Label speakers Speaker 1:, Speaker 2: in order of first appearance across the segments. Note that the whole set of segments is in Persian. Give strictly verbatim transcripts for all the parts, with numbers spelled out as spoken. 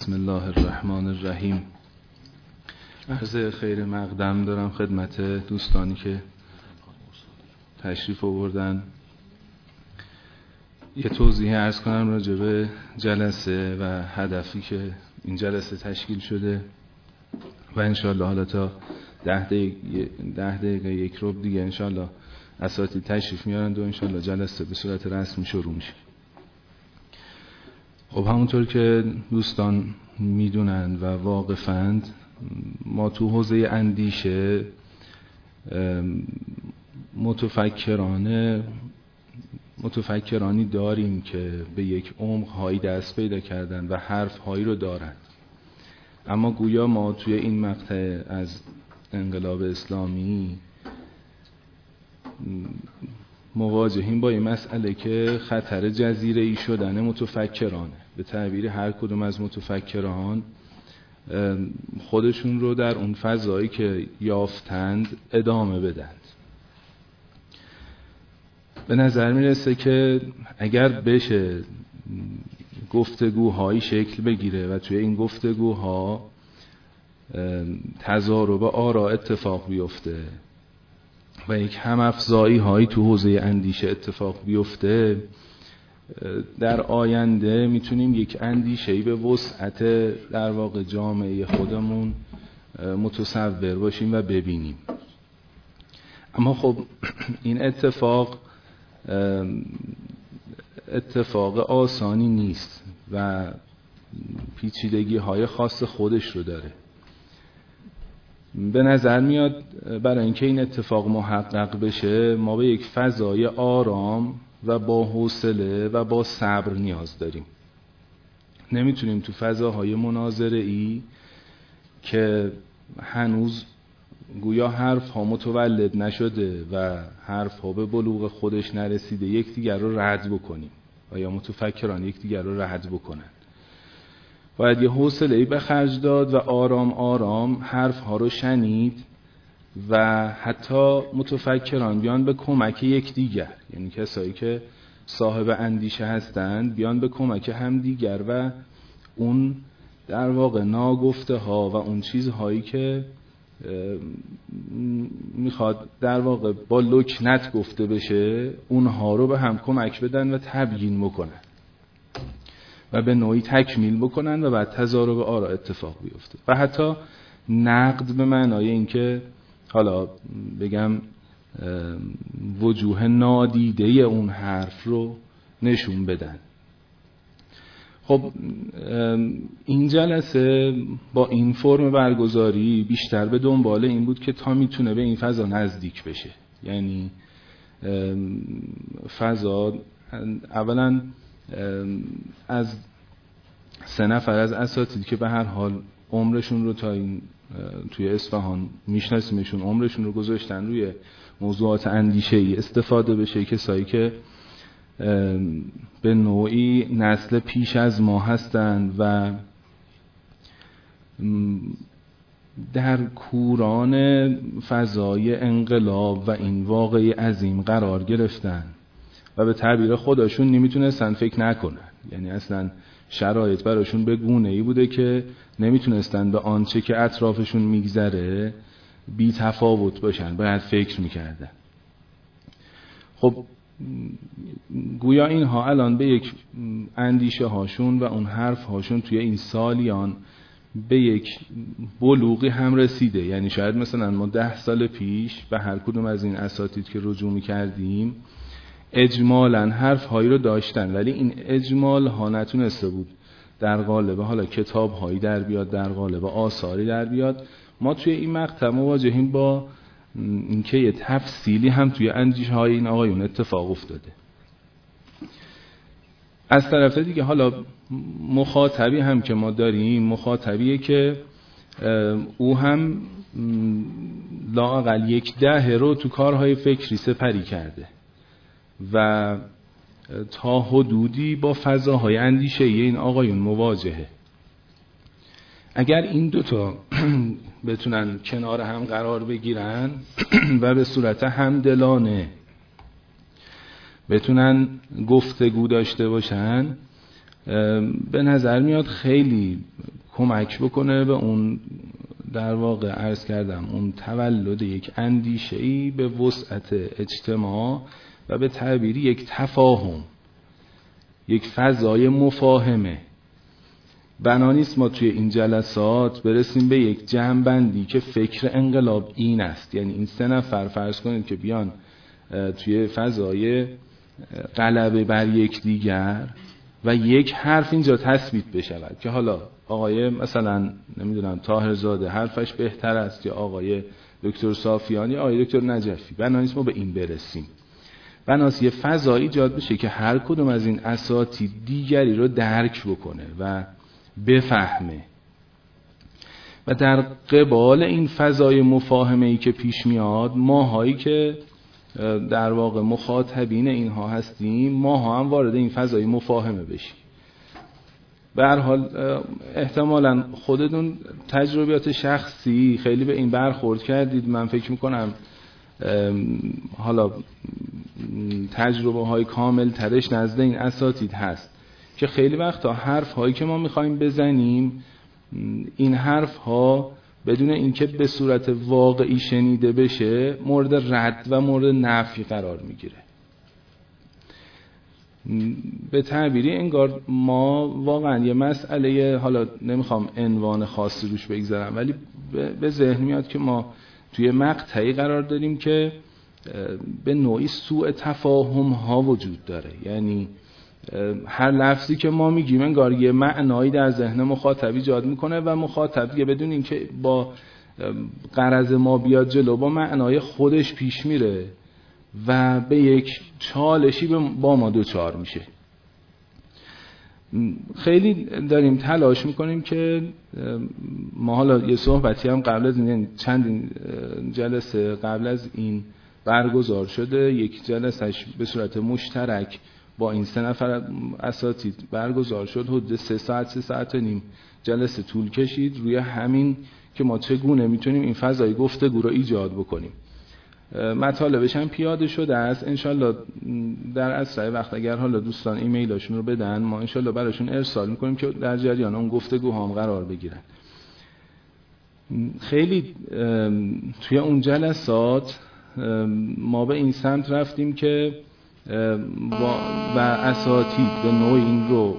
Speaker 1: بسم الله الرحمن الرحیم. عرض خیر مقدم دارم خدمت دوستانی که تشریف آوردن. یه توضیح عرض کنم راجع به جلسه و هدفی که این جلسه تشکیل شده و انشالله حالا تا ده دقیقه, ده دقیقه یک ربع دیگه انشالله اساتید تشریف میارند و انشالله جلسه به صورت رسمی شروع میشه. خب همونطور که دوستان میدونند و واقفند، ما تو حوزه اندیشه متفکرانه متفکرانی داریم که به یک عمق هایی دست پیدا کردن و حرف هایی رو دارند، اما گویا ما توی این مقطع از انقلاب اسلامی مواجهیم با این مسئله که خطر جزیره ای شدن متفکرانه. به تعبیر هر کدوم از متفکران خودشون رو در اون فضایی که یافتند ادامه بدند. به نظر میرسه که اگر بشه گفتگوهایی شکل بگیره و توی این گفتگوها تضارب آراء اتفاق بیفته و یک همافزایی هایی تو حوزه اندیشه اتفاق بیفته، در آینده میتونیم یک اندیشه‌ای به وسعت در واقع جامعه خودمون متصور باشیم و ببینیم. اما خب این اتفاق اتفاق آسانی نیست و پیچیدگی های خاص خودش رو داره. به نظر میاد برای اینکه این اتفاق محقق بشه ما به یک فضای آرام و با حوصله و با صبر نیاز داریم. نمیتونیم تو فضاهای مناظره‌ای که هنوز گویا حرف ها متولد نشده و حرف ها به بلوغ خودش نرسیده یکدیگر رو رد بکنیم و یا متفکران یکدیگر رو رد بکنن. باید یه حوصله‌ای به خرج داد و آرام آرام حرف ها رو شنید و حتی متفکران بیان به کمک یکدیگر، یعنی کسایی که صاحب اندیشه هستند بیان به کمک همدیگر و اون در واقع ناگفته ها و اون چیزهایی که میخواد در واقع با لکنت گفته بشه اونها رو به هم کمک بدن و تبیین بکنن و به نوعی تکمیل بکنن و بعد تضارب آراء اتفاق بیفته و حتی نقد به معنای اینکه حالا بگم وجوه نادیده اون حرف رو نشون بدن. خب این جلسه با این فرم برگزاری بیشتر به دنبال این بود که تا میتونه به این فضا نزدیک بشه، یعنی فضا اولا از سه نفر از اساتید که به هر حال عمرشون رو تا این توی اصفهان میشناسیمشون، عمرشون رو گذاشتن روی موضوعات اندیشه‌ای استفاده بشه، کسایی که به نوعی نسل پیش از ما هستند و در کوران فضای انقلاب و این واقعه عظیم قرار گرفتن و به تعبیر خودشون نمیتونستن فکر نکنن، یعنی اصلا شرایط براشون به گونه‌ای بوده که نمیتونستن به آنچه که اطرافشون میگذره بی تفاوت باشن، باید فکر میکردن. خب گویا اینها الان به یک اندیشه هاشون و اون حرف هاشون توی این سالیان به یک بلوغی هم رسیده، یعنی شاید مثلا ما ده سال پیش به هر کدوم از این اساتید که رجوع میکردیم اجمالاً حرف هایی رو داشتن، ولی این اجمال ها نتونسته بود در قالب حالا کتاب هایی در بیاد، در قالب آثاری در بیاد. ما توی این مقطع مواجهیم با اینکه یه تفصیلی هم توی اندیشه های این آقایون اتفاق افتاده. از طرف دیگه حالا مخاطبی هم که ما داریم مخاطبیه که او هم لااقل یک دهه رو تو کارهای فکری سپری کرده و تا حدودی با فضاهای اندیشه‌ای این آقایون مواجهه. اگر این دوتا بتونن کنار هم قرار بگیرن و به صورت همدلانه بتونن گفتگو داشته باشن، به نظر میاد خیلی کمک بکنه به اون در واقع عرض کردم اون تولد یک اندیشه‌ای به وسعت اجتماع و به تعبیری یک تفاهم، یک فضای مفاهمه. بنا نیست ما توی این جلسات برسیم به یک جمع‌بندی که فکر انقلاب این است، یعنی این سه نفر فرض کنید که بیان توی فضای غلبه بر یک دیگر و یک حرف اینجا تثبیت بشود که حالا آقای مثلا نمیدونم طاهرزاده حرفش بهتر است یا آقای دکتر صافیانی یا آقای دکتر نجفی. بنا نیست ما به این برسیم. بناست یه فضایی ایجاد بشه که هر کدوم از این اساتید دیگری رو درک بکنه و بفهمه و در قبال این فضای مفاهمه‌ای که پیش میاد، ماهایی که در واقع مخاطبین اینها هستیم، ماها هم وارد این فضای مفاهمه بشیم. به هر حال احتمالاً خودتون تجربیات شخصی خیلی به این برخورد کردید. من فکر میکنم حالا تجربه های کامل ترش نزد این اساتید هست که خیلی وقتا حرف هایی که ما میخوایم بزنیم، این حرف ها بدون اینکه به صورت واقعی شنیده بشه مورد رد و مورد نفی قرار میگیره. به تعبیری انگار ما واقعا یه مسئله، حالا نمیخوام عنوان خاصی روش بگذارم، ولی به ذهن میاد که ما توی مقطعی قرار داریم که به نوعی سوء تفاهم ها وجود داره. یعنی هر لفظی که ما میگیم انگار یه معنایی در ذهن مخاطب ایجاد میکنه و مخاطب دیگه بدون اینکه با غرض ما بیاد جلو با معنای خودش پیش میره و به یک چالشی با ما دوچار میشه. خیلی داریم تلاش میکنیم که ما حالا یه صحبتی هم قبل از این چند جلسه قبل از این برگزار شده، یک جلسهش به صورت مشترک با این سه نفر اساتید برگزار شد. حدود سه ساعت سه ساعت و نیم جلسه طول کشید روی همین که ما چگونه میتونیم این فضای گفتگو رو ایجاد بکنیم. مطالبش هم پیاده شده است. انشالله در اسرع وقت اگر حالا دوستان ایمیلاشون رو بدن، ما انشالله براشون ارسال میکنیم که در جریان اون گفتگو هم قرار بگیرن. خیلی توی اون جلسات ما به این سمت رفتیم که و اساتید به نوعی این رو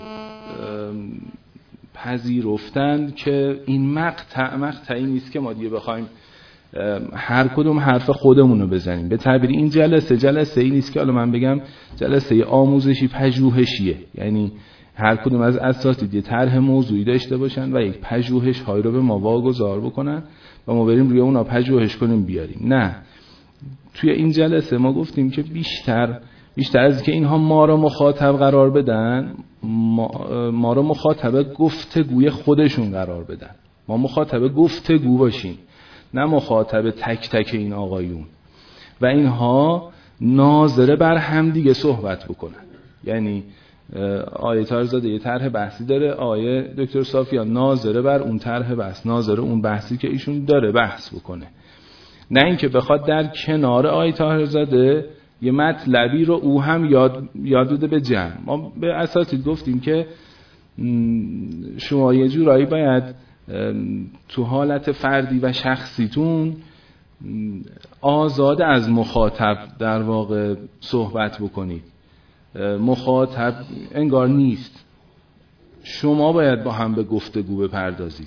Speaker 1: پذیرفتند که این مقطع مقطعی نیست که ما دیگه بخوایم هر کدوم حرف خودمون رو بزنیم. به تعبیری این جلسه جلسه ای نیست که حالا من بگم جلسه آموزشی پژوهشیه، یعنی هر کدوم از اساتید یه طرح موضوعی داشته باشن و یک پژوهش های رو به ما واگذار بکنن و ما بریم روی اونا پژوهش کنیم بیاریم. نه، توی این جلسه ما گفتیم که بیشتر بیشتر از که اینها ما رو مخاطب قرار بدن، ما, ما رو مخاطب گفتگوی خودشون قرار بدن. ما مخاطب گفتگو باشیم، نه مخاطب تک تک این آقایون، و اینها ناظره بر هم دیگه صحبت بکنن. یعنی آیه طاهرزاده یه طرح بحثی داره، آیه دکتر صافیان ناظره بر اون طرح بحث، ناظره اون بحثی که ایشون داره بحث بکنه، نه اینکه بخواد در کنار آیه طاهرزاده یه مطلبی رو او هم یاد یاد بده به جمع. ما به اساتید گفتیم که شما یه جورایی باید تو حالت فردی و شخصیتون آزاد از مخاطب در واقع صحبت بکنید. مخاطب انگار نیست، شما باید با هم به گفتگو بپردازید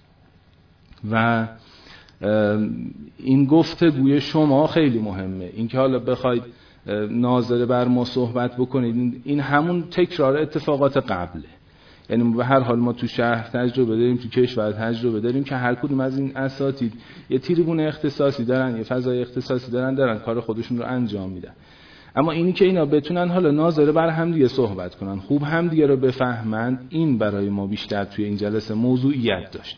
Speaker 1: و این گفتگوی شما خیلی مهمه. اینکه حالا بخواید ناظره بر ما صحبت بکنید، این همون تکرار اتفاقات قبله. یعنی به هر حال ما تو شهر تجربه داریم، تو کشور تجربه داریم که هر کدوم از این اساتید یه تریبون اختصاصی دارن، یه فضای اختصاصی دارن، دارن کار خودشون رو انجام میدن. اما اینی که اینا بتونن حالا ناظره بر هم دیگه صحبت کنن، خوب هم دیگه رو بفهمن، این برای ما بیشتر توی این جلسه موضوعیت داشت.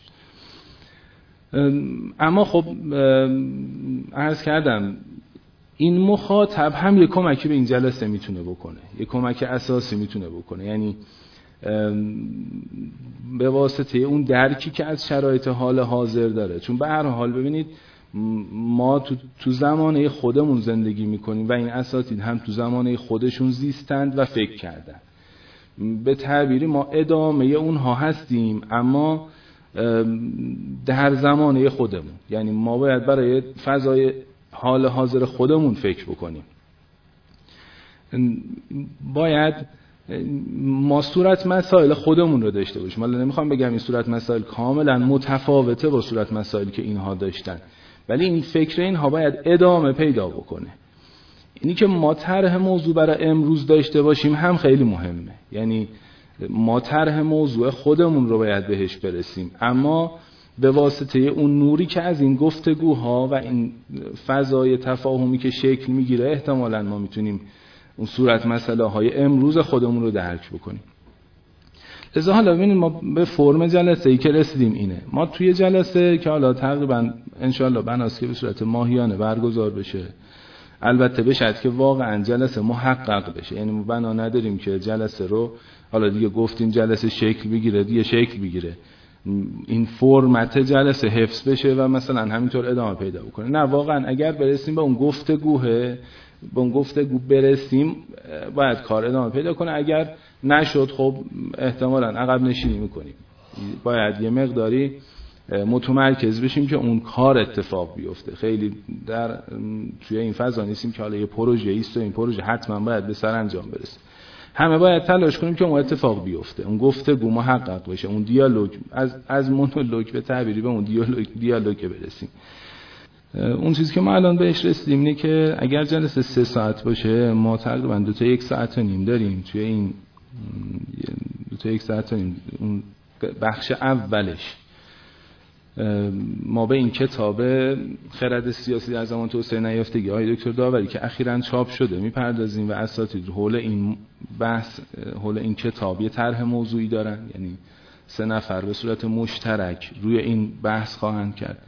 Speaker 1: اما خب عرض کردم این مخاطب هم یه کمکی به این جلسه میتونه بکنه، یه کمک اساسی میتونه بکنه. یعنی به واسطه اون درکی که از شرایط حال حاضر داره. چون به هر حال ببینید ما تو, تو زمانه خودمون زندگی میکنیم و این اساتید هم تو زمانه خودشون زیستند و فکر کردن. به تعبیری ما ادامه اونها هستیم، اما در زمانه خودمون. یعنی ما باید برای فضای حال حاضر خودمون فکر بکنیم. باید ما صورت مسائل خودمون رو داشته باشیم. حالا نمیخوام بگم این صورت مسائل کاملا متفاوته با صورت مسائلی که اینها داشتن، ولی این فکر اینها باید ادامه پیدا بکنه. اینی که ما طرح موضوع برای امروز داشته باشیم هم خیلی مهمه. یعنی ما طرح موضوع خودمون رو باید بهش برسیم، اما به واسطه اون نوری که از این گفتگوها و این فضای تفاهمی که شکل میگیره احتمالاً ما میتونیم اون صورت مسئله های امروز خودمون رو درک بکنیم. لذا حالا ببینید ما به فرم جلسه ای که رسیدیم اینه. ما توی جلسه که حالا تقریبا انشالله بناست که به صورت ماهیانه برگزار بشه، البته به شرطی که واقعا جلسه محقق بشه. یعنی ما بنا نداریم که جلسه رو حالا دیگه گفتیم جلسه شکل بگیره دیگه شکل بگیره، این فرمت جلسه حفظ بشه و مثلا همینطور ادامه پیدا بکنه. نه، واقعا اگر برسیم به اون گفتگوه به اون گفتگو برسیم باید کار ادامه پیدا کنه. اگر نشد خب احتمالاً عقب نشینی میکنیم. باید یه مقداری متمرکز بشیم که اون کار اتفاق بیفته. خیلی در توی این فضا نیستیم که حالا یه پروژه ایست و این پروژه حتما باید به سرانجام برسه. همه باید تلاش کنیم که اون اتفاق بیفته، اون گفتگو محقق بشه، اون دیالوگ از از مونولوگ به تعبیری به اون دیالوگ دیالوگ برسیم. اون چیزی که ما الان بهش رسیدیم اینه که اگر جلسه سه ساعت باشه ما تقریبا دو تا یک ساعت و نیم داریم. توی این دو تا یک ساعت و نیم اون بخش اولش ما به این کتاب خرد سیاسی در زمان توسعه نیافتگی آقای دکتر داوری که اخیراً چاپ شده میپردازیم و اساتید حول این بحث حول این کتاب یه طرح موضوعی دارن. یعنی سه نفر به صورت مشترک روی این بحث خواهند کرد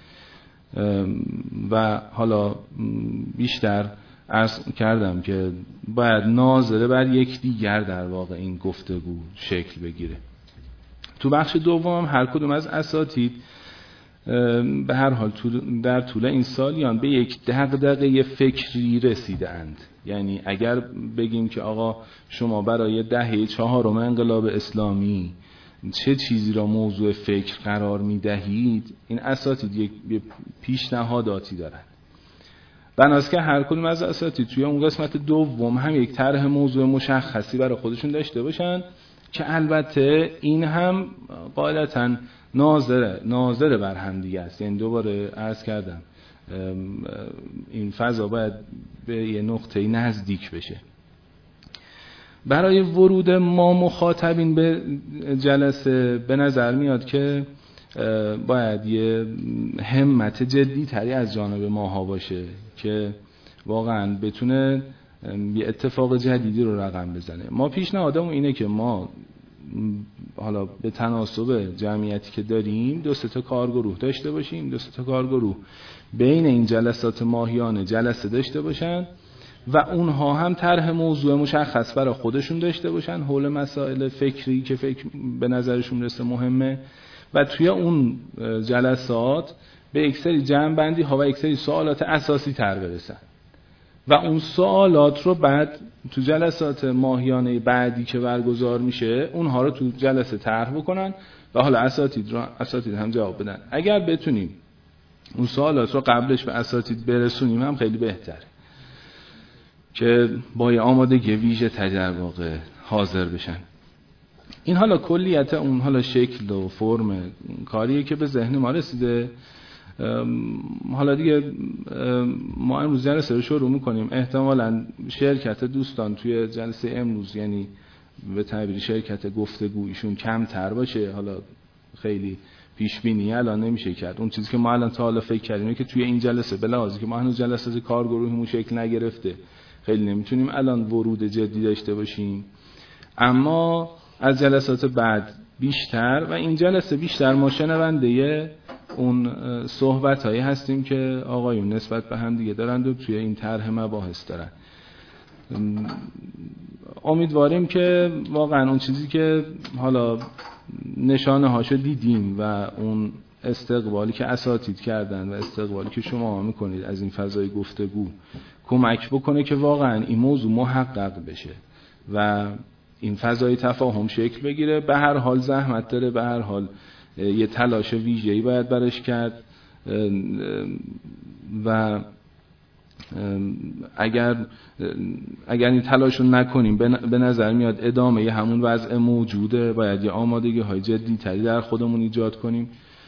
Speaker 1: و حالا بیشتر عرض کردم که باید ناظره بر یک دیگر در واقع این گفتگو شکل بگیره. تو بخش دوم هر کدوم از اساتید به هر حال در طول این سالیان به یک دغدغه فکری رسیدند. یعنی اگر بگیم که آقا شما برای دهه چهارم انقلاب اسلامی چه چیزی را موضوع فکر قرار می دهید، این اساتید یک پیشنهاداتی دارند. بناست که هر کدوم از اساتید توی اون قسمت دوم هم یک طرح موضوع مشخصی برای خودشون داشته باشن که البته این هم قاعدتاً ناظره ناظره بر هم دیگه است. یعنی دوباره عرض کردم این فضا باید به یه نقطه نزدیک بشه. برای ورود ما مخاطبین به جلسه به نظر میاد که باید یه همت جدی تری از جانب ماها باشه که واقعا بتونه یه اتفاق جدیدی رو رقم بزنه. ما پیشنهادمون اینه که ما حالا به تناسب جمعیتی که داریم دو سه تا کارگروه داشته باشیم، دو سه تا کارگروه بین این جلسات ماهیانه جلسه داشته باشن و اونها هم طرح موضوع مشخص برای خودشون داشته باشن حول مسائل فکری که فکر به نظرشون رسه مهمه و توی اون جلسات به یک سری جمع‌بندی ها و یک سری سوالات اساسی تر برسن و اون سوالات رو بعد تو جلسات ماهیانه بعدی که برگزار میشه اونها رو تو جلسه طرح بکنن و حالا اساتید رو اساتید هم جواب بدن. اگر بتونیم اون سوالات رو قبلش به اساتید برسونیم هم خیلی بهتره که با یه آمادگی ویژه در واقع حاضر بشن. این حالا کلیت اون حالا شکل و فرم کاریه که به ذهن ما رسیده. حالا دیگه ما امروز جلسه رو شروع میکنیم. احتمالاً شرکت دوستان توی جلسه امروز یعنی به تعبیر شرکت گفتگویشون کمتر باشه. حالا خیلی پیش بینی الان نمیشه کرد. اون چیزی که ما الان تا حالا فکر کردیم که توی این جلسه به لحاظی که ما هنوز جلسه کارگروهیمون شکل نگرفته خیلی نمیتونیم الان ورود جدی داشته باشیم، اما از جلسات بعد بیشتر و این جلسه بیشتر ما شنونده اون صحبت هایی هستیم که آقایون نسبت به هم دیگه دارند و توی این طرح مباحث دارن. امیدواریم که واقعا اون چیزی که حالا نشانه هاشو دیدیم و اون استقبالی که اساتید کردن و استقبالی که شما میکنید از این فضای گفتگو کمک بکنه که واقعا این موضوع محقق بشه و این فضای تفاهم شکل بگیره. به هر حال زحمت داره، به هر حال یه تلاش ویژه‌ای باید برش کرد و اگر اگر این تلاشو نکنیم به نظر میاد ادامه یه همون وضع موجوده. باید یه آمادگی های جدی تری در خودمون ایجاد کنیم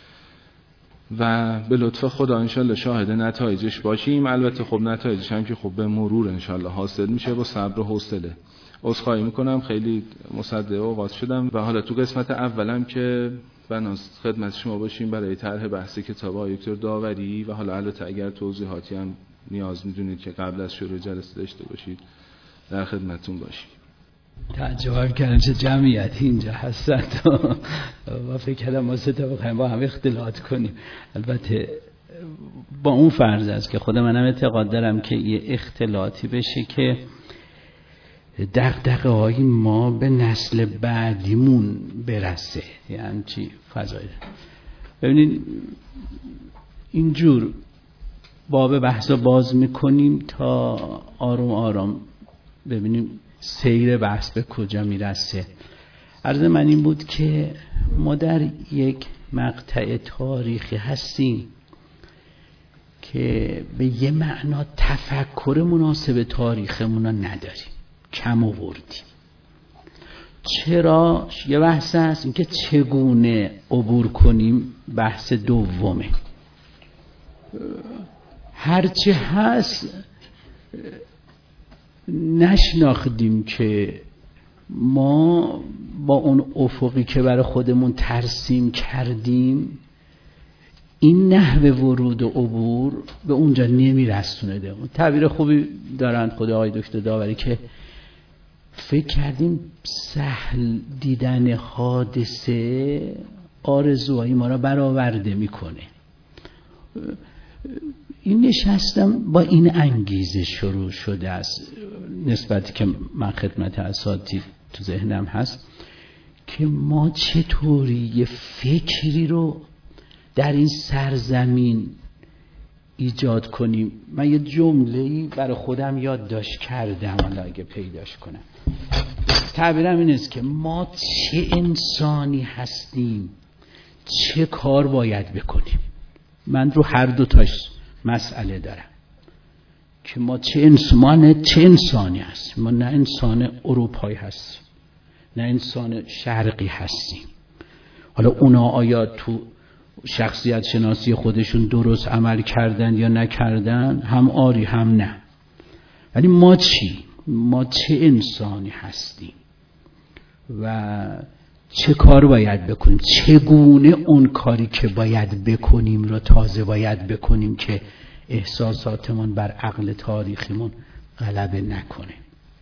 Speaker 1: و به لطف خدا انشالله شاهد نتایجش باشیم. البته خب نتایجش هم که خب به مرور انشالله حاصل میشه با صبر و حوصله. عذرخواهی میکنم خیلی مصدق اوقات شدم و حالا تو قسمت اولم که بناست خدمت شما باشیم برای طرح بحث کتاب آقای دکتر داوری و حالا البته اگر توضیحاتی هم نیاز میدونید که قبل از شروع جلسه داشته باشید در خدمتتون باشیم.
Speaker 2: تعجب کردم چه جمعیتی اینجا هستن و فکر کردم ما سه تا بخوایم با هم اختلاط کنیم. البته با اون فرض است که خود منم اعتقاد دارم که یه اختلاطی بشه که دغدغه های ما به نسل بعدیمون برسه. یعنی چی فضایی ببینید اینجور باب بحثا باز میکنیم تا آروم آروم ببینیم سیر بحث به کجا میرسه. عرض من این بود که ما در یک مقطع تاریخی هستیم که به یه معنا تفکر مناسب تاریخمون رو نداریم، کم آوردیم. چرا؟ یه بحث هست این که چگونه عبور کنیم، بحث دومه. هرچی هست نشناختیم که ما با اون افقی که برای خودمون ترسیم کردیم این نحوه ورود و عبور به اونجا نمیرسونه. ده تعبیر خوبی دارن خود آقای دکتر داوری که فکر کردیم سهل دیدن حادثه آرزوهای ما را برآورده میکنه. این نشستم با این انگیزه شروع شده است، نسبتی که من خدمت اساتید تو ذهنم هست که ما چطوری یه فکری رو در این سرزمین ایجاد کنیم. من یه جمله‌ای برای خودم یادداشت کردم، حالا اگه پیداش کنم. تعبیرم این است که ما چه انسانی هستیم، چه کار باید بکنیم. من رو هر دو تاش مسئله دارم که ما چه انسان چه انسانی هستیم. ما نه انسان اروپایی هستیم نه انسان شرقی هستیم. حالا اونا آیا تو شخصیت شناسی خودشون درست عمل کردن یا نکردن، هم آری هم نه. ولی ما چی؟ ما چه انسانی هستیم و چه کار باید بکنیم، چگونه اون کاری که باید بکنیم رو تازه باید بکنیم که احساساتمون بر عقل تاریخیمون غلبه نکنه.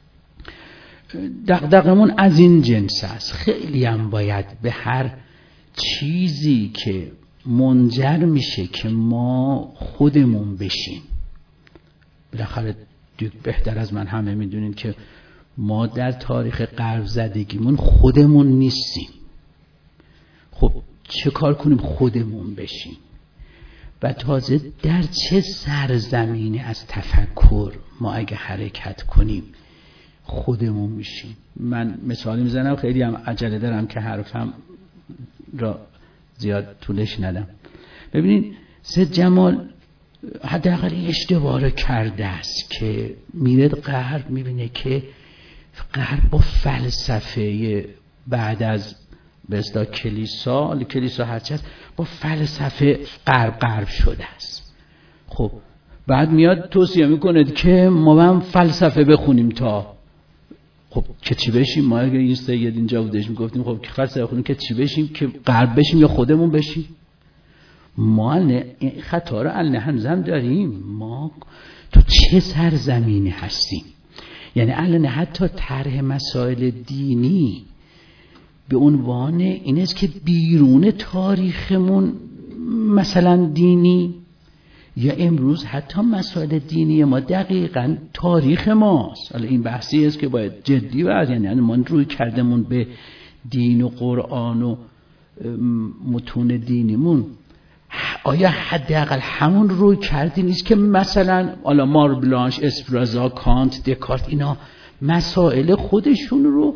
Speaker 2: دغدغمون از این جنس است. خیلی هم باید به هر چیزی که منجر میشه که ما خودمون بشیم. بالاخره بهتر از من همه میدونین که ما در تاریخ غرب زدگیمون خودمون نیستیم. خب چه کار کنیم خودمون بشیم و تازه در چه سرزمینی از تفکر ما اگه حرکت کنیم خودمون میشیم. من مثالی میزنم، خیلی هم عجله دارم که حرفم را زیاد طولش ندم. ببینید سید جمال حداقل اشتباه رو کرده است که میره غرب میبینه که غرب با فلسفه بعد از به اصطلاح کلیسا کلیسا هرچی هست با فلسفه غرب غرب شده است. خب بعد میاد توصیه میکنه که ما هم فلسفه بخونیم تا خب که چی بشیم. ما اگه این سید اینجا بودش میگفتیم خب که فلسفه بخونیم که چی بشیم، که غرب بشیم یا خودمون بشیم. ما این خطا رو النهنزم داریم. ما تو چه سرزمینی هستیم؟ یعنی الان حتی طرح مسائل دینی به عنوان این است که بیرون تاریخمون مثلا دینی، یا امروز حتی مسائل دینی ما دقیقاً تاریخ ماست. حالا این بحثی است که باید جدی باید، یعنی ما روی کردمون به دین و قرآن و متون دینیمون آیا حداقل همون روی کردی نیست که مثلا حالا مار بلانش، اسپرانزا، کانت، دکارت اینا مسائل خودشون رو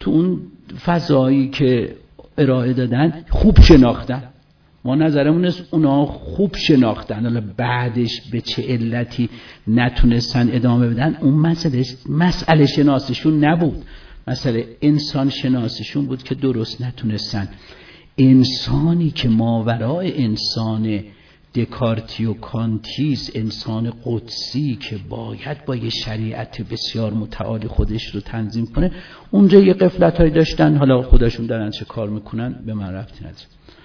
Speaker 2: تو اون فضایی که ارائه دادن خوب شناختن. ما نظرمون است اونا خوب شناختن، حالا بعدش به چه علتی نتونستن ادامه بدن اون مسئله مسئله شناسیشون نبود، مسئله انسان شناسیشون بود که درست نتونستن. انسانی که ماورای انسان دکارتی و کانتیز، انسان قدسی که باید با یه شریعت بسیار متعالی خودش رو تنظیم کنه، اونجا یه غفلت هایی داشتن، حالا خودشون دارن چه کار میکنن به من ربطی نداره.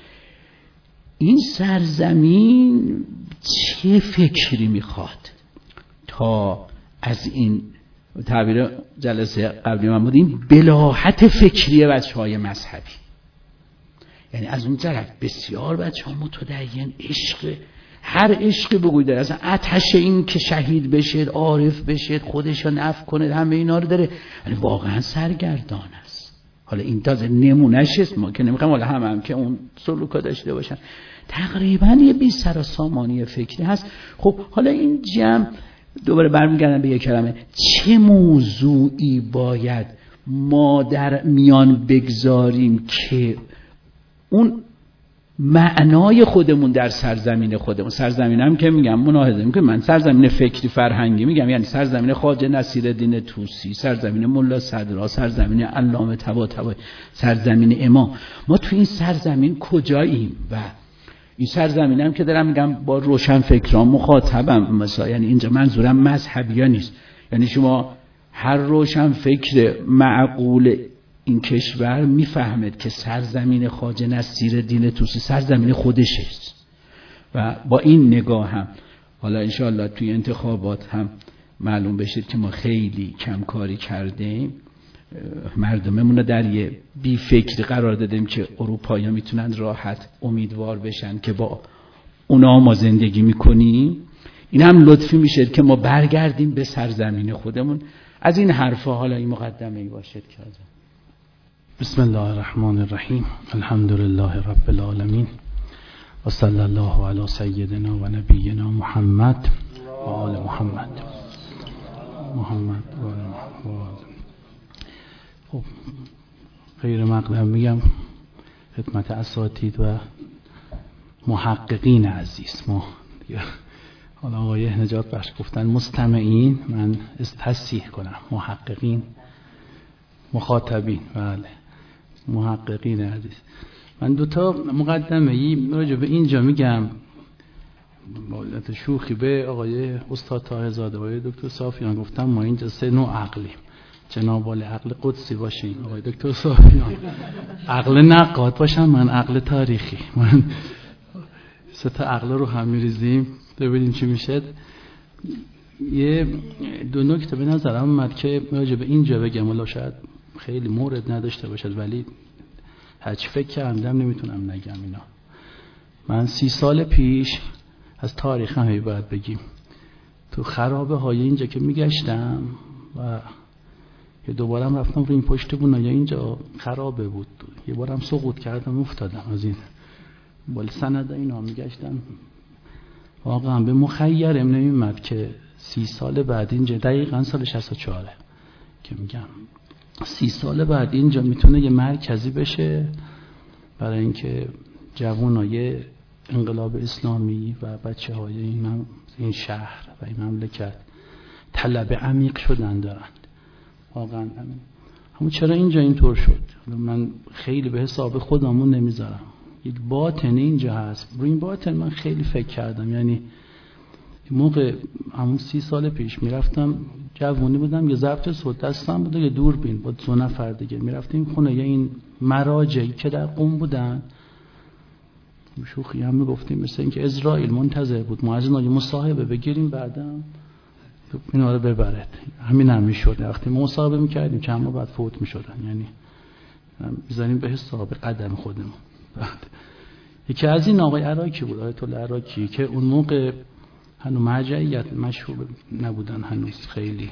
Speaker 2: این سرزمین چه فکری میخواد تا از این تعبیر جلسه قبلی من بود، این بلاحت فکری بچه های مذهبی، یعنی از اون طرف بسیار بچه ها متدین، عشق، هر عشقی بگوید داره، اصلا آتش این که شهید بشه، عارف بشه، خودش رو نفع کنه، همه اینا رو داره، یعنی واقعا سرگردان است. حالا این تازه نمونهش است، ما که نمیخوام حالا هم هم که اون سلوکا داشته باشن، تقریبا یه بی سر و سامانی فکری هست. خب حالا این جمع دوباره برمیگردم به یک کلمه، چه موضوعی باید ما در میان بگذاریم که اون معنای خودمون در سرزمین خودمون، سرزمین هم که میگم ملاحظه میکنم من سرزمین فکری فرهنگی میگم، یعنی سرزمین خواجه نصیرالدین طوسی، سرزمین ملا صدرا، سرزمین علامه طباطبایی، سرزمین امام، ما تو این سرزمین کجاییم؟ و این سرزمین هم که دارم میگم با روشن فکران مخاطبم، مثلا یعنی اینجا منظورم مذهبی ها نیست، یعنی شما هر روشن فکر معقول این کشور میفهمد که سرزمین خواجه نصیرالدین طوسی سرزمین خودشه و با این نگاه هم حالا انشاءالله توی انتخابات هم معلوم بشید که ما خیلی کم کاری کردیم، مردممون رو در یه بی فکری قرار دادیم که اروپایی ها میتونن راحت امیدوار بشن که با اونا ما زندگی میکنیم. این هم لطفی میشه که ما برگردیم به سرزمین خودمون. از این حرفا حالا این مقدمه ای باشد که
Speaker 3: بسم الله الرحمن الرحیم، الحمد لله رب العالمین و صلی الله علی سیدنا و نبینا محمد و آل محمد محمد و آل محمد. خب غیر مقدم میگم خدمت اساتید و محققین عزیز، ما حالا آقای نجات بخش گفتن مستمعین، من تصحیح کنم محققین، مخاطبین، بله محققین عزیز. من دوتا مقدمه ای راجع به اینجا میگم، باید شوخی به آقای استاد طاهرزاده و آقای دکتر صافیان گفتم ما اینجا سه نوع عقلیم، جناب والی عقل قدسی باشین، آقای دکتر صافیان عقل نقاد باشن، من عقل تاریخی، من سه تا عقل رو هم میریزیم ببینیم چی میشه. یه دو نکته به نظرم اومد که راجع به اینجا بگم، ولی شاید خیلی مورد نداشته باشد، ولی هرچی فکر کردم نمیتونم نگم اینا. من سی سال پیش از تاریخ هم باید بگیم تو خرابه های اینجا که میگشتم و یه دوبارم رفتم رو این پشت بنای اینجا خرابه بود، یه بارم سقوط کردم افتادم از این بال سند اینا میگشتم، واقعا به مخیرم نمیمد که سی سال بعد اینجا، دقیقا سال شصت و چهار که میگم سی سال بعد اینجا میتونه یه مرکزی بشه برای اینکه جوانای انقلاب اسلامی و بچه های این, این شهر و این مملکت طلب عمیق شدن دارند. واقعا همین همون چرا اینجا اینطور شد من خیلی به حساب خودمون نمیذارم، یک باطن اینجا هست. روی این باطن من خیلی فکر کردم، یعنی موقع همون سی سال پیش میرفتم، جوانی بودم، یه ضبط صوت دستم بود، یه دوربین با دو نفر دیگه میرفتیم خونه یه این مراجعی که در قم بودن، شوخی هم میگفتیم مثل اینکه اسرائیل منتظر بود ما از اینا یه مصاحبه بگیریم بعدم اینا رو ببرد. همین هم میشد، وقتی ما مصاحبه میکردیم چند ماه بعد فوت میشدن، یعنی میذاریم به حساب قدم خودمون. بعد یکی از این آقای عراقی بود، آیت الله عراقی، که اون موقع هنوز مرجعیت مشهور نبودن هنوز خیلی.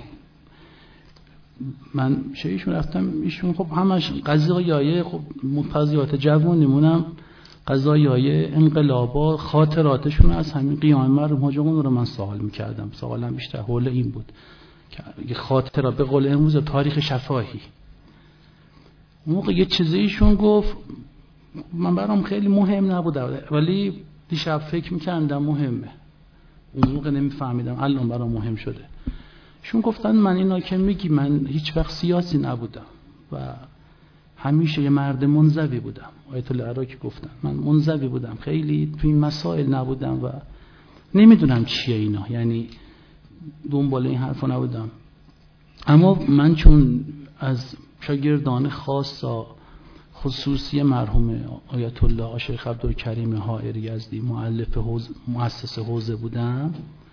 Speaker 3: من شیشون رفتم ایشون خب همش قضایای خب مقتضیات جوانیمونم قضایای انقلابا خاطراتشون از همین قیام مرحوم حاج آقا رو من سوال میکردم. سوالم بیشتر حول این بود که خاطرات به قول امروز تاریخ شفاهی موقع یه چیزی ایشون گفت من برام خیلی مهم نبوده، ولی دیشب فکر میکردم مهمه، اون موقع نمیفهمیدم، الان برام مهم شده. ایشون گفتن من اینا که میگی من هیچ وقت سیاسی نبودم و همیشه یه مرد منزوی بودم. آیت الله عراقی گفتن من منزوی بودم، خیلی تو این مسائل نبودم و نمیدونم چیه اینا، یعنی دنبال این حرفا نبودم. اما من چون از شاگردان خاصا خصوصی مرحوم آیت الله شیخ عبدالکریم حائری یزدی مؤلف حوزه مؤسس حوزه بودم،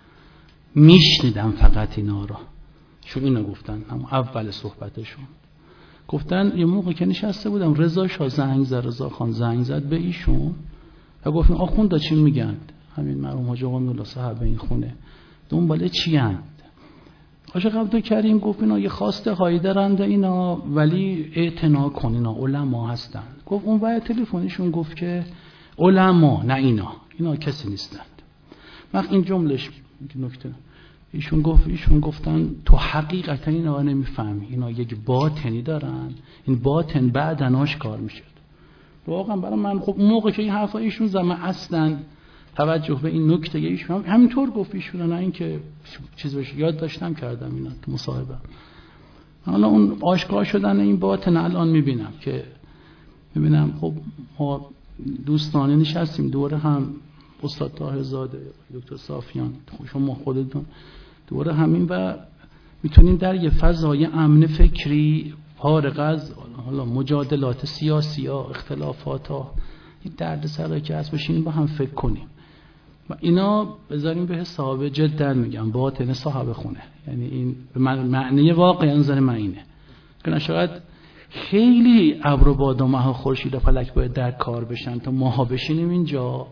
Speaker 3: میشنیدم فقط اینا را. چون اینا گفتن هم اول صحبتشون گفتن یه موقع که نشسته بودم رضا شاه زنگ زد، رضا خان زنگ زد به ایشون و گفتن آخوندا چی میگن، همین مرحوم حاج آقا الله صاحب این خونه دنبال چی اند؟ شیخ عبدالکریم گفت اینا یه خواسته هایی دارند اینا، ولی اعتنا کن اینا علما هستن. گفت اون وقت تلفنشون گفت که علما نه اینا اینا کسی نیستند. وقت این جملهش نکته ایشون گفت ایشون گفتن تو حقیقتا اینا نمیفهمی، اینا یک باطنی دارن، این باطن بعدن آشکار میشه. واقعا برای من خب موقع که این حرفا ایشون زدن اصلا توجه به این نکته ایشون همینطور گفت ایشون، نه اینکه چیز بشه یاد داشتم کردم اینا تو مصاحبه. حالا اون آشکار شدن این باطن الان میبینم که میبینم خب ما دوستانه نشستیم دوره هم، استاد طاهرزاده، دکتر صافیان، شما خودتون دوره همین و میتونیم در یه فضای امن فکری فارغ از حالا مجادلات سیاسی ها، اختلافات ها، این درد سرایی که هست باشیم با هم فکر کنیم و اینا بذاریم به حساب جدا میگم باطن صاحب خونه. یعنی این به معنی واقعا نظر من اینه که شاید خیلی ابر و باد و مه و خورشید و فلک باید در کار بشن تا ماها بشینیم اینجا.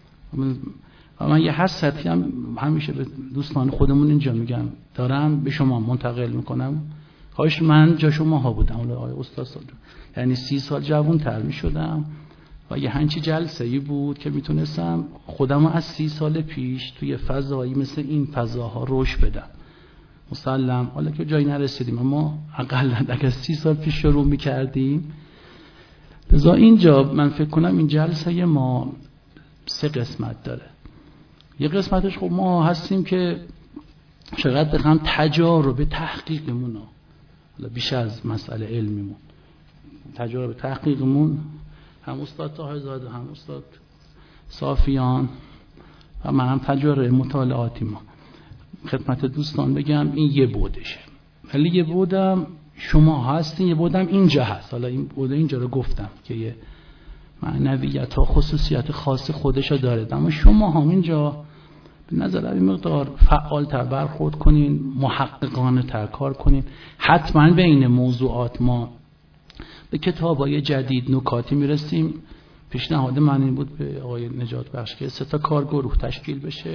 Speaker 3: و من یه حسرتی هم همیشه به دوستان خودمون اینجا میگم دارم به شما منتقل میکنم، کاش من جا شماها بودم. حالا آقای استاد سال یعنی سی سال جوان تر میشدم و یه هنچی جلسه ای بود که میتونستم خودم از سی سال پیش توی فضایی مثل این فضاها روش بدم. مسلم حالا که جایی نرسیدیم اما اقلا اگر سی سال پیش شروع میکردیم. لذا اینجا من فکر کنم این جلسه ما سه قسمت داره. یه قسمتش خب ما هستیم که شاید بخوام تجارب تحقیقمون، حالا بیش از مسئله علمیمون، تجارب تحقیقمون، هم استاد طاهرزاده هم استاد صافیان و من هم تجارب مطالعاتی ما خدمت دوستان بگم این یه بودشه. ولی یه بودم شما هستین، یه بودم اینجا هست. حالا این بود اینجا رو گفتم که یه معنویت ها خصوصیت خاص خودشو داره، اما شما هم اینجا به نظر این مقدار فعال تر برخورد کنین، محققانه تر کار کنین. حتما بین موضوعات ما به کتابای جدید نکاتی میرسیم. پیشنهاد من این بود به آقای نجات بخش که سه تا کارگروه تشکیل بشه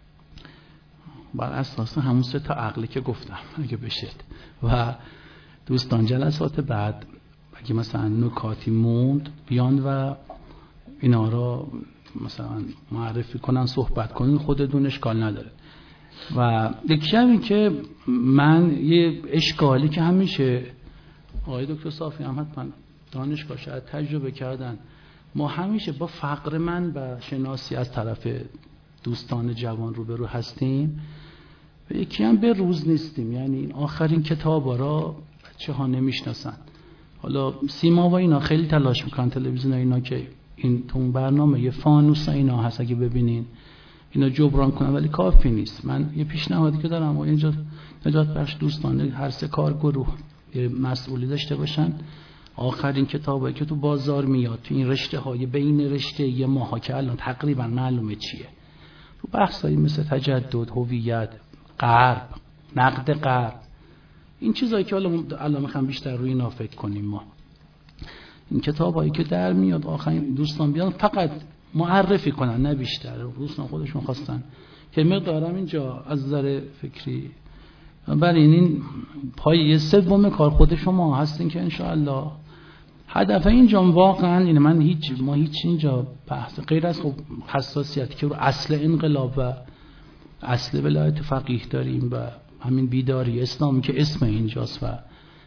Speaker 3: بر اساس همون سه تا عقلی که گفتم اگه بشه و دوستان جلسات بعد اگه مثلا نکاتی موند بیان و اینا را مثلا معرفی کنن، صحبت کنن، خودتون اشکال نداره. و یکی هم این که من یه اشکالی که همیشه آقای دکتر صافی هم حتما دانشگاه شاید تجربه کردن، ما همیشه با فقر من و شناسی از طرف دوستان جوان روبرو هستیم و یکی هم به روز نیستیم. یعنی این آخرین کتابا را بچه ها نمیشناسن. حالا سیما و اینا خیلی تلاش میکنن، تلویزیون اینا که این تو اون برنامه یه فانوس اینا هست اگه ببینین اینا جبران کنن، ولی کافی نیست. من یه پیشنهادی که دارم و اینجا نجات بخش دوستان هر سه کار گروه یه مسئولی داشته باشن، آخرین کتابایی که تو بازار میاد تو این رشته های بین رشته یه ماها که الان تقریبا معلومه چیه، تو بحثایی مثل تجدد، هویت، غرب، نقد غرب، این چیزایی که حالا الان میخوام بیشتر روی اینا فکر کنیم. ما این کتابایی که در میاد آخرین دوستان بیان فقط معرفی کنن نه بیشتر، دوستان خودشون خواستن که مقدارم اینجا از نظر فکری برای این پایه سوم کار خود شما هستین که انشاءالله هدف اینجا واقعا اینه. من هیچ ما هیچ اینجا بحث غیر از خب حساسیتی که رو اصل انقلاب و اصل ولایت فقیه داریم و همین بیداری اسلامی که اسم اینجاست و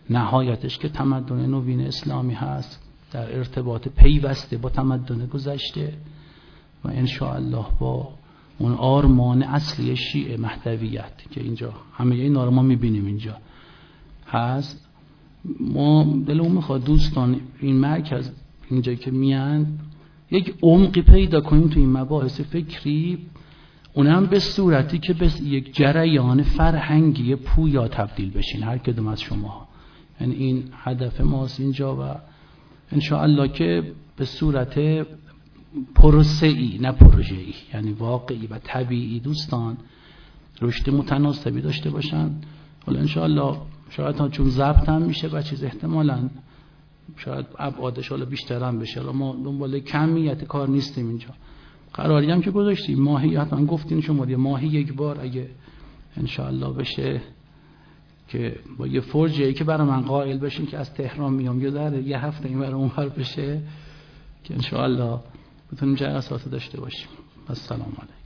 Speaker 3: نهایتش که تمدن نوین اسلامی هست در ارتباط پیوسته با تمدن گذشته و انشاءالله با اون آرمان اصلی شیعه مهدویت که اینجا همه اینا رو ما میبینیم اینجا هست. ما دلمون میخواد دوستان این مرکز اینجا که میان یک عمقی پیدا کنیم تو این مباحث فکری، اونم به صورتی که به یک جریان فرهنگی پویا تبدیل بشین هر کدوم از شما. یعنی این هدف ماست اینجا و انشاءالله که به صورت پروسه‌ای نه پروژه‌ای، یعنی واقعی و طبیعی دوستان رشد متناسبی داشته باشن. حالا انشاءالله شاید ها چون ضبط هم میشه و چیز احتمالاً شاید ابعادش حالا بیشتر هم بشه. حالا ما دنبال کمیت کار نیستیم اینجا. قراری هم که گذاشتیم ماهی، حتما گفتین شما یه ماهی یک بار اگه انشاءالله بشه که با یه فرجه‌ای که برای من قائل بشین که از تهران میام یا در یه هفته این برای اون بر بشه که انشاءالله بتونیم جلسات داشته باشیم. السلام علیکم.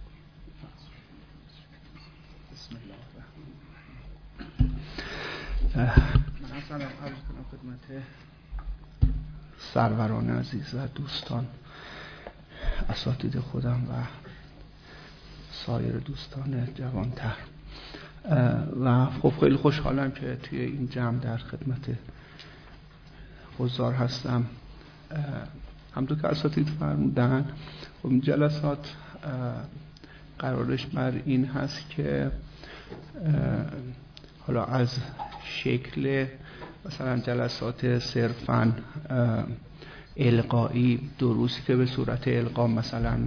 Speaker 4: بسم الله. من سلام عرض کنم خدمت سروران عزیز و دوستان اساتید خودم و سایر دوستان جوانتر و خب خیلی خوشحالم که توی این جمع در خدمت حضار هستم. همونطور که اساتید فرمودن خب این جلسات قرارش بر این هست که حالا از شکل مثلا جلسات صرفاً القایی، دروسی که به صورت القا مثلا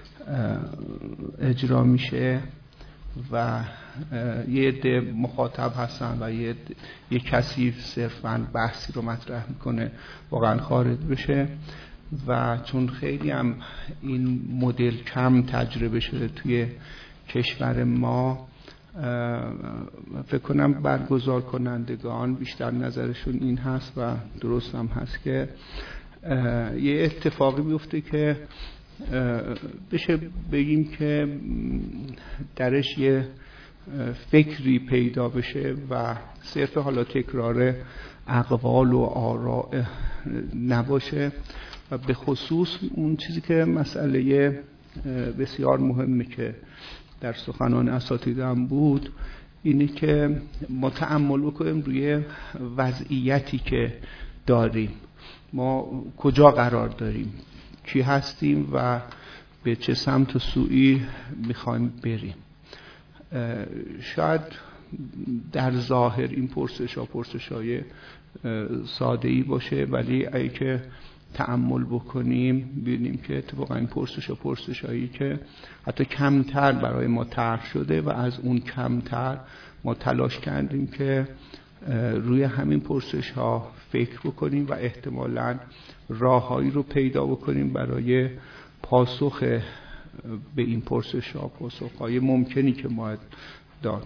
Speaker 4: اجرا میشه و یه عده مخاطب هستن و یه, یه کسی صرفاً بحثی رو مطرح میکنه واقعا خارج بشه و چون خیلی هم این مدل کم تجربه شده توی کشور ما، فکر کنم برگزار کنندگان بیشتر نظرشون این هست و درست هم هست که یه اتفاقی بیفته که بشه بگیم که درش یه فکری پیدا بشه و صرف حالا تکرار اقوال و آراء نباشه و به خصوص اون چیزی که مسئله بسیار مهمه که در سخنان اساتیدم بود اینه که ما تأمل بکنیم روی وضعیتی که داریم، ما کجا قرار داریم، کی هستیم و به چه سمت و سویی میخوایم بریم. شاید در ظاهر این پرسش ها پرسش های ساده‌ای باشه، ولی اگه که تأمل بکنیم ببینیم که اتفاقا این پرسش ها پرسش هایی که حتی کمتر برای ما طرح شده و از اون کمتر ما تلاش کردیم که روی همین پرسش ها فکر بکنیم و احتمالاً راههایی رو پیدا بکنیم برای پاسخ به این پرسش ها، پاسخ های ممکنی که ما داد.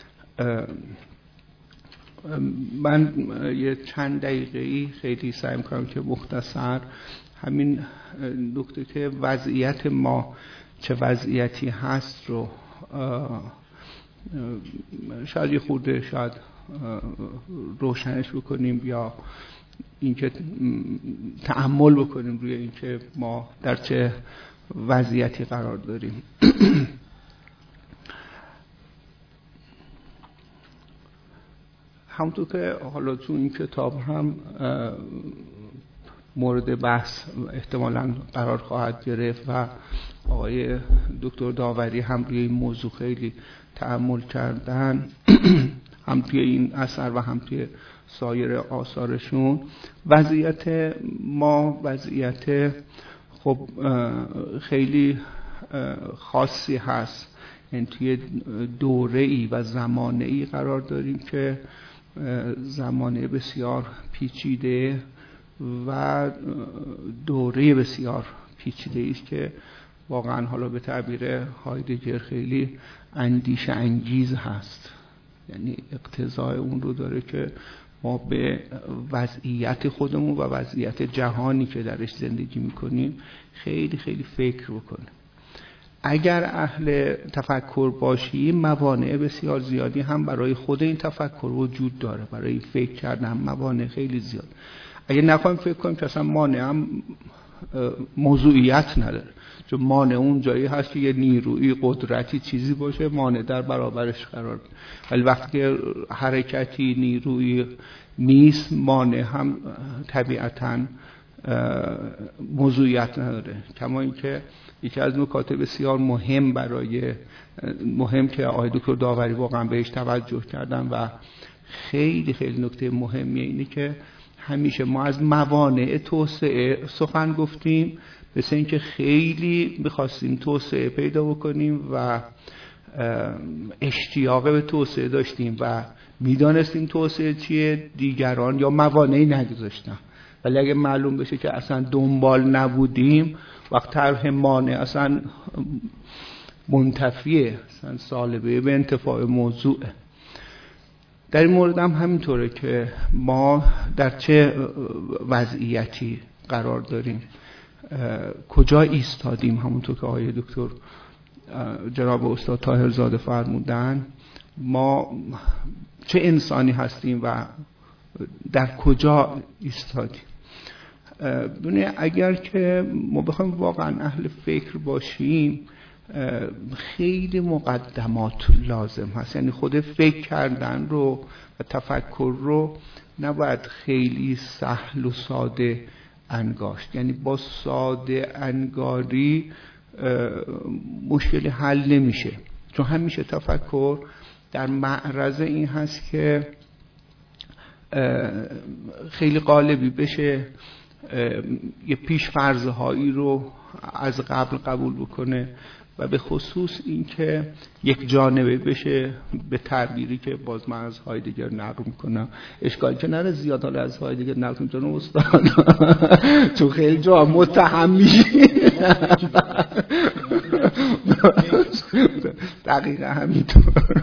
Speaker 4: من یه چند دقیقه‌ای خیلی سعی می‌کنم که مختصر همین نکته که وضعیت ما چه وضعیتی هست رو شاید یه خورده شاید روشنش بکنیم یا اینکه تأمل بکنیم روی اینکه ما در چه وضعیتی قرار داریم. همونطور که حالا تو این کتاب هم مورد بحث احتمالاً قرار خواهد گرفت و آقای دکتر داوری هم روی این موضوع خیلی تأمل کردن هم توی این اثر و هم توی سایر آثارشون. وضعیت ما وضعیت خب خیلی خاصی هست، یعنی توی دوره‌ای و زمانه‌ای قرار داریم که زمانه بسیار پیچیده و دوره بسیار پیچیده است که واقعا حالا به تعبیر هایدگر خیلی اندیشه انگیز هست، یعنی اقتضای اون رو داره که ما به وضعیت خودمون و وضعیت جهانی که درش زندگی میکنیم خیلی خیلی فکر بکنیم. اگر اهل تفکر باشی موانع بسیار زیادی هم برای خود این تفکر وجود داره، برای فکر کردن موانع خیلی زیاد. اگه نخوایم فکر کنیم که اصلا مانع هم موضوعیت نداره، چون مانع اون جایی هست که یه نیروی قدرتی چیزی باشه مانع در برابرش قرار بگیره، ولی وقتی که حرکتی نیروی نیست مانع هم طبیعتاً موضوعیت نداره. کما اینکه یکی از نکات بسیار مهم برای مهم که آقای دکتر داوری واقعا بهش توجه کردن و خیلی خیلی نکته مهمیه اینه که همیشه ما از موانع توسعه سخن گفتیم، مثل اینکه خیلی می‌خواستیم توسعه پیدا بکنیم و اشتیاق به توسعه داشتیم و میدانستیم توسعه چیه، دیگران یا موانعی نگذاشتن. ولی اگه معلوم بشه که اصلا دنبال نبودیم، وقت طرح مانع اصلا منتفیه، اصلا سالبه به انتفاع موضوعه. در این مورد هم همینطوره که ما در چه وضعیتی قرار داریم، کجا ایستادیم، همونطور که آقای دکتر جناب استاد طاهرزاده فرمودن، ما چه انسانی هستیم و در کجا ایستادیم. ببینید اگر که ما بخوایم واقعا اهل فکر باشیم خیلی مقدمات لازم هست، یعنی خود فکر کردن رو و تفکر رو نباید خیلی سهل و ساده انگاشت، یعنی با ساده انگاری مشکلی حل نمیشه، چون همیشه تفکر در معرض این هست که خیلی قالبی بشه، یه پیش فرض‌هایی رو از قبل قبول بکنه و به خصوص این که یک جانبه بشه، به تعبیری که باز من از هایدگر نقل میکنم، اشکال که نره زیاد حالا از هایدگر نقل میکنم استاد چون خیلی جا متهم میشی دقیقا همینطور.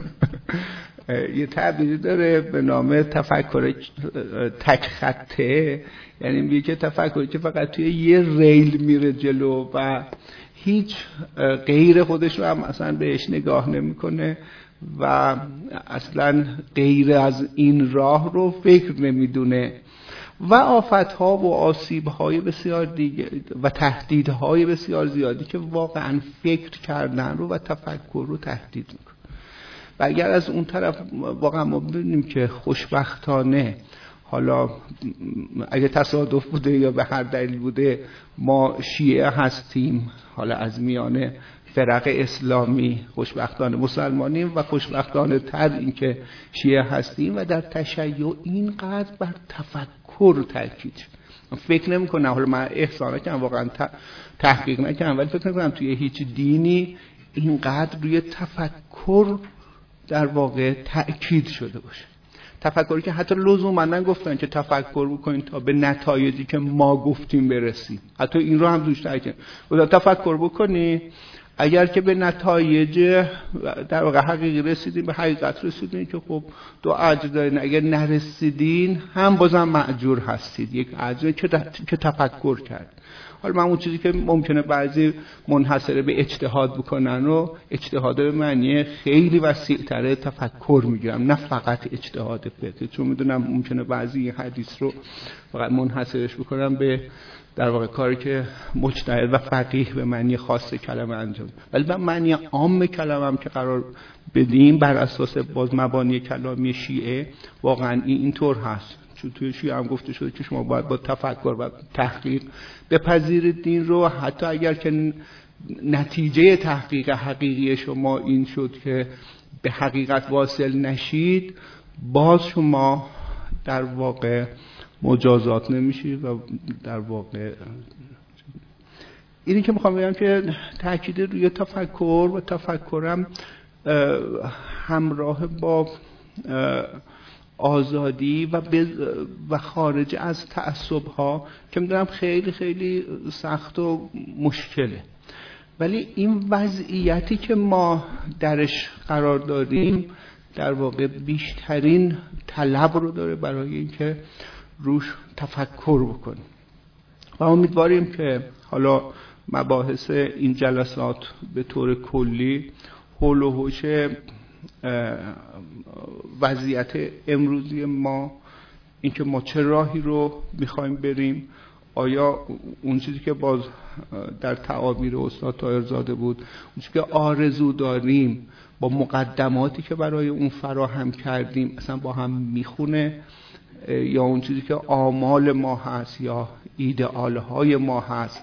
Speaker 4: یه تعبیری داره به نام تفکر تک خطه، یعنی میگه که تفکری که فقط توی یه ریل میره جلو و هیچ غیر خودش رو هم اصلا بهش نگاه نمیکنه و اصلا غیر از این راه رو فکر نمیدونه و آفت‌ها و آسیب‌های بسیار دیگه و تهدیدهای بسیار زیادی که واقعا فکر کردن رو و تفکر رو تهدید میکنه. و اگر از اون طرف واقعا ما ببینیم که خوشبختانه، حالا اگه تصادف بوده یا به هر دلیل بوده، ما شیعه هستیم، حالا از میان فرق اسلامی خوشبختانه مسلمانیم و خوشبختانه تر این که شیعه هستیم و در تشیع اینقدر بر تفکر تاکید. فکر نمی کنم، حالا من احسان نکنم، واقعا تحقیق نکنم، ولی فکر نکنم توی هیچ دینی اینقدر روی تفکر در واقع تأکید شده باشه. تفکری که حتی لزوما نگفتن که تفکر بکنین تا به نتایجی که ما گفتیم برسیم، حتی این رو هم روش تاکید کردن. تفکر بکنی اگر که به نتایج در واقع حقیقی رسیدین، به حقیقت رسیدین که خب دو اجر دارین، اگر نرسیدین هم بازم مأجور هستید، یک اجر که تفکر کرد. حالا من اون چیزی که ممکنه بعضی منحصره به اجتهاد بکنن و اجتهاد به معنی خیلی وسیع‌تر تفکر میگیرم، نه فقط اجتهاد فقهی، چون میدونم ممکنه بعضی حدیث رو فقط منحصرش بکنم به در واقع کاری که مجتهد و فقیه به معنی خاص کلمه انجام، ولی به معنی عام کلمه هم که قرار بدیم بر اساس باز مبانی کلامی شیعه واقعا اینطور هست. چون توی شیعه هم گفته شده که شما باید با تفکر و تحقیق بپذیرید دین رو، حتی اگر که نتیجه تحقیق حقیقی شما این شد که به حقیقت واصل نشید، باز شما در واقع مجازات نمیشید و در واقع اینی که میخوام بگم که تاکید روی تفکر و تفکرم همراه با آزادی و و خارج از تعصب ها که میدونم خیلی خیلی سخت و مشکله، ولی این وضعیتی که ما درش قرار داریم در واقع بیشترین طلب رو داره برای اینکه روش تفکر بکنیم و امیدواریم که حالا مباحث این جلسات به طور کلی حول و حوش وضعیت امروزی ما، اینکه ما چه راهی رو میخوایم بریم، آیا اون چیزی که باز در تعابیر استاد طاهرزاده بود، اون چیزی که آرزو داریم با مقدماتی که برای اون فراهم کردیم اصلا با هم میخونه، یا اون چیزی که آمال ما هست یا ایدئالهای ما هست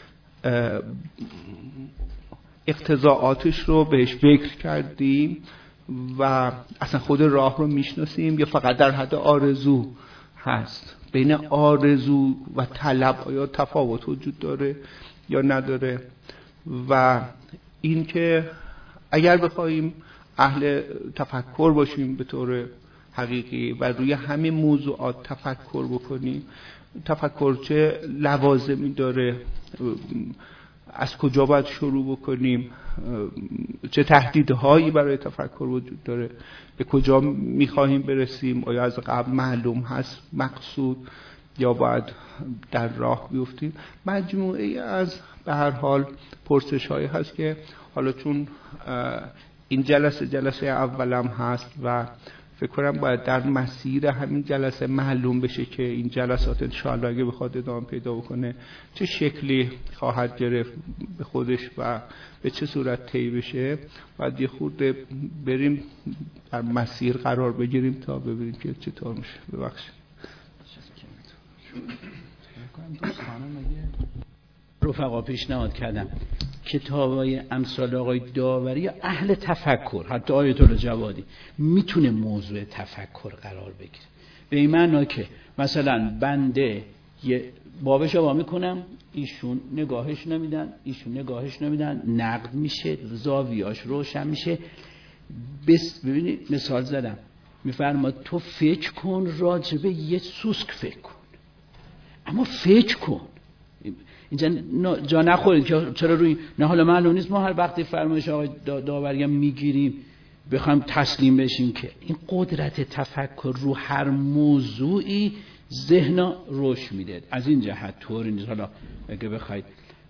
Speaker 4: اقتضاعاتش رو بهش فکر کردیم و اصلا خود راه رو میشناسیم، یا فقط در حد آرزو هست. بین آرزو و طلب آیا تفاوت وجود داره یا نداره؟ و این که اگر بخوایم اهل تفکر باشیم به طور حقیقی و روی همین موضوعات تفکر بکنیم، تفکر چه لوازمی داره، از کجا باید شروع بکنیم، چه تهدیدهایی برای تفکر وجود داره، به کجا میخواهیم برسیم، آیا از قبل معلوم هست مقصود یا باید در راه بیفتیم. مجموعه ای از به هر حال پرسش هایی هست که حالا چون این جلسه جلسه اولم هست و فکر کنم باید در مسیر همین جلسه معلوم بشه که این جلسات انشاءالله اگه بخواد ادامه پیدا بکنه چه شکلی خواهد گرفت به خودش و به چه صورت طی بشه، باید یه خورده بریم در مسیر قرار بگیریم تا ببینیم که چطور میشه. ببخشید.
Speaker 2: رفقا پیشنهاد کردم کتابای امثال آقای داوری یا اهل تفکر، حتی آیت الله جوادی میتونه موضوع تفکر قرار بگیره، به این معنا که مثلا بنده یه بابش رو با میکنم، ایشون نگاهش نمیدن، ایشون نگاهش نمیدن، نقد میشه، زاویه‌اش روشن میشه. بس ببینید مثال زدم، میفرماد تو فکر کن راجبه یه سوسک فکر کن، اما فکر کن. اینجا جا نخورید که چرا روی نه، حالا معلوم نیست ما هر وقتی فرمایش آقای داوری هم میگیریم بخوایم تسلیم بشیم که این قدرت تفکر رو هر موضوعی ذهن روش میده. از این جهت طور نیست. حالا اگه بخواید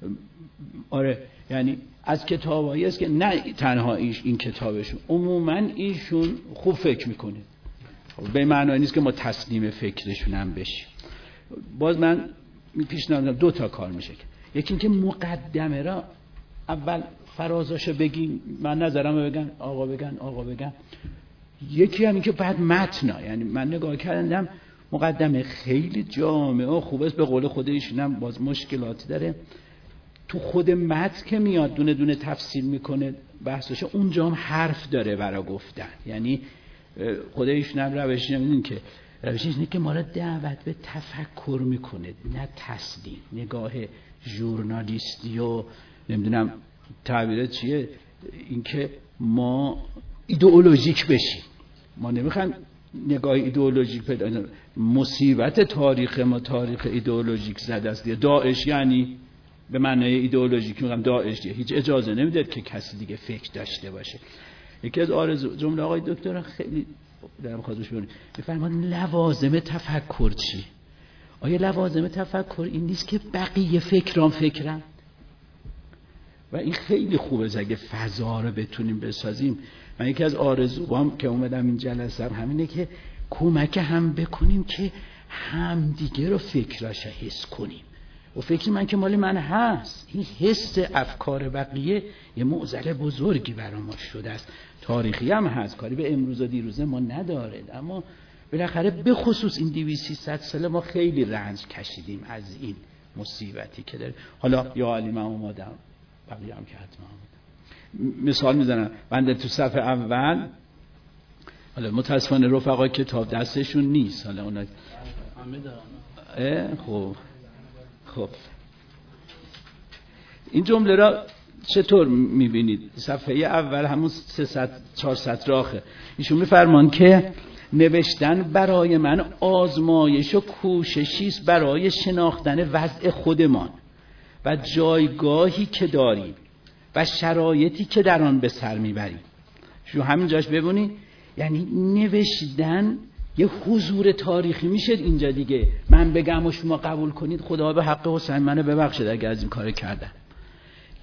Speaker 2: آره یعنی از کتابایی است که نه تنها ایش این کتابشون، عموما ایشون خوب فکر میکنه، به معنی نیست که ما تسلیم فکرشون هم بشیم. باز من پیشنهاد می‌کنم دو تا کار میشه. یکی اینکه مقدمه را اول فرازاشو بگیم، من نظرمو بگن، آقا بگن، آقا بگن. یکی هم این که بعد متن، یعنی من نگاه کردم مقدمه خیلی جامع و خوب است، به قول خود ایشونم باز مشکلاتی داره، تو خود متن که میاد دونه دونه تفصیل میکنه بحثش، اونجا هم حرف داره برای گفتن. یعنی خود ایشونم روشی نمیدونین که روشش اینه که ما را دعوت به تفکر میکنه، نه تسلیم. نگاه ژورنالیستی و نمیدونم تعبیرات چیه، اینکه ما ایدئولوژیک بشیم. ما نمیخوایم نگاه ایدئولوژیک پیدا کنیم. مصیبت تاریخ ما تاریخ ایدئولوژیک زده است. داعش یعنی به معنای ایدئولوژیک میگم داعش هیچ اجازه نمیده که کسی دیگه فکر داشته باشه. یکی از آرزو جمله آقای دکتر خیلی دارم خواهدش ببینید، بفرمان لوازم تفکر چی؟ آیا لوازم تفکر این نیست که بقیه فکران فکرن؟ و این خیلی خوبه اگه فضا رو بتونیم بسازیم. من یکی از آرزوام که اومدم این جلسه همینه که کمک هم بکنیم که همدیگه رو فکراش حس کنیم. و فکر من که مال من هست، این حس افکار بقیه یه معضل بزرگی برای ما شده است. تاریخی هم هست، کاری به امروز و دیروزه ما نداره، اما بالاخره به خصوص این دویست سیصد ساله ما خیلی رنج کشیدیم از این مصیبتی که داره. حالا یا علی من اومدم، بقیه هم که حتما اومدم. مثال میزنم، بنده تو صفحه اول، حالا متاسفانه رفقا کتاب دستشون نیست، حالا اونا خب خب این جمله را چطور میبینید؟ صفحه اول همون سیصد چهارصد راخه. ایشون میفرمان که نوشتن برای من آزمایش و کوششی است برای شناختن وضع خودمان و جایگاهی که داریم و شرایطی که در آن به سر میبریم. شو همین جاش ببینید، یعنی نوشتن یه حضور تاریخی میشه اینجا دیگه. من بگم و شما قبول کنید، خدا به حق حسین منو ببخشید اگه از این کار کردم.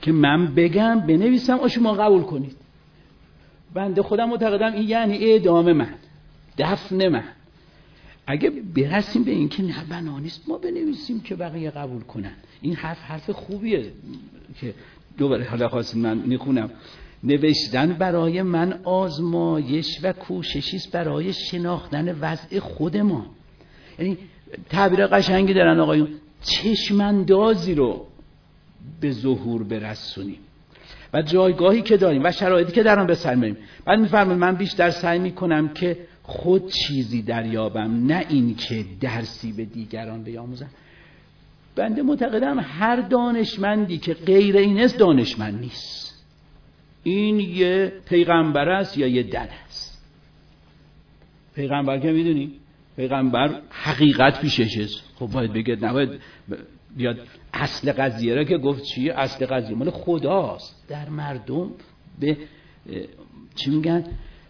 Speaker 2: که من بگم بنویسم و شما قبول کنید. بنده خودم معتقدم این یعنی اعدام من، دفن من. اگه برسیم به این که نه بنا نیست ما بنویسیم که بقیه قبول کنن، این حرف حرف خوبیه که دوباره حالا خواستیم من میخونم. نوشتن برای من آزمایش و کوششی است برای شناختن وضع خود ما. یعنی تعبیر قشنگی دارن آقایون، چشماندازی رو به ظهور برسونیم و جایگاهی که داریم و شرایطی که در آن به سر میبریم. بعد میفرمایید من بیشتر سعی میکنم که خود چیزی دریابم، نه این که درسی به دیگران بیاموزم. بنده معتقدم هر دانشمندی که غیر این است دانشمند نیست. این یه پیغمبر است یا یه در است. پیغمبر که میدونی پیغمبر حقیقت پیشش است، خب باید بگید نباید بیاد اصل قضیه را که گفت چیه؟ اصل قضیه مال خداست. در مردم به چی میگن؟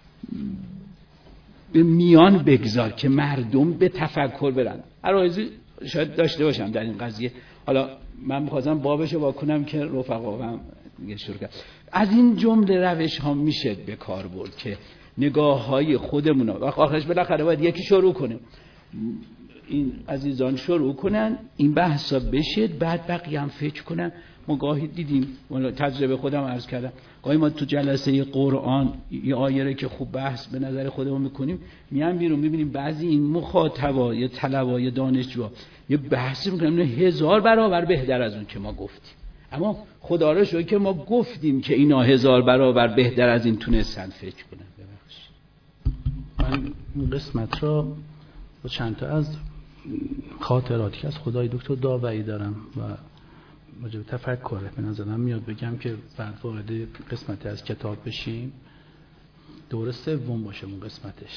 Speaker 2: به میان بگذار که مردم به تفکر برن. عرایزی شاید داشته باشم در این قضیه. حالا من می‌خواستم بابشو واکنم که رفقا هم دیگه شروع کرد. از این جمله روش ها میشه به کار برد که نگاه های خودمون و آخرش بالاخره باید یکی شروع کنیم. این عزیزان شروع کنن، این بحثا بشه، بعد بقیه هم فکر کنن. ما گاهی دیدیم، تجربه خودم عرض کردم، گاهی ما تو جلسه قرآن یه آیه که خوب بحث به نظر خودمون میکنیم، میام بیرون میبینیم بعضی این مخاطبا یا طلبا یا دانشجوها یه بحثی میکنن هزار برابر بهتر از اون که ما گفتیم. اما خدا رو شکر که ما گفتیم که اینا هزار برابر بهتر از این تونستن فکر کنن. ببخشید
Speaker 3: من این قسمت رو با چند تا از خاطراتی که از خدای دکتر داوری دارم و راجع به تفکره به نظرم میاد بگم که بعد وارد قسمتی از کتاب بشیم. دوره سوم باشه اون قسمتش.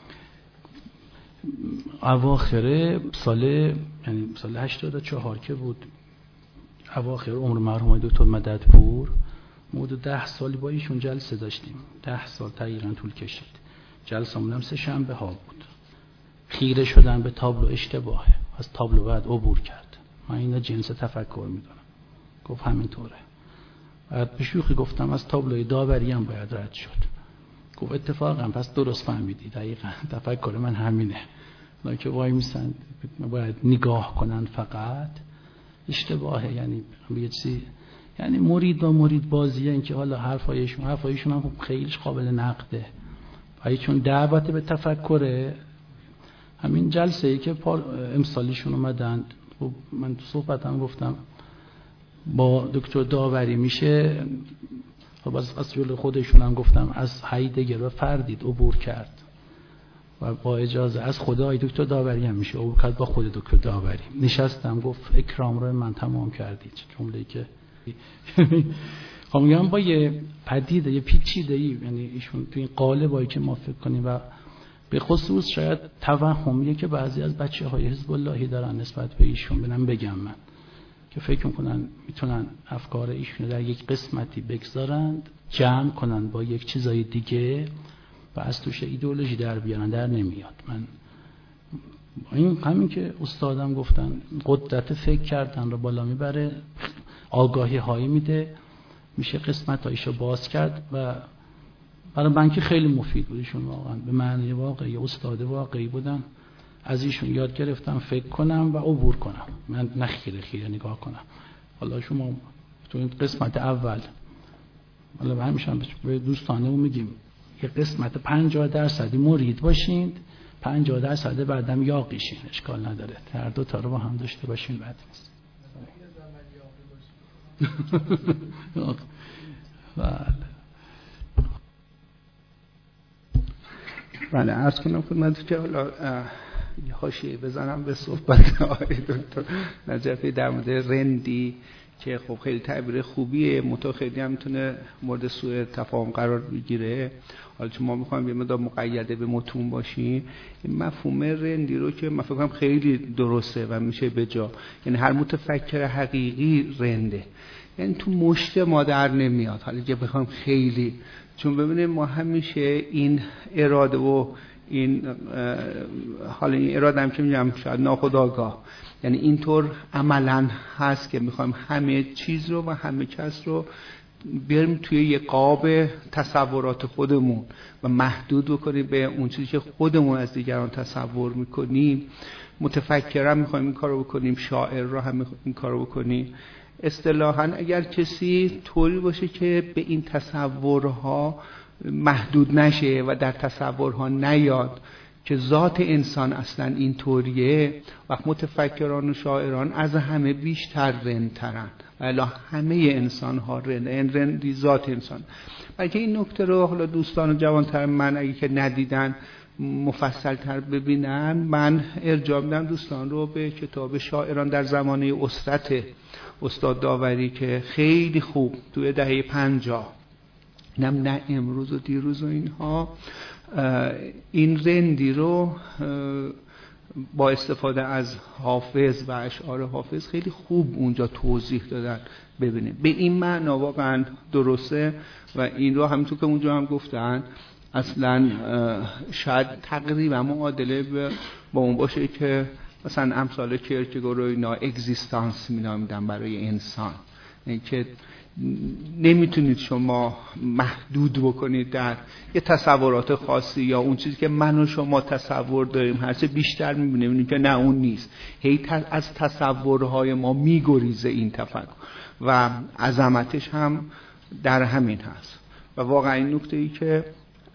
Speaker 3: اواخر سال یعنی سال هشتاد و چهار که بود، اواخر عمر مرحوم دکتر مددپور، مدت ده سالی با ایشون جلسه داشتیم. ده سال تقریبا طول کشید. جلسه‌مون هم سه شنبه ها بود. خیره شدن به تابلو اشتباهه، از تابلو بعد عبور کرد. من اینا جنس تفکر میدونم. گفت همینطوره. بعد به شوخی گفتم از تابلوی داوری هم باید رد شد. گفت اتفاقا پس درست فهمیدی، دقیقاً تفکر من همینه. اونا که وای میسن باید نگاه کنن فقط اشتباهه. یعنی یه چیزی، یعنی مرید با مرید بازیه، این که حالا حرفایشون حرفایشون هم خیلی قابل نقده. ولی چون دعوت به تفکره، همین جلسه ای که امسالیشون اومدن، خب من تو صحبتم گفتم با دکتر داوری میشه، خب از اصول خودشون هم گفتم از هایدگر و فردید عبور کرد و با اجازه از خدای دکتر داوری هم میشه عبور کرد با خود دکتر داوری. نشستم گفت اکرام رو من تمام کردید، جمله‌ای که خب میگم با یه پدیده یه پیچیده‌ای، یعنی ایشون تو این قالبایی که ما فکر کنیم و به خصوص شاید توهمیه که بعضی از بچه‌های حزب اللهی دارن نسبت به ایشون، بنم بگم من که فکر میکنن میتونن افکار ایشون در یک قسمتی بگذارند، جمع کنن با یک چیزای دیگه و از توش ایدئولوژی در بیارن. در نمیاد. من این همین که استادم گفتن قدرت فکر کردن رو بالا میبره، آگاهی هایی میده، میشه قسمت هایشو باز کرد و برای من که خیلی مفید بود. ایشون واقعا به معنی واقعی استاد واقعی بودن. از ایشون یاد گرفتم فکر کنم و عبور کنم، من نه خیره خیره نگاه کنم. حالا شما تو این قسمت اول، حالا همیشه به دوستانمون میگیم یه قسمت پنجاه درصدی مرید باشین، پنجاه درصد بعدم یاقیشین، اشکال نداره. هر دو تا رو با هم داشته باشین بد نیست.
Speaker 4: بله بله عرض کنم خدمت که حالا یه حاشیه بزنم به صحبت آقای دکتر نجفی در مورد رندی که خب خیلی تعبیر خوبیه، منتها خیلی هم میتونه مورد سوء تفاهم قرار بگیره. حالا چون ما میخوایم یه مقدار مقیده به متون باشیم، این مفهوم رندی رو که من فکر کنم خیلی درسته و میشه به جا، یعنی هر متفکر حقیقی رنده، یعنی تو مشت ما در نمیاد. حالا که بخوام خیلی، چون ببینیم ما همیشه این اراده و این حالا این ارادم که میگم شاید ناخودآگاه، یعنی اینطور عملاً هست که میخوایم همه چیز رو و همه کس رو بیاریم توی یه قاب تصورات خودمون و محدود بکنیم به اون چیزی که خودمون از دیگران تصور میکنیم. متفکرم میخوایم این کارو بکنیم، شاعر رو هم میخوایم این کارو بکنیم. اصطلاحاً اگر کسی طوری باشه که به این تصورها محدود نشه و در تصورها نیاد که ذات انسان اصلا این طوریه، وقت متفکران و شاعران از همه بیشتر رندترن و الا همه انسان ها رند، این رندی ذات انسان. بلکه این نکته رو حالا دوستان و جوانتر من اگه که ندیدن مفصل تر ببینن، من ارجاع میدم دوستان رو به کتاب شاعران در زمانه اسرت استاد داوری که خیلی خوب توی دهه پنجاه، نم نه امروز و دیروز و اینها، این رندی رو با استفاده از حافظ و اشعار حافظ خیلی خوب اونجا توضیح دادن. ببینید به این معنا واقعا درسته و این رو همینطور که اونجا هم گفتن اصلا شاید تقریبا معادله با اون باشه که مثلا امثال کیرکگور و اینا اگزیستانس مینامیدن برای انسان، یعنی که نمیتونید شما محدود بکنید در یه تصورات خاصی یا اون چیزی که من و شما تصور داریم هرچه بیشتر میبینیم که نه اون نیست، هی از تصورهای ما میگریزه این تفکر و عظمتش هم در همین هست. و واقعا این نکته ای که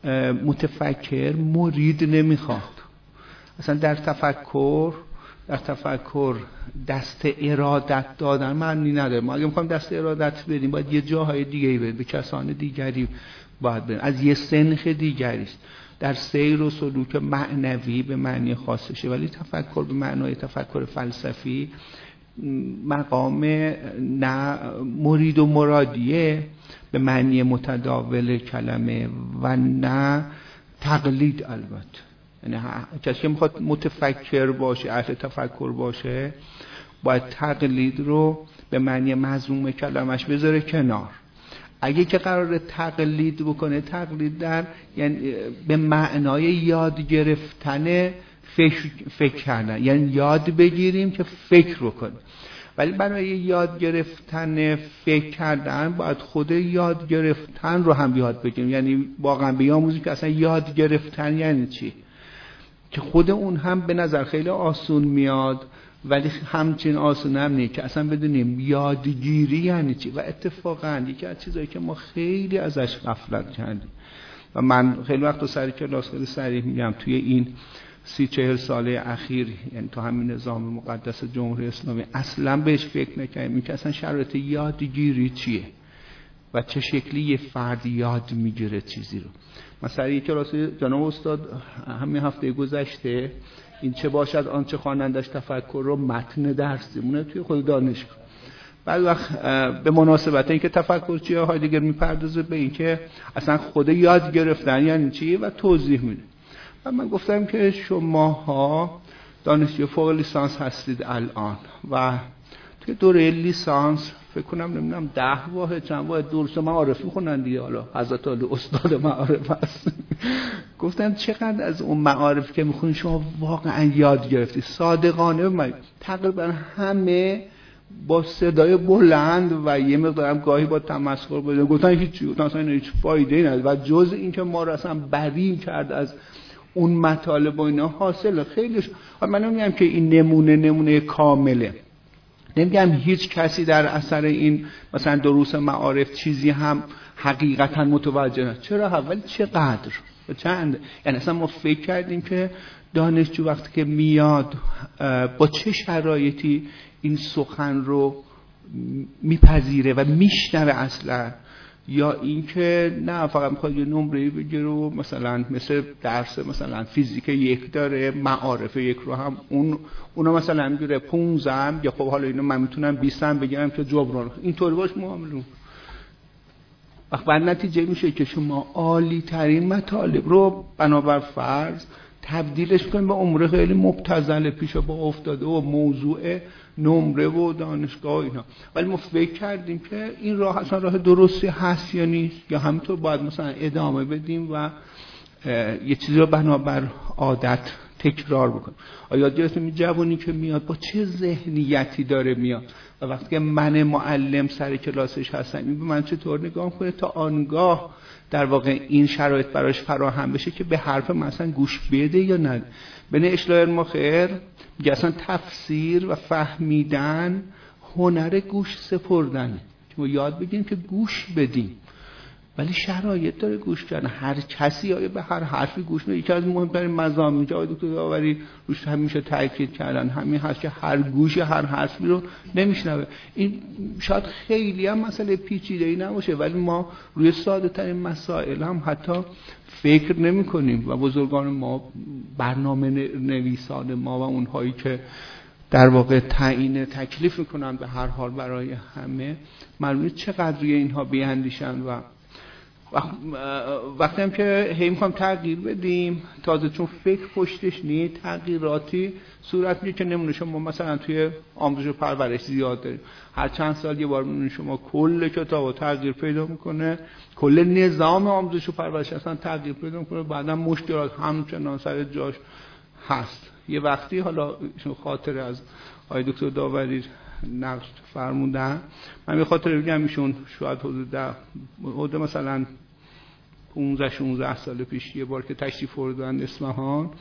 Speaker 4: متفکر مرید نمیخواد، اصلا در تفکر در تفکر دست ارادت دادن معنی نداره. ما اگه میخوایم دست ارادت بدیم باید یه جاهای دیگه بریم، به کسان دیگری باید بریم، از یه سنخ دیگری است. در سیر و سلوک معنوی به معنی خاصشه، ولی تفکر به معنای تفکر فلسفی مقام نه مرید و مرادیه به معنی متداول کلمه و نه تقلید. البته یعنی کسی که میخواد متفکر باشه، اهل تفکر باشه، باید تقلید رو به معنی مضموم کلمش بذاره کنار. اگه که قراره تقلید بکنه، تقلید در یعنی به معنای یاد گرفتن فکر, فکر کردن، یعنی یاد بگیریم که فکر بکنیم. ولی برای یاد گرفتن فکر کردن باید خود یاد گرفتن رو هم یاد بگیریم، یعنی واقعا بیاموزیم که اصلا یاد گرفتن یعنی چی، که خود اون هم به نظر خیلی آسون میاد ولی همچین آسون هم نیست که اصلا بدونیم یادگیری یعنی چی. و اتفاقا یکی از چیزایی که ما خیلی ازش غفلت کردیم و من خیلی وقت سر کلاس خیلی صریح میگم توی این سی چهل ساله اخیر، یعنی تو همین نظام مقدس جمهوری اسلامی اصلا بهش فکر نکردیم که اصلا شرایط یادگیری چیه و چه شکلی یه فرد یاد میگیره چیزی رو. مثلا یک کلاس جناب استاد همین هفته گذشته این چه باشد آنچه خوانندش تفکر رو متن درسیمونه توی خود دانشگاه، بعد وقت به مناسبت اینکه تفکر چیه هایدگر میپردازه به اینکه اصلا خود یاد گرفتن یعنی چی و توضیح میده. و من گفتم که شماها دانشجو فوق لیسانس هستید الان و توی دوره لیسانس فکر کنم نمیدونم ده واحد چند واحد درس معارف میخونن دیگه، حالا حضرت علی استاد معارف هست. گفتم چقدر از اون معارف که میخونید شما واقعا یاد گرفتید؟ صادقانه من تقریبا همه با صدای بلند و یه مقدارم گاهی با تمسخر بودن گفتن هیچ گفتن اصلا هیچ فایده‌ای نداره و جز این که ما رو اصلا بریم کرد از اون مطالب و اینا حاصل خیلیش. من نمیگم که این نمونه نمونه کامله، نمیگم هیچ کسی در اثر این مثلا دروس معارف چیزی هم حقیقتا متوجه نه، چرا؟ ولی چقدر و چند، یعنی اصلا ما فکر کردیم که دانشجو وقتی که میاد با چه شرایطی این سخن رو میپذیره و میشنوه اصلا، یا اینکه نه فقط میخواد یه نمره بگیره و مثلا مثل درس مثلا فیزیک یک داره معارف یک رو هم اون اونا مثلا میگیره پونزده یا خب حالا اینو من میتونم بیست هم بگیرم که جبران اینطوری باش معامله. وقت بعد نتیجه میشه که شما عالی ترین مطالب رو بنابر فرض تبدیلش کنید به امور خیلی مبتذل پیش با افتاده و موضوع نمره و دانشگاه و اینا. ولی ما فکر کردیم که این راه اصلا راه درستی هست یا نیست، یا همینطور باید مثلا ادامه بدیم و یه چیزی رو بنابر عادت تکرار بکنیم. آیا یاد گرفتیم این جوانی که میاد با چه ذهنیتی داره میاد و وقتی که من معلم سر کلاسش هستم این به من چطور نگاه کنه تا آنگاه در واقع این شرایط براش فراهم بشه که به حرف مثلا گوش بده یا نه. بین اشلاء المخیر میگه اصلا تفسیر و فهمیدن هنر گوش سپردنه که ما یاد بگیریم که گوش بدیم، ولی شرایط داره گوش کردن. هر کسی آیا به هر حرفی گوش میده؟ یکی از مهمترین مضامین که آقای دکتر داوری روش همیشه تاکید کردن همین هست که هر گوش هر حرفی رو نمیشنوه. این شاید خیلی هم مسئله پیچیده‌ای نباشه، ولی ما روی ساده ترین مسائل هم حتی فکر نمی کنیم و بزرگان ما، برنامه نویسان ما و اونهایی که در واقع تعیین تکلیف میکنن به هر حال برای همه، معلومه چقدر روی اینها بیاندیشن. و وقتی هم که هی میخوایم تغییر بدیم، تازه چون فکر پشتش نیست، تغییراتی صورت میگه که نمونه شما مثلا توی آموزش و پرورش زیاد داریم، هر چند سال یه بار میبینید شما کل کتاب تغییر پیدا میکنه، کل نظام آموزش و پرورش اصلا تغییر پیدا میکنه، بعدا مشکلات همچنان سر جاش هست. یه وقتی حالا خاطره از آقای دکتر داوری نقش فرمودن، من به خاطر بگم ایشون شاید حدود ده حدود مثلا پانزده شانزده سال پیش یه بار که تشریف آوردن اصفهان،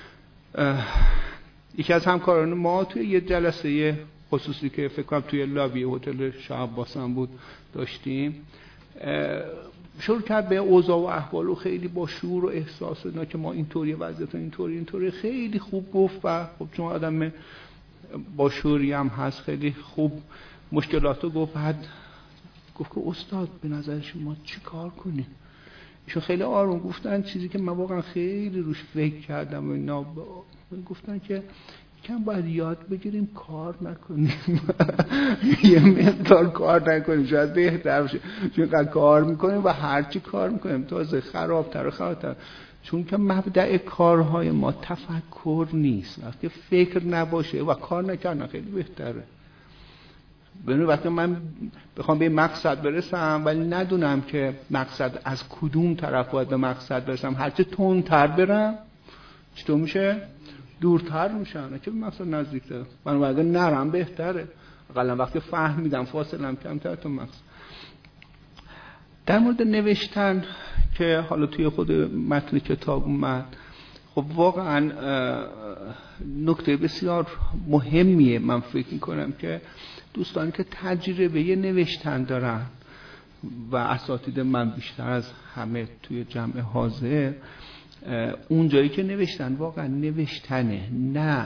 Speaker 4: یکی از همکاران ما توی یه جلسه خصوصی که فکر کنم توی لابی هتل شاه عباس هم بود داشتیم، شروع کرد به اوضاع و احوال و خیلی با شور و احساس اینا که ما اینطوری وضعیت اینطوری اینطوری خیلی خوب گفت و خب چون آدم با شوری هم هست خیلی خوب مشکلاتو گفت. بعد گفت که استاد به نظر شما چی کار کنیم؟ ایشون خیلی آروم گفتن چیزی که من واقعا خیلی روش فکر کردم و اینا، گفتن که کم باید یاد بگیریم کار نکنیم یه مقدار کار نکنیم شاید بهتر باشه، چون کار میکنیم و هرچی کار میکنیم تازه خرابتر و خرابتر، چون که مبدأ کارهای ما تفکر نیست. وقتی فکر نباشه و کار نکردن خیلی بهتره. ببینید وقتی من بخوام به مقصد برسم ولی ندونم که مقصد از کدوم طرف باید به مقصد برسم، هرچه تندتر برم چطور میشه؟ دورتر میشن، نه که به مقصد نزدیکتر. من باید نرم بهتره، اقلا وقتی فهمیدم فاصلم کمتر تا مقصد. در مورد نوشتن که حالا توی خود متن کتاب اومد، خب واقعا نکته بسیار مهمیه. من فکر میکنم که دوستانی که تجربه نوشتن دارن و اساتید من بیشتر از همه توی جمع حاضر، اون جایی که نوشتن واقعا نوشتنه، نه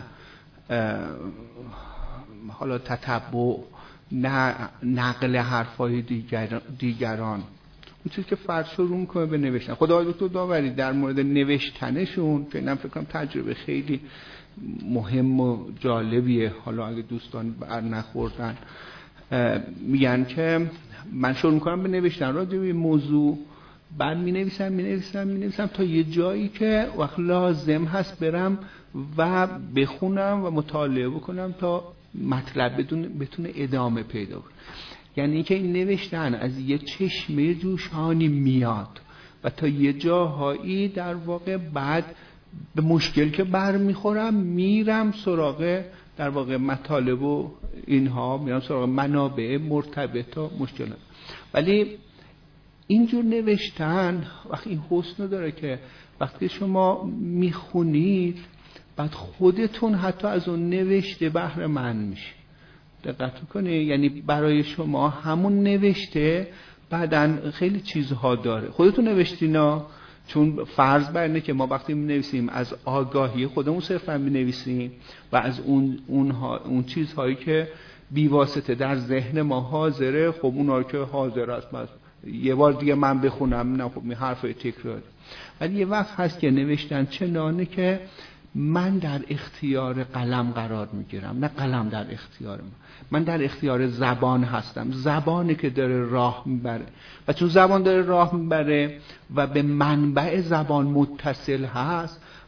Speaker 4: حالا تتبع، نه نقل حرفای دیگر دیگران. اون چیزی که فرد شروع میکنه به نوشتن. خدا آقای دکتر داوری در مورد نوشتنشون فعلا فکر کنم تجربه خیلی مهم و جالبیه، حالا اگه دوستان بر نخوردن میگن که من شروع میکنم به نوشتن راجع به موضوع، بعد می نویسم می نویسم می نویسم تا یه جایی که وقت لازم هست برم و بخونم و مطالعه بکنم تا مطلب بتونه ادامه پیدا کنه. یعنی که این نوشتن از یه چشمه جوشانی میاد و تا یه جاهایی در واقع بعد به مشکل که برمیخورم میرم سراغ در واقع مطالب و اینها، میرم سراغ منابع مرتبط و مشکلات. ولی اینجور نوشتن وقتی این حسن داره که وقتی شما میخونید بعد خودتون حتی از اون نوشته بهره مند میشید. دقت کنید، یعنی برای شما همون نوشته بعدن خیلی چیزها داره. خودتون نوشتینا، چون فرض بر اینه که ما وقتی می‌نویسیم از آگاهی خودمون صرفا می‌نویسیم و از اون اونها اون چیزهایی که بی‌واسطه در ذهن ما حاضره، خب اونا که حاضر است بس یه بار دیگه من بخونم، نه خب این حرفای تکراری. ولی یه وقت هست که نوشتن چنانه که من در اختیار قلم قرار میگیرم، نه قلم در اختیار من. من در اختیار زبان هستم، زبانی که داره راه میبره و چون زبان داره راه میبره و به منبع زبان متصل هست،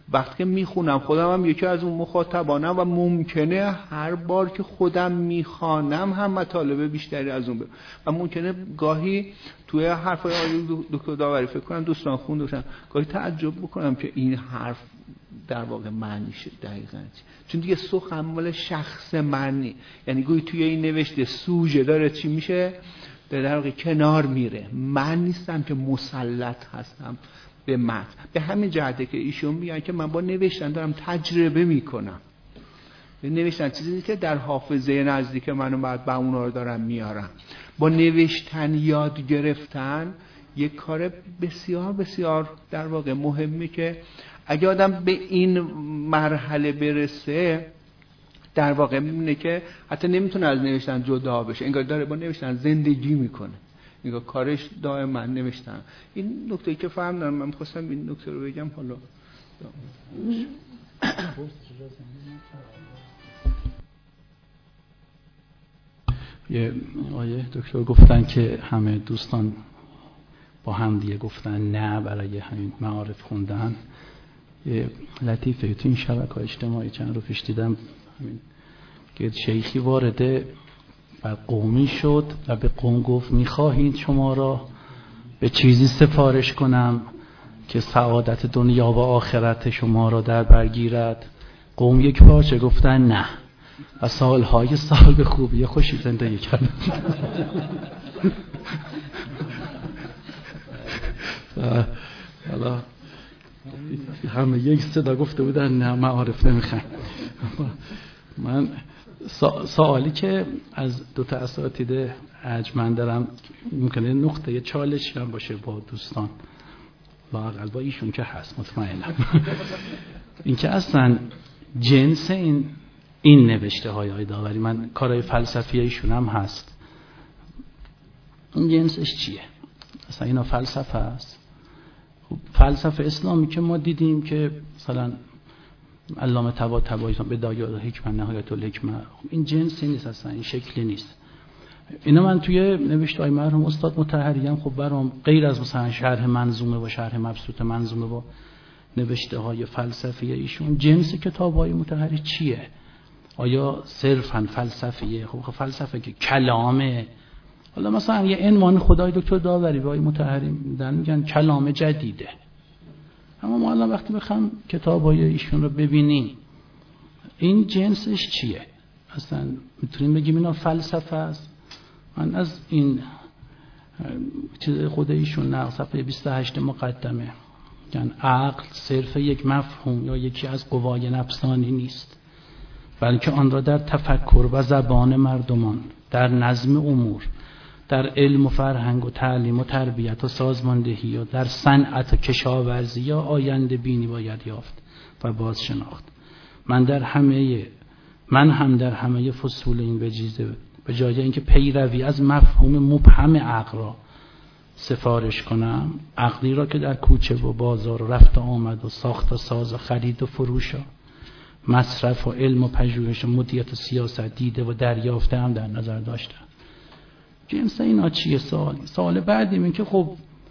Speaker 4: وقتی که میخونم خودم هم یکی از اون مخاطبانم و ممکنه هر بار که خودم میخوانم هم مطالب بیشتری از اون بر. و ممکنه گاهی توی حرفای آقای دکتر داوری فکر کنم دوستان خوندوشن، گاهی تعجب بکنم که این حرف در واقع معنیش دقیقاً چی، چون دیگه سخن مال شخص معنی، یعنی گویی توی این نوشته سوژه داره چی میشه در واقع کنار میره، من نیستم که مسلط هستم به متن. به همین جهته که ایشون میگن که من با نوشتن دارم تجربه میکنم، نوشتن چیزی که در حافظه نزدیک من و بعد با اونا رو دارم میارم. با نوشتن یاد گرفتن یک کار بسیار بسیار در واقع مهمه که اگه آدم به این مرحله برسه در واقع میبینه که حتی نمیتونه از نوشتن جدا بشه، انگار داره با نوشتن زندگی میکنه، انگار کارش دائما نوشتن. این نکته‌ای که فهمیدم من می‌خواستم این نکته رو بگم. حالا
Speaker 3: یه آیه دکتر گفتن که همه دوستان با هم دیگه گفتن نه برای همین معارف خوندن. یه لطیفه تو این شبکه‌های اجتماعی چند رو پیش دیدم، همین که شیخی وارده بر قومی شد و به قوم گفت میخواهید شما را به چیزی سفارش کنم که سعادت دنیا و آخرت شما را در برگیرد؟ قوم یک بارچه گفتن نه و سالهای سال به خوبی خوشی زندگی کردن. حالا همه یک صدا گفته بودن نه معارف نمیخوام. من سوالی که از دو تا اساتید ارجمند دارم، ممکنه نقطه چالشی هم باشه با دوستان، لااقل با ایشون که هست مطمئنم. این که اصلا جنس این این نوشته های های داوری، من کارهای فلسفی ایشون هم هست، این جنسش چیه؟ اصلا اینا فلسفه است. خب فلسفه اسلامی که ما دیدیم که مثلا علامه طباطبایی بدایه الحکمه نهایت الحکمه، این جنسی نیست اصلا، این شکلی نیست. اینا من توی نوشته های مرحوم استاد مطهری هم خب برام غیر از مثلا شرح منظومه و شرح مبسوط منظومه و نوشته های فلسفی ایشون، جنس کتاب های مطهری چیه؟ آیا صرفا فلسفیه؟ خب فلسفه که کلامه. حالا مثلا یه عنوان خدای دکتر داوری به های مطهری میدن، میگن کلام جدیده. اما ما الان وقتی بخوام کتاب‌های ایشون رو ببینیم، این جنسش چیه؟ اصلا میتونیم بگیم اینا فلسفه است؟ من از این چیز خود ایشون نه، صفحه بیست و هشت مقدمه، یعنی عقل صرف یک مفهوم یا یکی از قوای نفسانی نیست، بلکه آن را در تفکر و زبان مردمان، در نظم امور، در علم و فرهنگ و تعلیم و تربیت و سازماندهی و در صنعت و کشاورزی یا آینده بینی باید یافت و باز شناخت. من در همه من هم در همه فصول این بجیزه به جای اینکه پیروی از مفهوم مبهم عقل را سفارش کنم، عقلی را که در کوچه و بازار و رفت و آمد و ساخت و ساز و خرید و فروش و مصرف و علم و پژوهش و مدیریت و سیاست دیده و دریافته هم در نظر داشتم. جنس اینا چیه؟ سوال سوال بعدی این که خب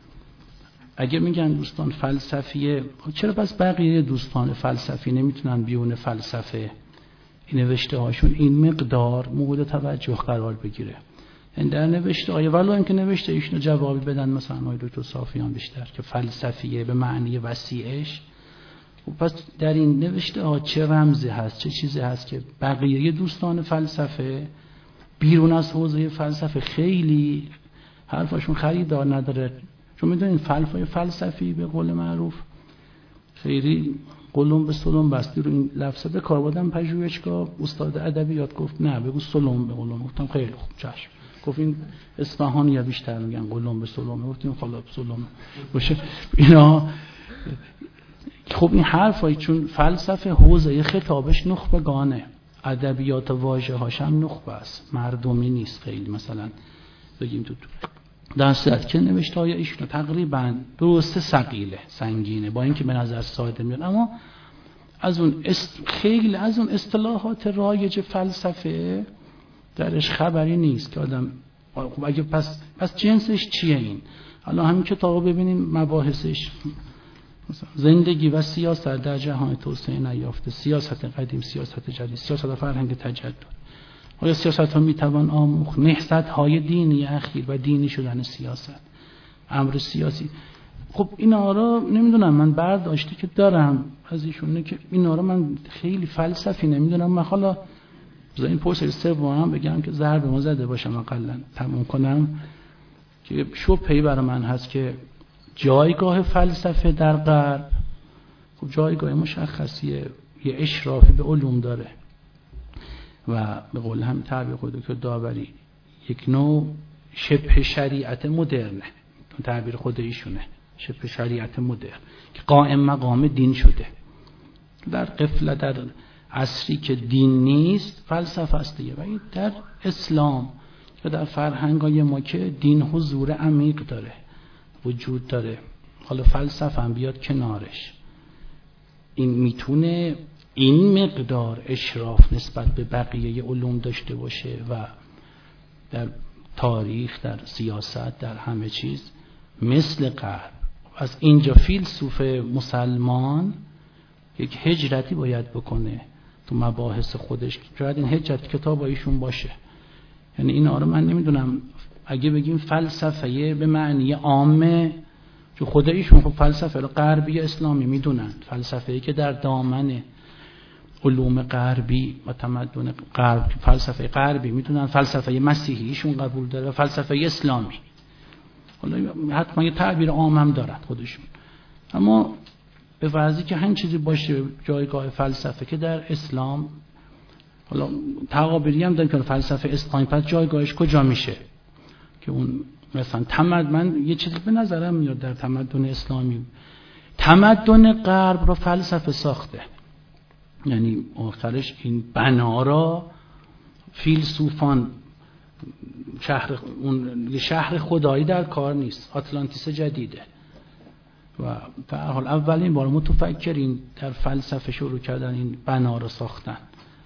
Speaker 3: اگه میگن دوستان فلسفیه، چرا پس بقیه دوستان فلسفی نمیتونن بیون فلسفه این نوشته هاشون این مقدار مورد توجه قرار بگیره؟ این در نوشته های ولی اینکه نوشته ایشون جوابی بدن، مثلا آقای دکتر صافیان بیشتر که فلسفیه به معنی وسیعش، خب پس در این نوشته ها چه رمزی هست، چه چیزی هست که بقیه دوستان فلسفه بیرون از حوزه فلسفه خیلی حرفاشون خریدار نداره؟ چون میدونین فلسفه فلسفی به قول معروف خیلی قلم به سلم بستی رو این لفظه به کار بردن. پژوهشگاه استاد ادبیات گفت نه بگو سلم به قلم، گفتم خیلی خوب چشم. گفت این اصفهانی یا بیشتر میگن قلم به سلم، گفتیم خلاص سلم باشه اینا. خب این حرفایی چون فلسفه حوزه خطابش نخبگانه، ادبیات واژه هاش هم نخبه است، مردمی نیست خیلی. مثلا بگیم تو در صورت که نوشته های ایشون تقریبا درسته ثقیله، سنگینه، با اینکه به نظر ساده میاد، اما از اون است... خیلی از اون اصطلاحات رایج فلسفه درش خبری نیست که آدم خب اگه پس پس جنسش چیه این؟ حالا همین کتابو ببینیم مباحثش زندگی و سیاست در جهان توسعه نیافته، سیاست قدیم، سیاست جدید، سیاست فرهنگ تجدد. آیا سیاست ها میتوان آموخت؟ نهضت های دینی اخیر و دینی شدن سیاست، امر سیاسی. خب این آرا نمیدونم، من برداشتی که دارم از ایشونه که این آرا من خیلی فلسفی نمیدونم. من حالا بذار این پرسش سوم هم بگم که ضرب ما زده باشم اقلا تموم کنم، که شبهه‌ای برای من هست که جایگاه فلسفه در غرب، خب جایگاه مشخصیه، یه اشرافی به علوم داره و به قول هم تعبیر دکتر داوری یک نوع شبه شریعت مدرنه، تعبیر خود ایشونه، شبه شریعت مدرن که قائم مقام دین شده. در قفله در عصری که دین نیست فلسفه است دیگه. و این در اسلام و در فرهنگای ما که دین حضور عمیق داره، وجود داره، حالا فلسفه هم بیاد کنارش، این میتونه این مقدار اشراف نسبت به بقیه علوم داشته باشه و در تاریخ، در سیاست، در همه چیز مثل غرب. از اینجا فیلسوف مسلمان یک هجرتی باید بکنه تو مباحث خودش، شاید این هجرت کتاب ایشون باشه. یعنی این آره من نمیدونم اگه بگیم فلسفه به معنی عامه، چون خود ایشون خب فلسفه رو غربی اسلامی میدونن، فلسفه‌ای که در دامن علوم غربی و تمدن غرب، فلسفه غربی میدونن، فلسفه مسیحیشون قبول داره، فلسفه اسلامی. حالا حتما یه تعبیر عام هم دارن خودشون، اما به فرضی که همین چیزی باشه جایگاه فلسفه که در اسلام، حالا تعابیری هم دارن که فلسفه اسلامی پس جایگاهش کجا میشه؟ که اون مثلا تمدن، من یه چیزی به نظرم میاد در تمدن اسلامی، تمدن غرب رو فلسفه ساخته. یعنی آخرش این بنا را فیلسوفان، شهر اون یه شهر خدایی در کار نیست، آتلانتیس جدیده و در حال اولین بار متفکرین در فلسفه شروع کردن این بنا را ساختن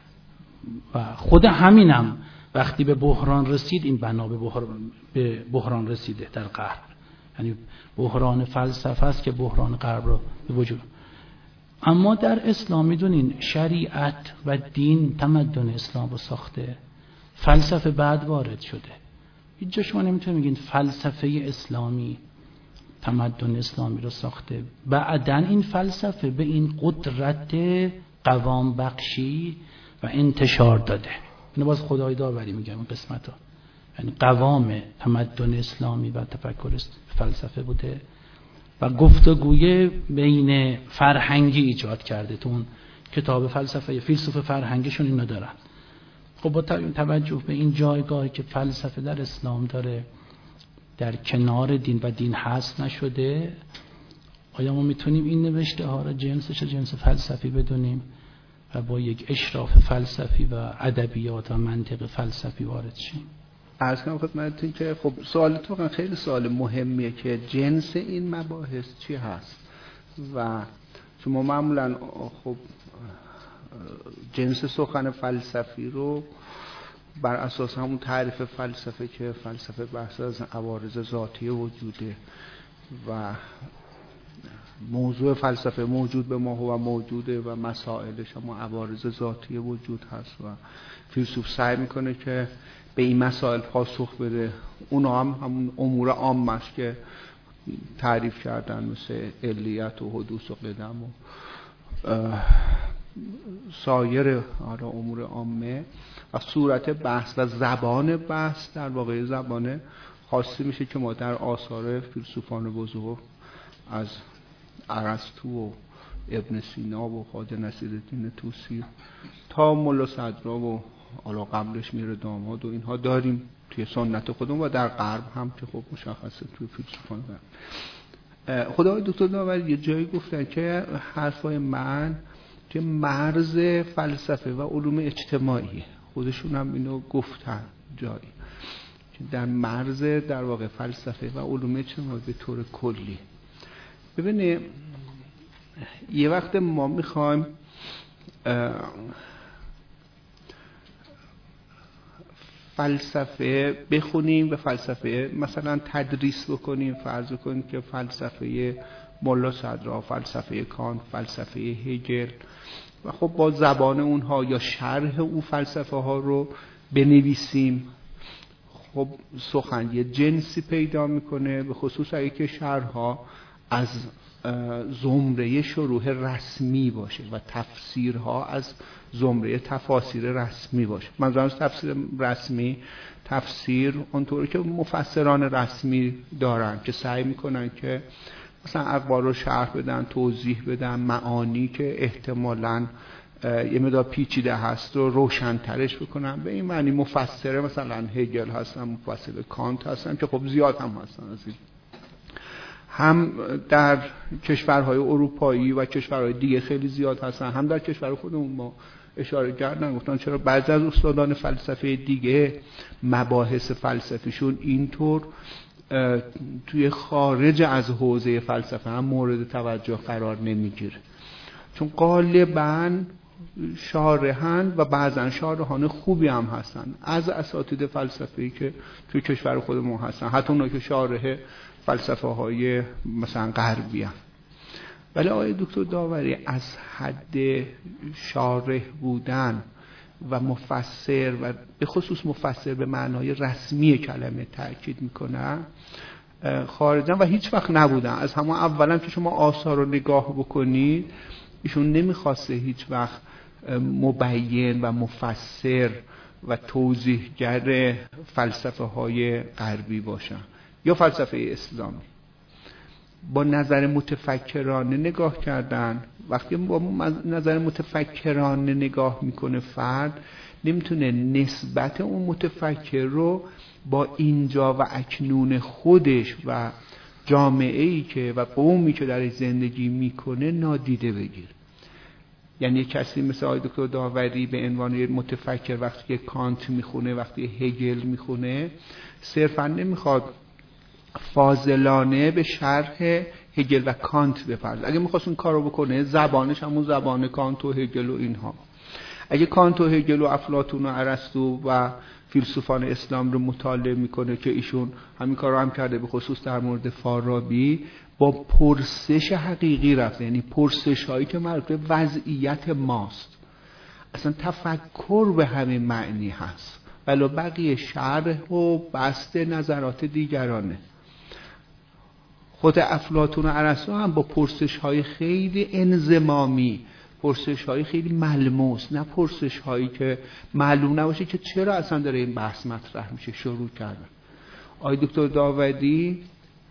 Speaker 3: و خود همینم وقتی به بحران رسید این بنا به بحران, به بحران رسیده در غرب. یعنی بحران فلسفه است که بحران غرب رو به وجود. اما در اسلام میدونین شریعت و دین تمدن اسلام رو ساخته، فلسفه بعد وارد شده. اینجا شما نمیتونید بگین فلسفه اسلامی تمدن اسلامی رو ساخته، بعداً این فلسفه به این قدرت قوام بخشی و انتشار داده. اینو باز خدای داوری میگم این قسمت ها، یعنی قوام تمدن اسلامی و تفکر فلسفه بوده و گفتگوی بین فرهنگی ایجاد کرده. تو اون کتاب فلسفه فیلسوف فرهنگیشون اینو دارن. خب با توجه به این جایگاهی که فلسفه در اسلام داره در کنار دین و دین هست نشده، آیا ما میتونیم این نوشته ها را جنسش جنس فلسفی بدونیم و با یک اشراف فلسفی و ادبیات و منطق فلسفی وارد شیم؟
Speaker 4: عرض کنم خدمتتون که خب سوالت واقعا خیلی سوال مهمیه که جنس این مباحث چی هست و شما معمولا خب جنس سخن فلسفی رو بر اساس همون تعریف فلسفه که فلسفه بحث از عوارض ذاتی وجوده و موضوع فلسفه موجود به ما و موجوده و مسائلش هم عوارض ذاتی وجود هست و فیلسوف سعی میکنه که به این مسائل پاسخ بده. اونا هم همون امور عام است که تعریف کردن، مثل علیت و حدوث و قدم و سایر امور عامه و صورت بحث و زبان بحث در واقع زبان خاصی میشه که ما در آثار فیلسوفان بزرگ از ارسطو و ابن سینا و خواجه نصیرالدین طوسی تا ملا صدرا و حالا قبلش میر داماد و اینها داریم توی سنت خودمون و در غرب هم که خب مشخصه توی فیلسوفان داریم. خدای دکتر داوری یه جایی گفتن که حرفای من که مرز فلسفه و علوم اجتماعی، خودشون هم اینو گفتن جایی که در مرز در واقع فلسفه و علوم اجتماعی به طور کلی. ببینید یه وقت ما میخوایم فلسفه بخونیم و فلسفه مثلا تدریس بکنیم، فرض کنیم که فلسفه ملا صدرا، فلسفه کانت، فلسفه هگل و خب با زبان اونها یا شرح اون فلسفه ها رو بنویسیم، خب سخن یه جنسی پیدا میکنه، به خصوص اگه که شرحها از زمره شروح رسمی باشه و تفسیرها از زمره تفاسیر رسمی باشه. منظورم از تفسیر رسمی، تفسیر اونطوری که مفسران رسمی دارن که سعی میکنن که مثلا اخبار رو شرح بدن، توضیح بدن، معانی که احتمالاً یه مقدار پیچیده هست رو روشن‌ترش بکنن. به این معنی مفسر مثلا هگل هستن، مفسر کانت هستن که خب زیاد هم هستن، از این هم در کشورهای اروپایی و کشورهای دیگه خیلی زیاد هستن، هم در کشور خودمون ما اشاره کردن، گفتن چرا بعضی از استادان فلسفه دیگه مباحث فلسفیشون اینطور توی خارج از حوزه فلسفه هم مورد توجه قرار نمیگیره، چون غالباً شارحان و بعضا شارحان خوبی هم هستن از اساتید فلسفه‌ای که توی کشور خودمون هستن، حتی اونایی که شارح فلسفه های مثلا غربی هم. ولی آقای دکتر داوری از حد شارح بودن و مفسر و به خصوص مفسر به معنای رسمی کلمه تأکید میکنن خارجن و هیچ وقت نبودن. از همون اولا که شما آثار رو نگاه بکنید، ایشون نمیخواسته هیچ وقت مبین و مفسر و توضیحگر فلسفه های غربی باشن یا فلسفه اسلامی. با نظر متفکرانه نگاه کردن. وقتی با نظر متفکرانه نگاه میکنه فرد، نمیتونه نسبت اون متفکر رو با اینجا و اکنون خودش و جامعه‌ای که و قومی که درش زندگی میکنه نادیده بگیره. یعنی کسی مثل آقای دکتر داوری به عنوان متفکر وقتی که کانت میخونه، وقتی هگل میخونه، صرفا نمیخواد فاضلانه به شرح هگل و کانت بپردازه. اگه میخواست اون کارو بکنه، زبانش همون زبان کانت و هگل و اینها. اگه کانت و هگل و افلاطون و ارسطو و فیلسوفان اسلام رو مطالعه میکنه که ایشون همین کار رو هم کرده، به خصوص در مورد فارابی، با پرسش حقیقی رفته، یعنی پرسش هایی که مربوط به وضعیت ماست. اصلا تفکر به همین معنی هست، ولی بقیه شرح و بسط نظرات دیگرانه. خود افلاطون و ارسطو هم با پرسش های خیلی انضمامی، پرسش های خیلی ملموس، نه پرسش هایی که معلوم نباشه که چرا اصلا داره این بحث مطرح میشه، شروع کردن. آقای دکتر داوری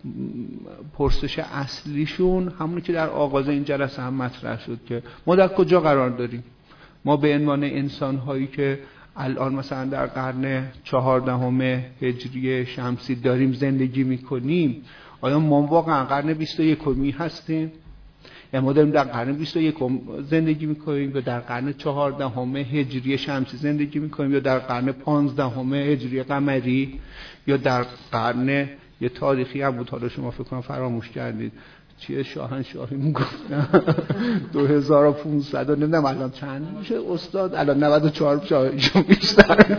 Speaker 4: پرسش اصلیشون همونی که در آغاز این جلسه هم مطرح شد که ما در کجا قرار داریم؟ ما به عنوان انسان هایی که الان مثلا در قرن چهاردهم هجری شمسی داریم زندگی میکنیم، آیا ما واقعا قرن بیست و یکمی هستیم؟ یا ما داریم در قرن بیست و یکم زندگی میکنیم یا در قرن چهاردهم هجری شمسی زندگی میکنیم یا در قرن پانزدهم هجری قمری یا در قرن یه تاریخی هم بود، حالا شما فکر کنم فراموش کردید چیه، شاهنشاهی میگفتن دو هزار و پانصد و نمیدونم الان چند میشه استاد، الان نود و چهار شاهنشاهی بیشتر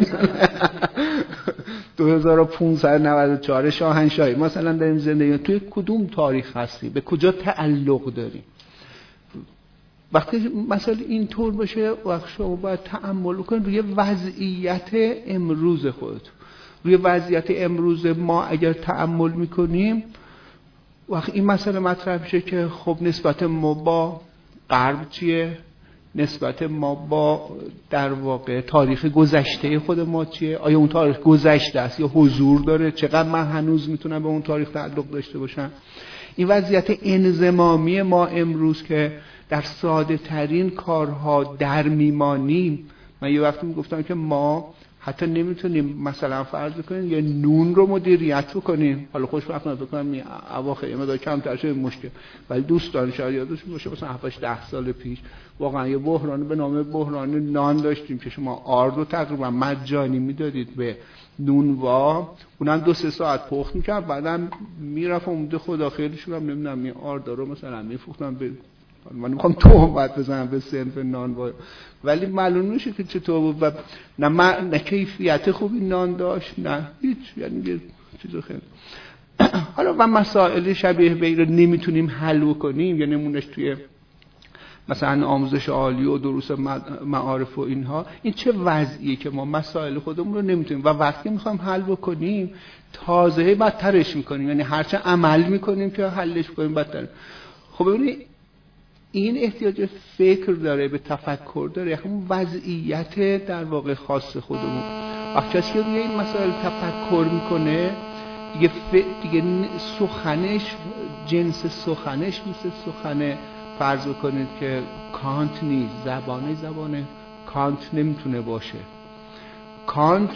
Speaker 4: دو هزار و پانصد و نود و چهار شاهنشاهی مثلا داریم زندگی. توی کدوم تاریخ هستی؟ به کجا تعلق داریم؟ وقتی مثلا اینطور باشه، وقت شما باید تأمل کنید روی وضعیت امروز خود، روی وضعیت امروز ما اگر تأمل میکنیم، وقت این مسئله مطرح میشه که خب نسبت ما با غرب چیه؟ نسبت ما با در واقع تاریخ گذشته خود ما چیه؟ آیا اون تاریخ گذشته است یا حضور داره؟ چقدر من هنوز میتونم به اون تاریخ تعلق داشته باشم؟ این وضعیت انضمامی ما امروز که در ساده ترین کارها در میمانیم. من یه وقتی میگفتم که ما حتی نمیتونیم مثلا فرض کنیم یه نون رو مدیریت بکنیم. حالا خوشبختانه فکر کنم این اواخر یه مقدار کمتر شده مشکل، ولی دوستان شاید یادشون باشه مثلا هفت ده سال پیش واقعا یه بحران به نام بحران نان داشتیم که شما آرد رو تقریبا مجانی میدادید به نونوا، اونم دو سه ساعت پخت میکرد، بعدم میرفت اونده خدا خیلیشون هم نمیدونم این آرد رو مثلا میفروختن به من میخوام تهمت بزنم به صنف نان با، ولی معلوم میشه که چطور بود و نه من نه کیفیت خوبی نان داشت نه هیچ، یعنی یه چیز خیلی. حالا و مسائل شبیه به این رو نمیتونیم حل بکنیم، یعنی نمونش توی مثلا آموزش عالی و دروس معارف و اینها، این چه وضعیه که ما مسائل خودمون رو نمیتونیم و وقتی میخوایم حل بکنیم تازه بدترش میکنیم، یعنی هرچه عمل میکنیم که حلش کنیم بدتر. خب ببینید این احتیاج فکر داره، به تفکر داره، همون وضعیت در واقع خاص خودمون. وقتی کسی که روی این مسائل تفکر میکنه دیگه ف... دیگه سخنش جنس سخنش مثل سخن فرض کنید که کانت نیست، زبانه زبانه کانت نمیتونه باشه. کانت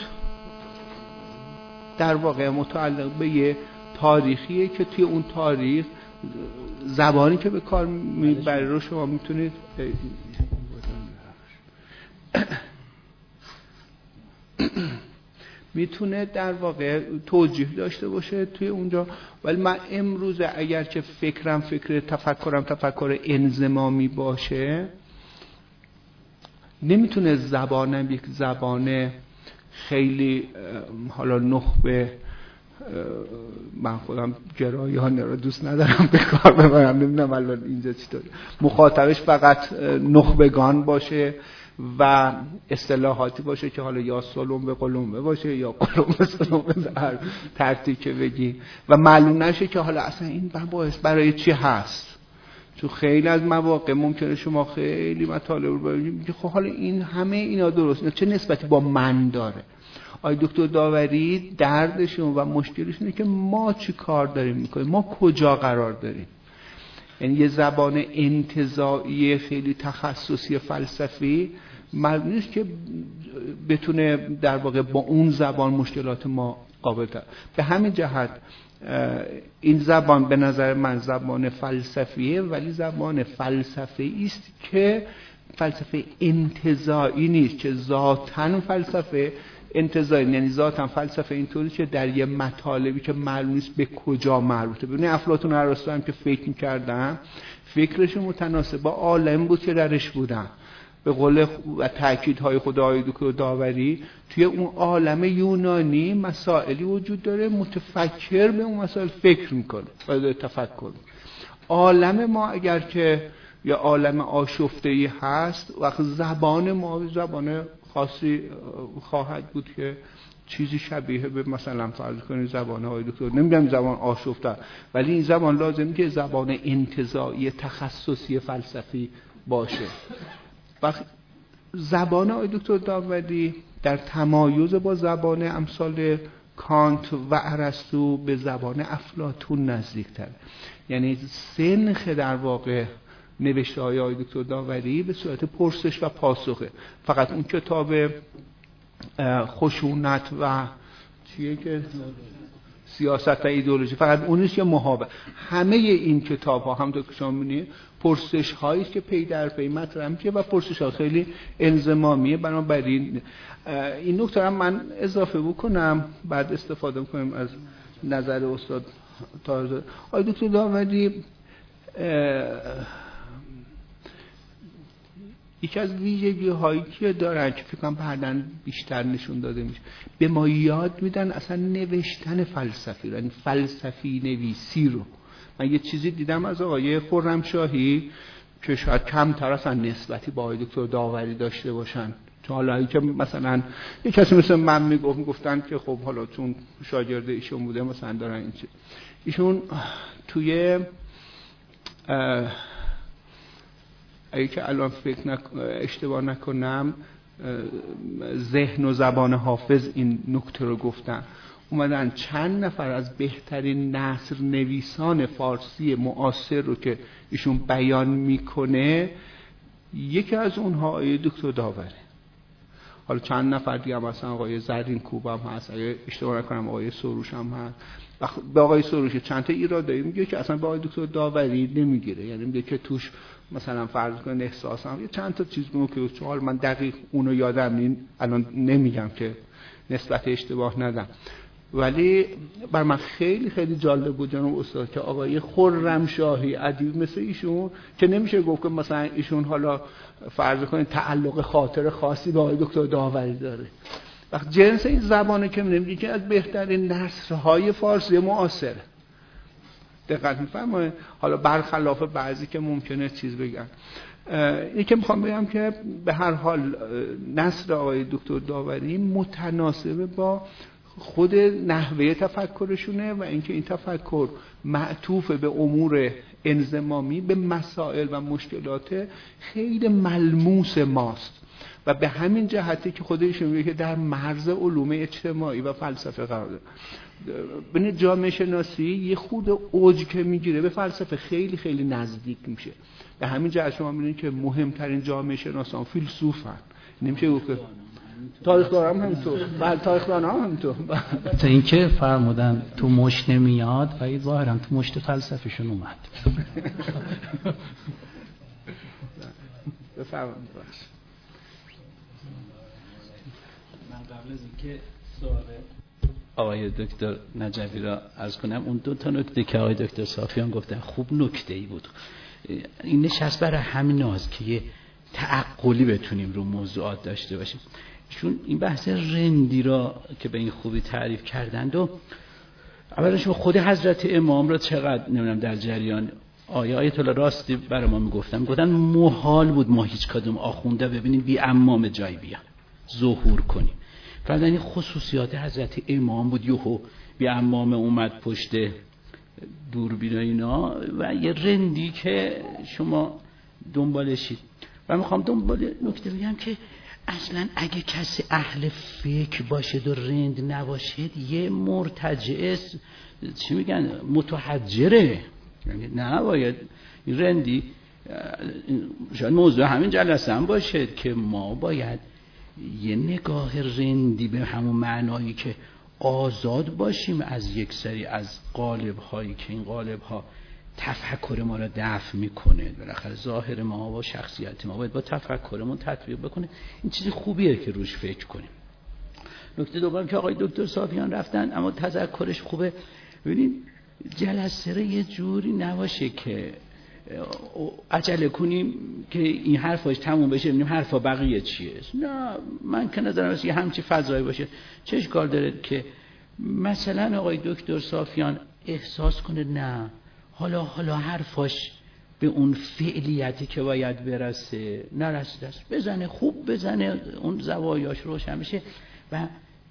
Speaker 4: در واقع متعلق به یه تاریخیه که توی اون تاریخ زبانی که به کار میبره رو شما میتونید میتونه در واقع توجیه داشته باشه توی اونجا. ولی من امروز اگر که فکرم فکر تفکرم تفکر انضمامی باشه، نمیتونه زبانم یک زبان خیلی حالا نخبه، من خودم گرایانه رو دوست ندارم به کار ببرم، نمیدونم الان اینجا چطوری، مخاطبش فقط نخبگان باشه و اصطلاحاتی باشه که حالا یا سلم قلمبه باشه یا قلمبه سلم در ترتیب که بگی و معلوم نشه که حالا اصلا این باعث برای چی هست. چون خیلی از مواقع ممکنه شما خیلی مطالب رو ببینید که خب حالا این همه اینا درست چه نسبتی با من داره. آی دکتر داوری دردشون و مشکلشونه که ما چی کار داریم میکنیم، ما کجا قرار داریم. یعنی یه زبان انتزاعی خیلی تخصصی فلسفی معلوم نیست که بتونه در واقع با اون زبان مشکلات ما قابل تر. به همین جهت این زبان به نظر من زبان فلسفیه، ولی زبان فلسفی است که فلسفه انتزاعی نیست، که ذاتاً فلسفه انتزاعی یعنی ذاتاً فلسفه اینطوری که در یه مطالبی که معلوم نیست به کجا مربوطه. ببینید افلاطون و ارسطو هم که فکر می‌کردن فکرشون متناسب با عالم بود که درش بودن. به قول و تأکیدهای خدای دکتر داوری توی اون عالم یونانی مسائلی وجود داره، متفکر به اون مسائل فکر میکنه و تفکر. عالم ما اگر که یا عالم آشفته‌ای هست، وقت زبان ما زبان خاصی خواهد بود که چیزی شبیه به مثلا فرض کنید زبان های دکتر، نمیدونم زبان آشفته، ولی این زبان لازمه که زبان انتزاعی تخصصی فلسفی باشه. وقت زبان های دکتر داوری در تمایز با زبان امثال کانت و ارسطو به زبان افلاطون نزدیک‌تر. یعنی سنخ در واقع نوشته های آقای دکتر داوری به صورت پرسش و پاسخه. فقط اون کتاب خشونت و چیه که سیاست و ایدئولوژی فقط اونیست که محابه. همه این کتاب ها هم که شما می‌بینید پرسش هایی که پی در پی مطرح میشه و پرسش ها خیلی انضمامیه. بنابراین این نکته هم من اضافه بکنم بعد استفاده کنیم از نظر استاد تازه. آقای دکتر داوری یکی از ویژگی هایی که دارن که فکر کنم بعداً بیشتر نشون داده میشه، به ما یاد میدن اصلا نوشتن فلسفی رو، یعنی فلسفی نویسی رو. من یه چیزی دیدم از آقای خرمشاهی که شاید کمتر اصلا نسبتی با آقای دکتر داوری داشته باشن، چون حالا که مثلا یه کسی مثل من میگفت میگفتن که خب حالا چون شاگرد ایشون بوده مثلا دارن این چیز. ایشون توی اگه که الان فکر نک... اشتباه نکنم ذهن و زبان حافظ این نکته رو گفتن، اومدن چند نفر از بهترین نثر نویسان فارسی معاصر رو که ایشون بیان میکنه، یکی از اونها آقای دکتر داوری. حالا چند نفر دیگه هم مثلا آقای زرین کوب هم هست، اگه اشتباه نکنم آقای سروش هم هست. به آقای سروش چند تا ایرادایی میگه که اصلا به آقای دکتر داوری نمیگیره، یعنی میگه که توش مثلا فرض کن احساس هم یه چند تا چیز میگه که چون من دقیق اونو یادم نیم الان نمیگم که نسبت اشتباه ندم، ولی بر من خیلی خیلی جالب بود جناب استاد که آقای خرمشاهی ادیب مثل ایشون که نمیشه گفت که مثلا ایشون حالا فرض کنید تعلق خاطر خاصی به آقای دکتر داوری داره. وقت جنس این زبانه که می‌بینید که از بهترین نثرهای فارسی معاصره. دقت می‌فرمایید؟ حالا برخلاف بعضی که ممکنه چیز بگن. اینی که میخوام بگم که به هر حال نثر آقای دکتر داوری متناسب با خود نحوه تفکرشونه و اینکه این تفکر معطوف به امور انضمامی، به مسائل و مشکلات خیلی ملموس ماست و به همین جهته که خودشون میگه که در مرز علوم اجتماعی و فلسفه قرار داره. ببینید جامعه شناسی یه خود اوج که میگیره به فلسفه خیلی خیلی نزدیک میشه. به همین جهت شما میبینید که مهمترین جامعه شناسان فیلسوفن. نمیشه گفت که تاریخ دانم همینطور، بله تاریخ دانم همینطور.
Speaker 3: تا اینکه فرمودن تو مشت نمیاد و این ظاهرا تو مشت فلسفهشون اومد.
Speaker 4: بفرمایید.
Speaker 3: من قبل از اینکه سوال آقای دکتر نجفی را عرض کنم، اون دو تا نکته که آقای دکتر صافیان گفتن خوب نکته ای بود. این نشست برای همین هست که یه تعقلی بتونیم رو موضوعات داشته باشیم. چون این بحث رندی را که به این خوبی تعریف کردند و اولا شما خود حضرت امام را چقدر نمیدونم در جریان آیه آیت الله راستی برای ما میگفتن گفتن محال بود ما هیچ کدوم آخونده ببینیم بی عمام جای بیان ظهور کنیم. فرضاً این خصوصیات حضرت امام بود، یهو بی عمام اومد پشت دوربین اینا و یه رندی که شما دنبالشید. و میخوام دنبال نکته بگم که اصلا اگه کسی اهل فکر باشد و رند نباشد یه مرتجع چی میگن متحجره، یعنی نه باید این رندی شاید موضوع همین جلسه هم باشد که ما باید یه نگاه رندی به همون معنایی که آزاد باشیم از یک سری از قالب هایی که این قالب ها تفکر ما را دفع میکنه. بالاخره ظاهر ما و شخصیت ما باید با تفکرمون تطبیق بکنه. این چیز خوبیه که روش فکر کنیم. نکته دوم که آقای دکتر صافیان رفتن اما تذکرش خوبه. ببینید جلسه را یه جوری نباشه که عجله کنیم که این حرفاش تموم بشه ببینیم حرفا بقیه چیه. نه، من که نظرم یه همچی فضایی باشه. چه اشکال داره که مثلا آقای دکتر صافیان احساس کنه نه حالا حالا حرفاش به اون فعلیتی که باید برسه نرسیده است، بزنه خوب بزنه اون زوایاش روشن بشه و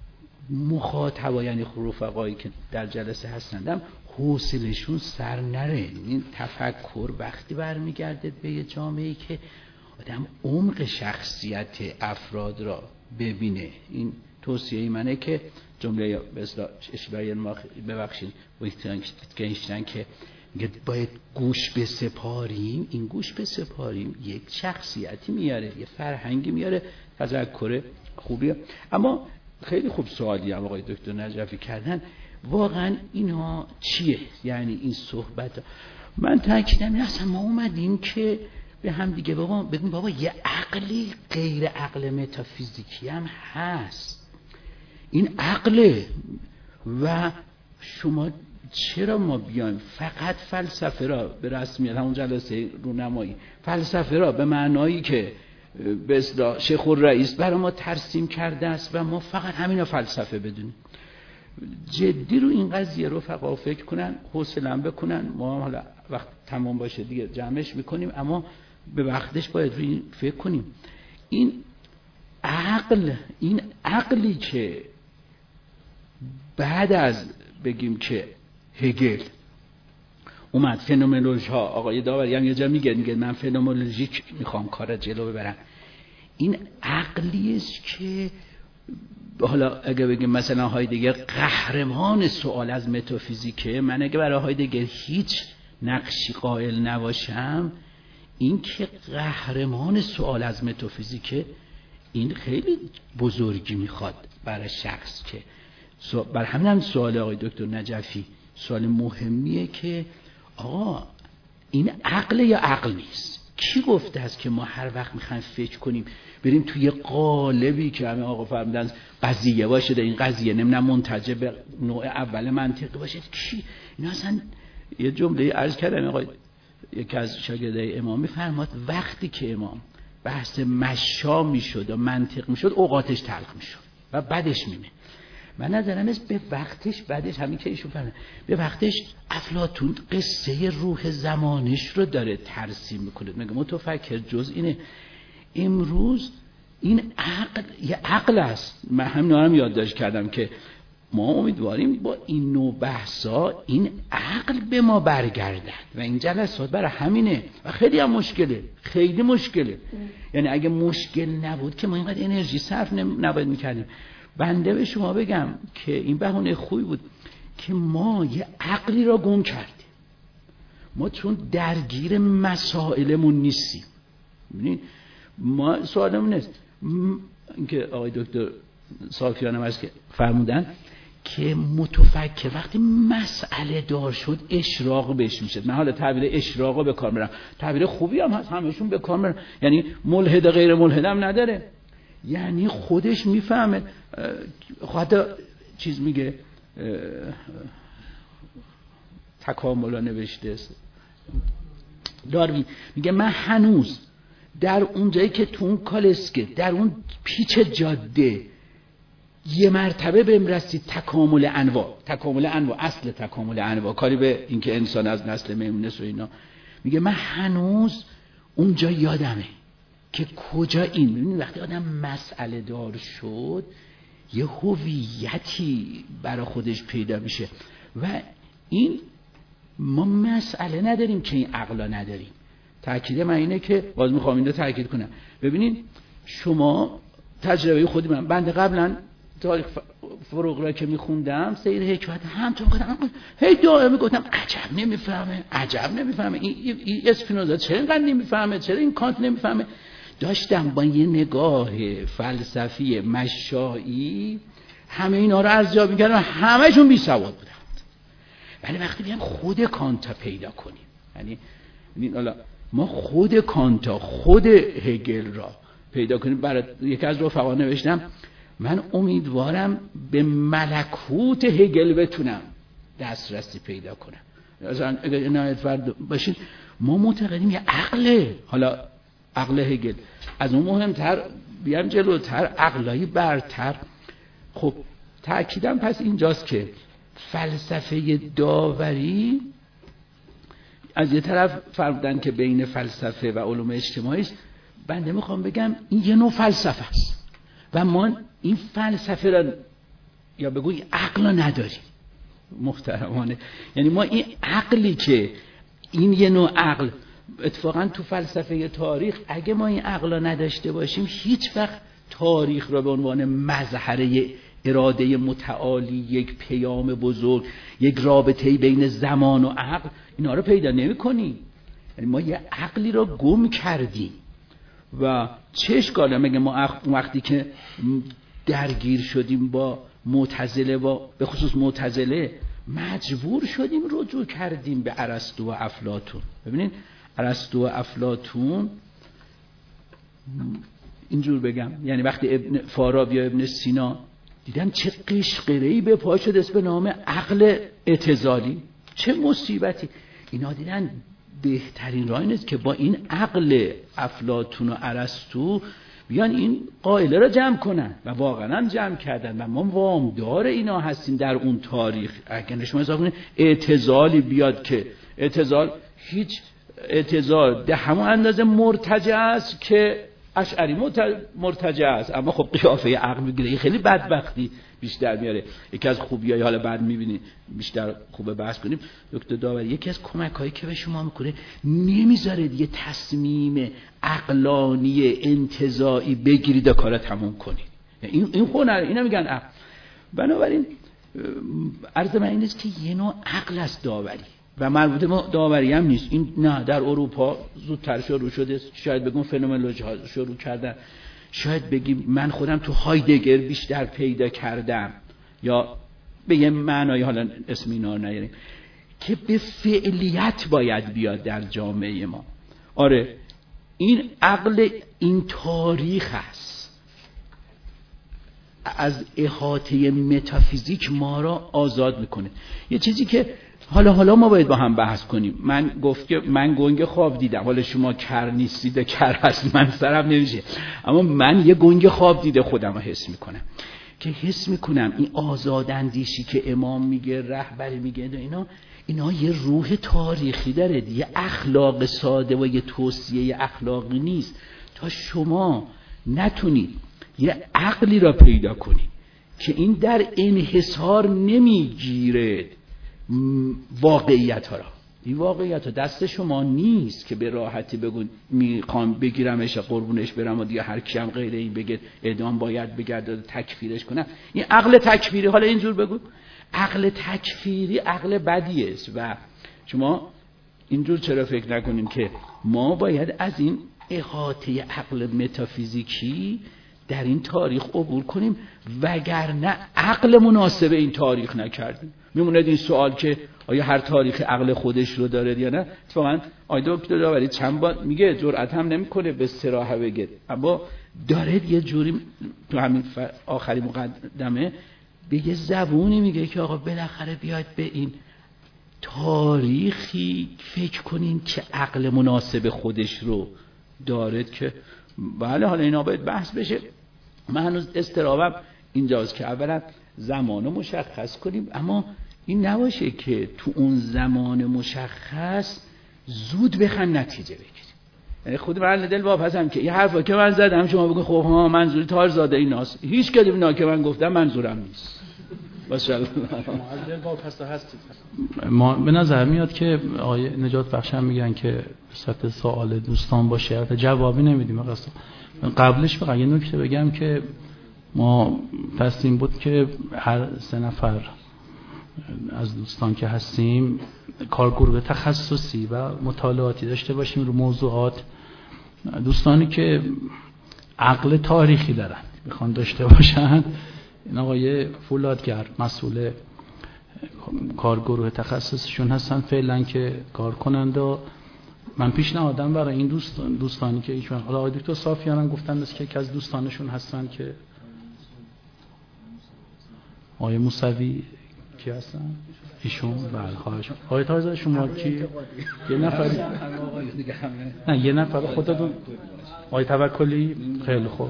Speaker 3: مخاطبا یعنی رفقایی که در جلسه هستندم حوصلشون سر نره. این تفکر وقتی برمیگرده به یه جامعه‌ای که آدم عمق شخصیت افراد را ببینه. این توصیه منه که جمله به اصطلاح اشباهی ببخشید ویتگنشتاین که میگه باید گوش بسپاریم. این گوش بسپاریم یک شخصیتی میاره، یه فرهنگی میاره، تذکر خوبیه. اما خیلی خوب سوالی هم آقای دکتر نجفی کردن، واقعا اینا چیه؟ یعنی این صحبت من تاکیدم اصلا ما اومدیم که به هم دیگه بابا بگیم بابا یه عقلی غیر عقل متافیزیکی هم هست، این عقله و شما چرا ما بیایم فقط فلسفه را به رسمیت همون جلسه رونمایی فلسفه را به معنایی که به اصطلاح شیخ الرئیس برای ما ترسیم کرده است و ما فقط همینا فلسفه بدونیم. جدی رو این قضیه رفقا فکر کنن، حوصله‌ام بکنن. ما حالا وقت تمام باشه دیگه جمعش میکنیم، اما به وقتش باید روی فکر کنیم. این عقل، این عقلی که بعد از بگیم که هگل اومد فنومنولوژی ها، آقای داوری هم یه جا میگه میگه من فنومنولوژیک میخوام کار جلو ببرم. این عقلی است که حالا اگه بگیم مثلا هایدگر قهرمان سوال از متافیزیکه، من اگه برای هایدگر هیچ نقشی قائل نباشم، این که قهرمان سوال از متافیزیکه این خیلی بزرگی میخواد برای شخص که بر همین هم سوال آقای دکتر نجفی سوال مهمیه که آقا این عقل یا عقل نیست.
Speaker 2: کی گفته است که ما هر وقت میخوایم فکر کنیم بریم توی قالبی که همه آقا فرمودن قضیه باشه، این قضیه نمیدونم منتج به نوع اول منطقی باشه؟ کی اینا اصلا؟ یه جمله عرض کردم آقا یکی از شاگردای امام میفرماد وقتی که امام بحث مشا میشد و منطق میشد اوقاتش تلخ میشد و بعدش میمه. من نظرم است به وقتش بعدش همین که ایشون فرمود به وقتش افلاطون قصه روح زمانش رو داره ترسیم میکنه، میگه متفکر جز اینه. امروز این عقل یه عقل است. من هم نارم یادداشت کردم که ما امیدواریم با این نوع بحثا این عقل به ما برگردد و این جلسات برای همینه و خیلی هم مشکله، خیلی مشکله. یعنی اگه مشکل نبود که ما اینقدر انرژی صرف نباید میکردیم. بنده به شما بگم که این بهونه خوبی بود که ما یه عقلی را گم کردیم. ما چون درگیر مسائلمون نیستیم. ببینید ما سوالمون نیست اینکه آقای دکتر صافیان هم از که فرمودن که متفکر وقتی مسئله دار شد اشراق بهش میشه. من حالا تعبیر اشراق رو به کار میبرم، تعبیر خوبی هم هست، همشون به کار میبرم. یعنی ملحد غیر ملحد هم نداره، یعنی خودش میفهمه. حتی چیز میگه تکاملا نوشته داروین میگه من هنوز در اون جایی که تو اون کالسکه در اون پیچ جاده یه مرتبه بهم رسید تکامل انواع، تکامل انواع اصل تکامل انواع، کاری به اینکه انسان از نسل میمونست و اینا. میگه من هنوز اونجا یادمه که کجا این. ببینید وقتی آدم مسئله دار شد یه هویتی برای خودش پیدا میشه و این ما مسئله نداریم که این عقلا نداریم. تأکید من اینه که باز میخوام این رو تأکید کنم. ببینید شما تجربه خودی من بنده قبلا تاریخ فروغ را که میخوندم سیر حکمت همطور میگفتم هی دائم میگفتم عجب نمیفهمه، عجب نمیفهمه، این این اسپینوزا چرا اینقدر نمیفهمه، چرا این کانت نمیفهمه. داشتم با یه نگاه فلسفی مشایی همه اینا رو ارزیابی میکردم، همه‌شون بی سواد بودند. ولی وقتی بیام خود کانتا پیدا کنیم، یعنی ببین حالا ما خود کانتا خود هگل را پیدا کنیم. برای یکی از رفقا نوشتم من امیدوارم به ملکوت هگل بتونم دسترسی پیدا کنم. مثلا اگر عنایت فرد باشین ما معتقدیم یه عقله، حالا عقل هگل از اون مهمتر بیام جلوتر عقلایی برتر. خب تأکیدم پس اینجاست که فلسفه داوری از یه طرف فرمودن که بین فلسفه و علوم اجتماعی است. بنده میخوام بگم این یه نوع فلسفه است و ما این فلسفه را یا بگوی عقل را نداریم محترمانه. یعنی ما این عقلی که این یه نوع عقل اتفاقا تو فلسفه تاریخ اگه ما این عقل را نداشته باشیم هیچ وقت تاریخ را به عنوان مظهره اراده متعالی، یک پیام بزرگ، یک رابطه بین زمان و عقل، اینا رو پیدا نمی کنیم. یعنی ما یه عقلی رو گم کردیم و چه اشکاله مگه ما وقتی که درگیر شدیم با معتزله و به خصوص معتزله مجبور شدیم رجوع کردیم به ارسطو و افلاطون. ببینید ارسطو و افلاطون اینجور بگم، یعنی وقتی ابن فارابی یا ابن سینا دیدن چه قشقره‌ای به پا شده است به نام عقل اعتزالی، چه مصیبتی. اینا دیدن بهترین راه اینه که با این عقل افلاطون و ارسطو بیان این قائله را جمع کنن و واقعا جمع کردن و ما وامدار اینا هستیم در اون تاریخ. اگر شما حساب کنید اعتزالی بیاد که اعتزال هیچ اعتزال ده همون اندازه مرتجع است که اشعری مرتجع است، اما خب قیافه عقل میگیره، خیلی بدبختی بیشتر میاره. یکی از خوبیای حالا بعد میبینی بیشتر خوبه بحث کنیم دکتر داوری یکی از کمک‌هایی که به شما میکنه نمیذاره دیگه تصمیم عقلانی انتزاعی بگیرید و کارا تموم کنید. این این هنر اینا میگن عقل. بنابراین عرض من این است که یه نوع عقل است داوری و مربوط به داوری هم نیست. این نه در اروپا زودتر شروع شده، شاید بگم فنومنولوژی ها شروع کردن، شاید بگیم من خودم تو هایدگر بیشتر پیدا کردم یا به یه معنای حالا اسم اینا رو نیاریم که به فعلیت باید بیاد در جامعه ما. آره این عقل این تاریخ است، از احاطه متافیزیک ما را آزاد میکنه. یه چیزی که حالا حالا ما باید با هم بحث کنیم. من گفت که من گنگ خواب دیدم، حالا شما کر نیستید، کر هست، من سرم نمیشه، اما من یه گنگ خواب دیده خودم رو حس میکنم که حس میکنم این آزاداندیشی که امام میگه، رهبری میگه، اینا اینا یه روح تاریخی داره، یه اخلاق ساده و یه توصیه اخلاقی نیست. تا شما نتونید یه عقلی را پیدا کنید که این در انحصار نمیگیره واقعیت ها را، این واقعیت ها دست شما نیست که به راحتی بگون میخوام بگیرمش قربونش برم و دیگه هر کیم غیر این بگه اعدام باید بگرد تکفیرش کنم. این عقل تکفیری، حالا اینجور بگو، عقل تکفیری عقل بدی است و شما اینجور چرا فکر نکنیم که ما باید از این احاطه عقل متافیزیکی در این تاریخ عبور کنیم، وگرنه عقل مناسب این تاریخ نکردیم. میموند این سوال که آیا هر تاریخ عقل خودش رو داره یا نه. اتفاقا آقای دکتر داوری چند بار میگه، جرأت هم نمیکنه به صراحت بگه، اما داره یه جوری تو همین آخری مقدمه به یه زبونی میگه که آقا بالاخره بیاید به این تاریخی فکر کنین که عقل مناسب خودش رو دارد. که بله حالا اینا باید بحث بشه. من هنوز استرابم اینجاست که اولا زمانو مشخص کنیم، اما این نباشه که تو اون زمان مشخص زود بخن نتیجه بگیریم. یعنی خود من دل واپسم که این حرفا که من زدم شما بگین خب ها منظوری تارزاده ایناست، هیچ کدوم اینا که من گفتم منظورم نیست. ماشاءالله
Speaker 3: معدل واپس هستید. ما به نظر میاد که آقای نجات بخش هم میگن که سطح سوال دوستان باشه جوابی نمیدیم. اصلا قبلش بگم یه نکته بگم که ما تصمیم بود که هر سه نفر از دوستان که هستیم کارگروه تخصصی و مطالعاتی داشته باشیم رو موضوعات. دوستانی که عقل تاریخی دارن میخوان داشته باشن، این آقای فولادگر مسئول کارگروه تخصصشون هستن فعلا که کار کنند و من پیشنهادم برای این دوستان دوستانی که ایشون حالا آقای دکتر صافیان هم گفتن است که یکی از دوستانشون هستن که آقای موسوی کی هستن ایشون. بله خواهش آقای تازه شما کی؟ یه نفر نه یه نفر خودتون آقای توکلی. خیلی خوب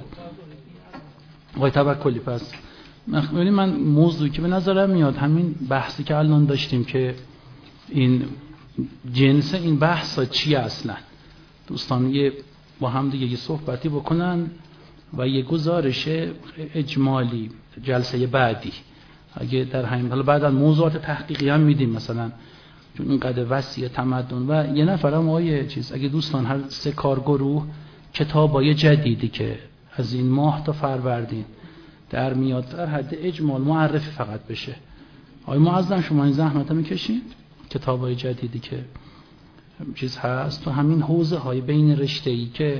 Speaker 3: آقای توکلی. پس من من موضوعی که به نظرم میاد همین بحثی که الان داشتیم که این جنس این بحثا چیه اصلا، دوستان یه با هم دیگه یه صحبتی بکنن و یه گزارش اجمالی جلسه بعدی اگه در همین حالا بعد از موضوعات تحقیقی هم میدیم مثلا چون اینقدر وسیع تمدن و یه نفرم آیه چیز اگه دوستان هر سه کارگروه کتابای جدیدی که از این ماه تا فروردین در میاد در حد اجمال معرفی فقط بشه. آقای معظم شما این زحمت رو میکشید کتابای جدیدی که چیز هست تو همین حوزه های بین رشته ای که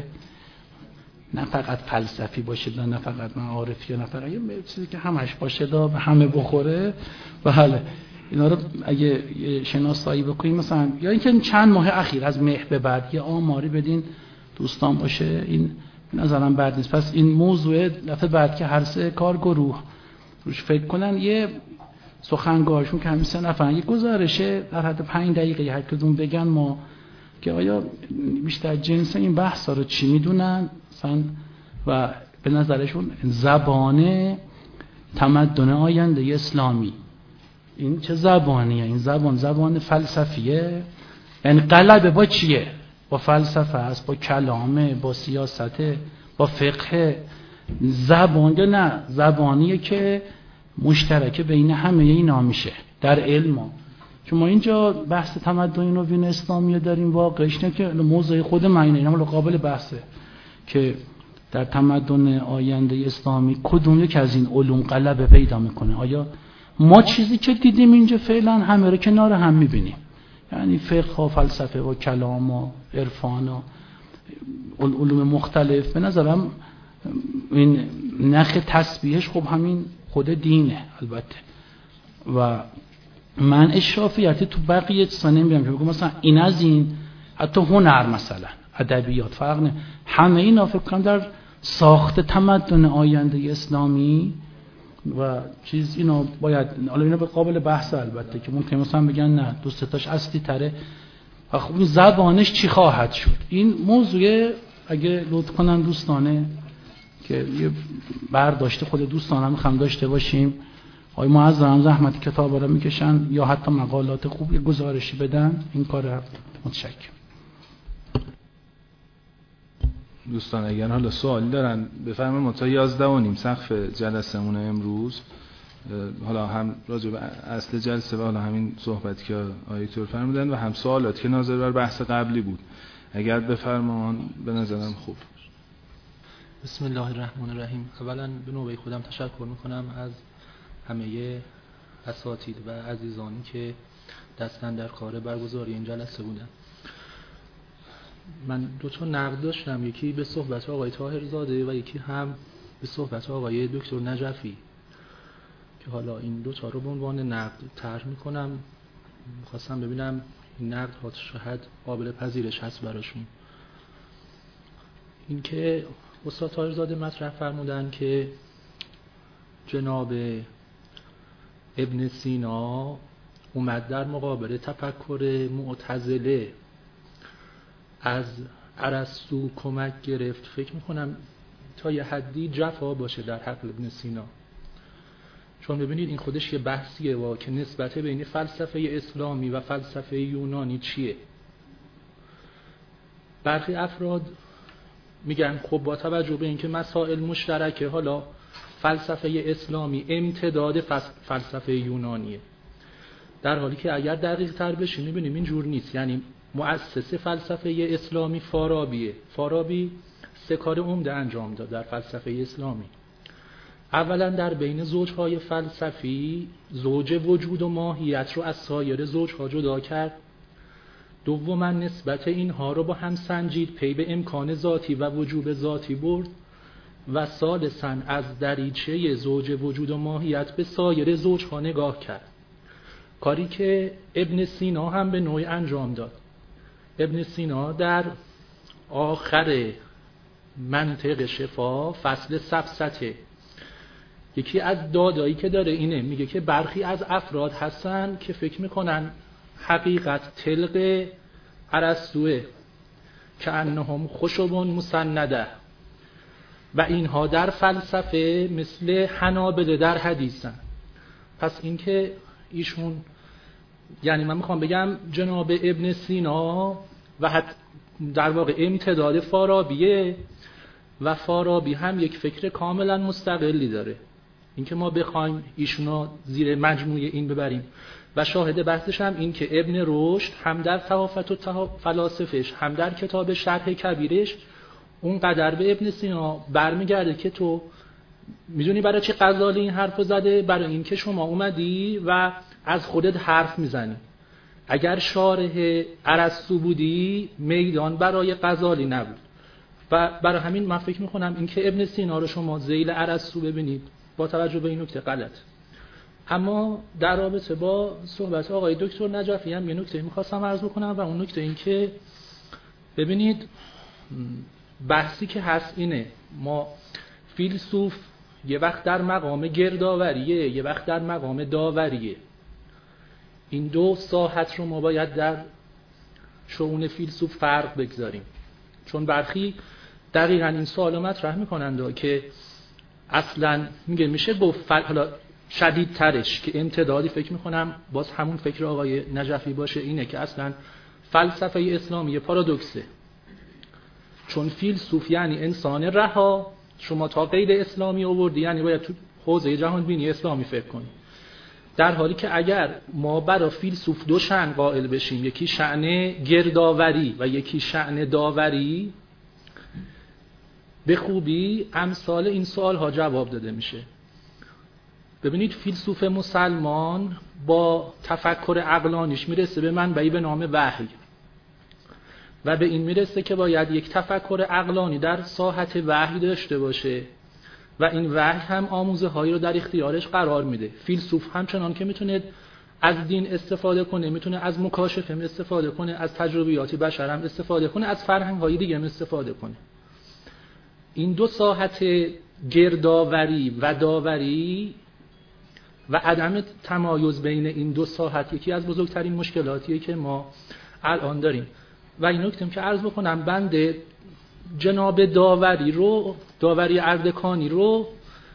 Speaker 3: نه فقط فلسفی باشه نه فقط معارفی نه فقط یه چیزی که همش باشه دا به همه بخوره و حالا اینا رو اگه شناسایی بکنیم مثلا یا اینکه چند ماه اخیر از مه به بعد یه آماری بدین دوستان باشه، این نظرم بد نیست. پس این موضوع دفعه بعد که هر سه کارگروه روش فکر کنن یه سخنگوهاشون که همین سه نفر یه گزارشه در حد پنج دقیقه هر کدوم بگن ما که آیا بیشتر جنس این بحثا رو چی میدونن مثلا و به نظرشون زبان تمدن آینده اسلامی این چه زبانیه؟ این زبان زبان فلسفیه، یعنی قلبه با چیه؟ با فلسفه است، با کلامه، با سیاسته، با فقه. زبان یا نه زبانیه که مشترک بین همه اینا میشه در علم. شما اینجا بحث تمدن نوین اسلامی داریم واقعش نه که موضوع خود من اینه، اما قابل بحثه که در تمدن آینده اسلامی کدوم یک از این علوم غلبه پیدا میکنه. آیا ما چیزی که دیدیم اینجا فعلا همه رو کنار هم میبینیم، یعنی فقه و فلسفه و کلام و عرفان و علوم مختلف. به نظرم این نخ تسبیحش خب همین خود دینه البته و من اشرافیتی تو بقیه چیزا نمیگم که بگم مثلا این از این حتی هنر مثلا ادبیات فرق نه، همه اینا فکر کنم در ساخت تمدن آینده اسلامی و چیز اینا باید، حالا اینا به قابل بحث البته که ممکن مثلا بگن نه دو سه تاش اصلی تره، خب این زبانش چی خواهد شد. این موضوع اگه لطف کنن دوستانه که یه برداشت خود دوستانه میخوام داشته باشیم، آقای معظم زحمت کتابا رو میکشن یا حتی مقالات خوب یه گزارشی بدن، این کار متشکرم.
Speaker 1: دوستان اگر حالا سوالی دارن بفرمایید. تا یازده و نیم سقف جلسمون امروز، حالا هم راجع به اصل جلسه و حالا همین صحبتی که آقای دکتر فرمودن و هم سوالاتی که ناظر بر بحث قبلی بود اگر بفرمان به نظرم خوب.
Speaker 5: بسم الله الرحمن الرحیم. اولا به نوبه خودم تشکر میکنم از همه اساتید و عزیزانی که دستن در کار برگزاری این جلسه بودن. من دو تا نقد داشتم، یکی به صحبت آقای طاهرزاده و یکی هم به صحبت آقای دکتر نجفی که حالا این دو تا رو به عنوان نقد طرح میکنم. میخواستم ببینم این نقد ها شاید قابل پذیرش هست براشون. این که استاد طاهرزاده مطرح فرمودن که جناب ابن سینا اومد در مقابل تفکر معتزله از ارسطو کمک گرفت، فکر میکنم تا یه حدی جفا باشه در حق ابن سینا، چون ببینید این خودش یه بحثیه و که نسبت بین فلسفه اسلامی و فلسفه یونانی چیه. برخی افراد میگن خب با توجه به اینکه مسائل مشترکه، حالا فلسفه اسلامی امتداد فلسفه یونانیه، در حالی که اگر دقیق تر بشیم میبینیم این جور نیست. یعنی مؤسس فلسفه اسلامی فارابیه. فارابی سه کار عمده انجام داد در فلسفه اسلامی. اولا در بین زوجهای فلسفی زوج وجود و ماهیت رو از سایر زوجها جدا کرد. دوما نسبت اینها رو با هم سنجید، پی به امکان ذاتی و وجوب ذاتی برد. و ثالثا از دریچه زوج وجود و ماهیت به سایر زوجها نگاه کرد، کاری که ابن سینا هم به نوعی انجام داد. ابن سینا در آخر منطق شفا فصل سفسطه یکی از دادایی که داره اینه، میگه که برخی از افراد هستن که فکر میکنن حقیقت طلق ارسطوئه که انهم خشبون مسنده و اینها در فلسفه مثل حنابله در حدیثن. پس این که ایشون، یعنی من میخوام بگم جناب ابن سینا و حتی در واقع امتداد فارابیه و فارابی هم یک فکر کاملا مستقلی داره. اینکه ما بخوایم ایشونو زیر مجموعه این ببریم و شاهد بحثش هم این که ابن رشد هم در تحافت و فلاسفش هم در کتاب شرح کبیرش اون قدر به ابن سینا برمیگرده که تو میدونی برای چی غزالی این حرف زده؟ برای این که شما اومدی و از خودت حرف میزنی. اگر شارح ارسطو بودی میدان برای غزالی نبود. و برای همین من فکر میکنم این که ابن سینا رو شما ذیل ارسطو ببینید با توجه به این نکته غلط. اما در رابطه با صحبت آقای دکتر نجفی هم یه نکته میخواستم عرض بکنم و اون نکته این که ببینید بحثی که هست اینه، ما فیلسوف یه وقت در مقام گردآوریه یه وقت در مقام داوریه. این دو ساحت رو ما باید در شؤون فیلسوف فرق بگذاریم، چون برخی دقیقاً این سوالو مطرح میکنند که اصلاً میگه میشه گفت حالا شدیدترش که امتدادی فکر میکنم باز همون فکر آقای نجفی باشه اینه که اصلاً فلسفه اسلامی پارادوکسه، چون فیلسوف یعنی انسان رها. شما تا قید اسلامی آوردی یعنی باید تو حوزه جهان بینی اسلامی فکر کنی، در حالی که اگر ما برای فیلسوف دو شأن قائل بشیم، یکی شأن گردآوری و یکی شأن داوری، به خوبی امثال این سوال ها جواب داده میشه. ببینید فیلسوف مسلمان با تفکر عقلانیش میرسه به منبعی به نام وحی و به این میرسه که باید یک تفکر عقلانی در ساحت وحی داشته باشه و این وحی هم آموزه هایی رو در اختیارش قرار میده. فیلسوف همچنان که میتونه از دین استفاده کنه، میتونه از مکاشفه استفاده کنه، از تجربیات بشر هم استفاده کنه، از فرهنگ‌های دیگه هم استفاده کنه. این دو ساحت گردآوری و داوری و عدم تمایز بین این دو ساحت یکی از بزرگترین مشکلاتیه که ما الان داریم. و این نکته که عرض بکنم، بنده جناب داوری رو، داوری اردکانی رو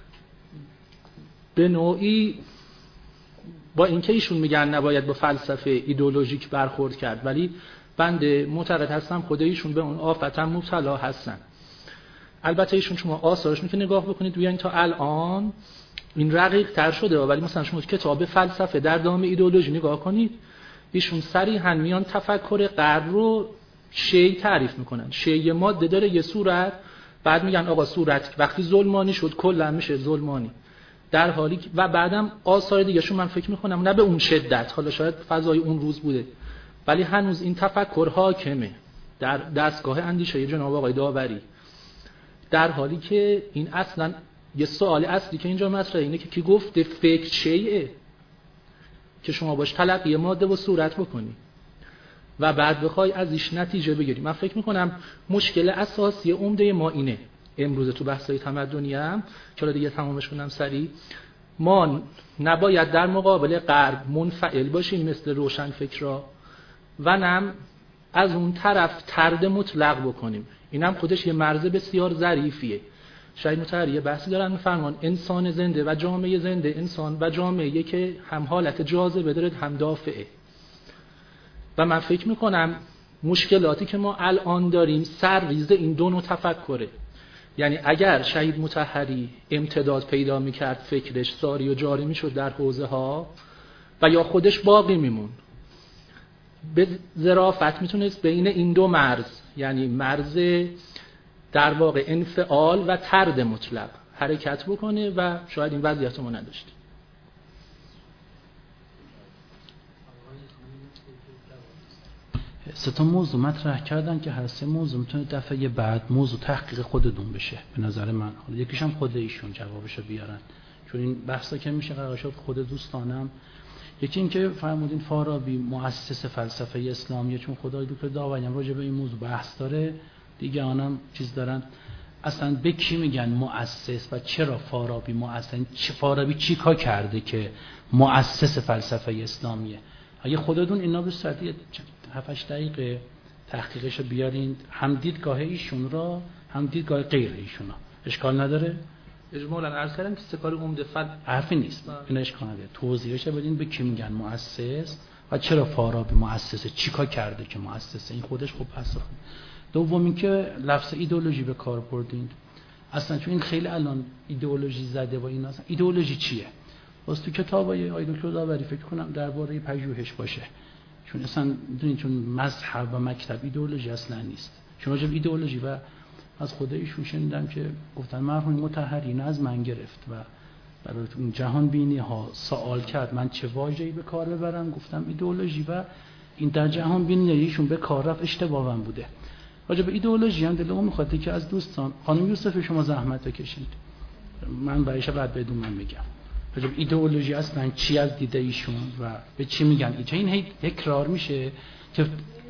Speaker 5: به نوعی با اینکه ایشون میگن نباید با فلسفه ایدئولوژیک برخورد کرد، ولی بنده معتقد هستم خود ایشون به اون آفت هم مبتلا هستن. البته ایشون شما آثارش میتونید نگاه بکنید بیاین تا الان این رقیق تر شده، ولی مثلا شما کتاب فلسفه در دام ایدئولوژی نگاه کنید، ایشون صریحا میان تفکر غرب رو شیء تعریف میکنن. شیء ماده داره یه صورت، بعد میگن آقا صورت وقتی ظلمانی شد کلا میشه ظلمانی، در حالی که و بعدم آثار دیگه شون من فکر میکنم نه به اون شدت، حالا شاید فضای اون روز بوده، ولی هنوز این تفکر حاکمه در دستگاه اندیشه جناب آقای داوری، در حالی که این اصلا یه سوال اصلی که اینجا مطرحه اینه که کی گفته فکر شیئه که شما باش تلقی ماده و صورت بکنی و بعد بخوای ازش نتیجه بگیری. من فکر میکنم مشکل اساسی عمده ما اینه امروز تو بحث‌های تمدنی هم که حالا دیگه تمامش کنم سریع، ما نباید در مقابل غرب منفعل باشیم مثل روشن فکرها و نم از اون طرف طرد مطلق بکنیم. اینم خودش یه مرز بسیار ظریفیه. شاید متحری بحثی دارن میفرمان انسان زنده و جامعه زنده، انسان و جامعه که هم حالت جاذبه داره هم دافعه. و من فکر میکنم مشکلاتی که ما الان داریم سرریز این دو نوع تفکره. یعنی اگر شهید مطهری امتداد پیدا میکرد فکرش ساری و جاری میشد در حوزه ها و یا خودش باقی میمون، به ظرافت میتونست بین این دو مرز، یعنی مرز در واقع انفعال و طرد مطلق حرکت بکنه و شاید این وضعیت ما نداشتیم.
Speaker 3: سه تا موضوع مطرح کردن که هر سه موضوع میتونه دفعه بعد موضوع تحقیق خودتون بشه به نظر من. حالا یکیش هم خود ایشون جوابشو بیارن، چون این بحثا که میشه قرار شد خود دوستانم. یکی این که فرمودین فارابی مؤسس فلسفه اسلامیه، چون خدای دکتر داوری هم راجع به این موضوع بحث داره، دیگه آنم چیز دارن. اصلا به کی میگن مؤسس و چرا فارابی مؤسس؟ چه فارابی چی کار کرده که مؤسس فلسفه اسلامیه؟ اگه خودتون اینا به صورت هفت هشت دقیقه تحقیقش رو بیارین، هم دیدگاه ایشون را هم دیدگاه غیر ایشون را، اشکال نداره؟
Speaker 5: اجمالاً عرض کردم که سکار عمده فل
Speaker 3: حرفی نیست، این اشکال نداره. توضیحش بدین به کی میگن مؤسس و چرا فارابی مؤسسه، چیکار کرده که مؤسسه؟ این خودش خوب پس خوب. دوم اینکه لفظ ایدئولوژی به کار بردین. اصلا چون این خیلی الان ایدئولوژی زده و این اصلا ایدئولوژی چیه؟ واسه تو کتابای آقای دکتر داوری فکر کنم درباره پژوهش باشه، چون اصلا میدونید چون مذهب و مکتب ایدئولوژی اصلا نیست. چون راجع به ایدئولوژی و از خود ایشون شنیدم که گفتن مرحوم مطهری اینو از من گرفت و برای اون جهان بینی ها سوال کرد من چه واژه‌ای به کار ببرم، گفتم ایدئولوژی و این در جهان بینی ایشون به کار رفت اشتباهم بوده. راجع به ایدئولوژی هم دلم میخواد که از دوستان خانم یوسف شما زحمت بکشید، من برایش بعد بدون من میگم راجع به ایدئولوژی اصلا چی از دیده ایشون و به چی میگن. این هی تکرار میشه که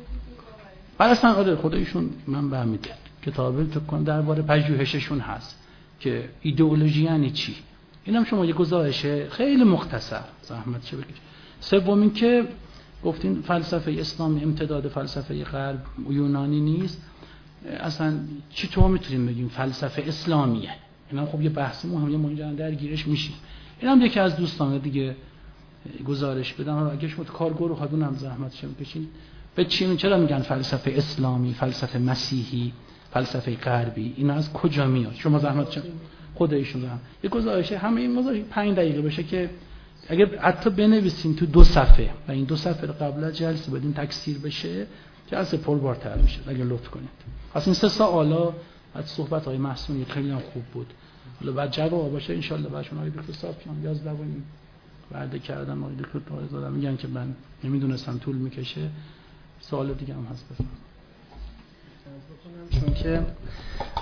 Speaker 3: بعد اصلا آره خودشون من برمیده کتابه فکر کنم درباره پژوهششون هست که ایدئولوژی یعنی چی. اینم شما یه گزارش خیلی مختصر زحمت چه بکشید. سوم این که گفتین فلسفه اسلامی امتداد فلسفه غرب یونانی نیست، اصلا چی تو میتونیم بگیم فلسفه اسلامیه؟ اینم خب یه بحث مهمه، ما اینجا درگیرش میشیم. اینم یکی از دوستان دیگه گزارش بدم، اگه شما کارگو رو خودتون زحمت شم بکشین به چی چرا میگن فلسفه اسلامی، فلسفه مسیحی، فلسفه غربی، اینا از کجا میاد؟ شما زحمت چم خود ایشون هم یه گزارش همه این گزارش پنج دقیقه بشه که اگه حتی بنویسین تو دو صفحه و این دو صفحه رو قبل از جلسه بدین تکثیر بشه جلسه پربارتر میشه اگه لطف کنید. پس این سه سوالا از صحبت های محسونی خیلی هم خوب بود. حالا بعد جواب باشه ان شاء الله بهشون های دکتر صافیان یازده و نیم وعده کردم آقای دکتر طاهرزاده میگن که من نمیدونستم طول میکشه. سوال دیگه هم هست بفرمایید.
Speaker 6: چون که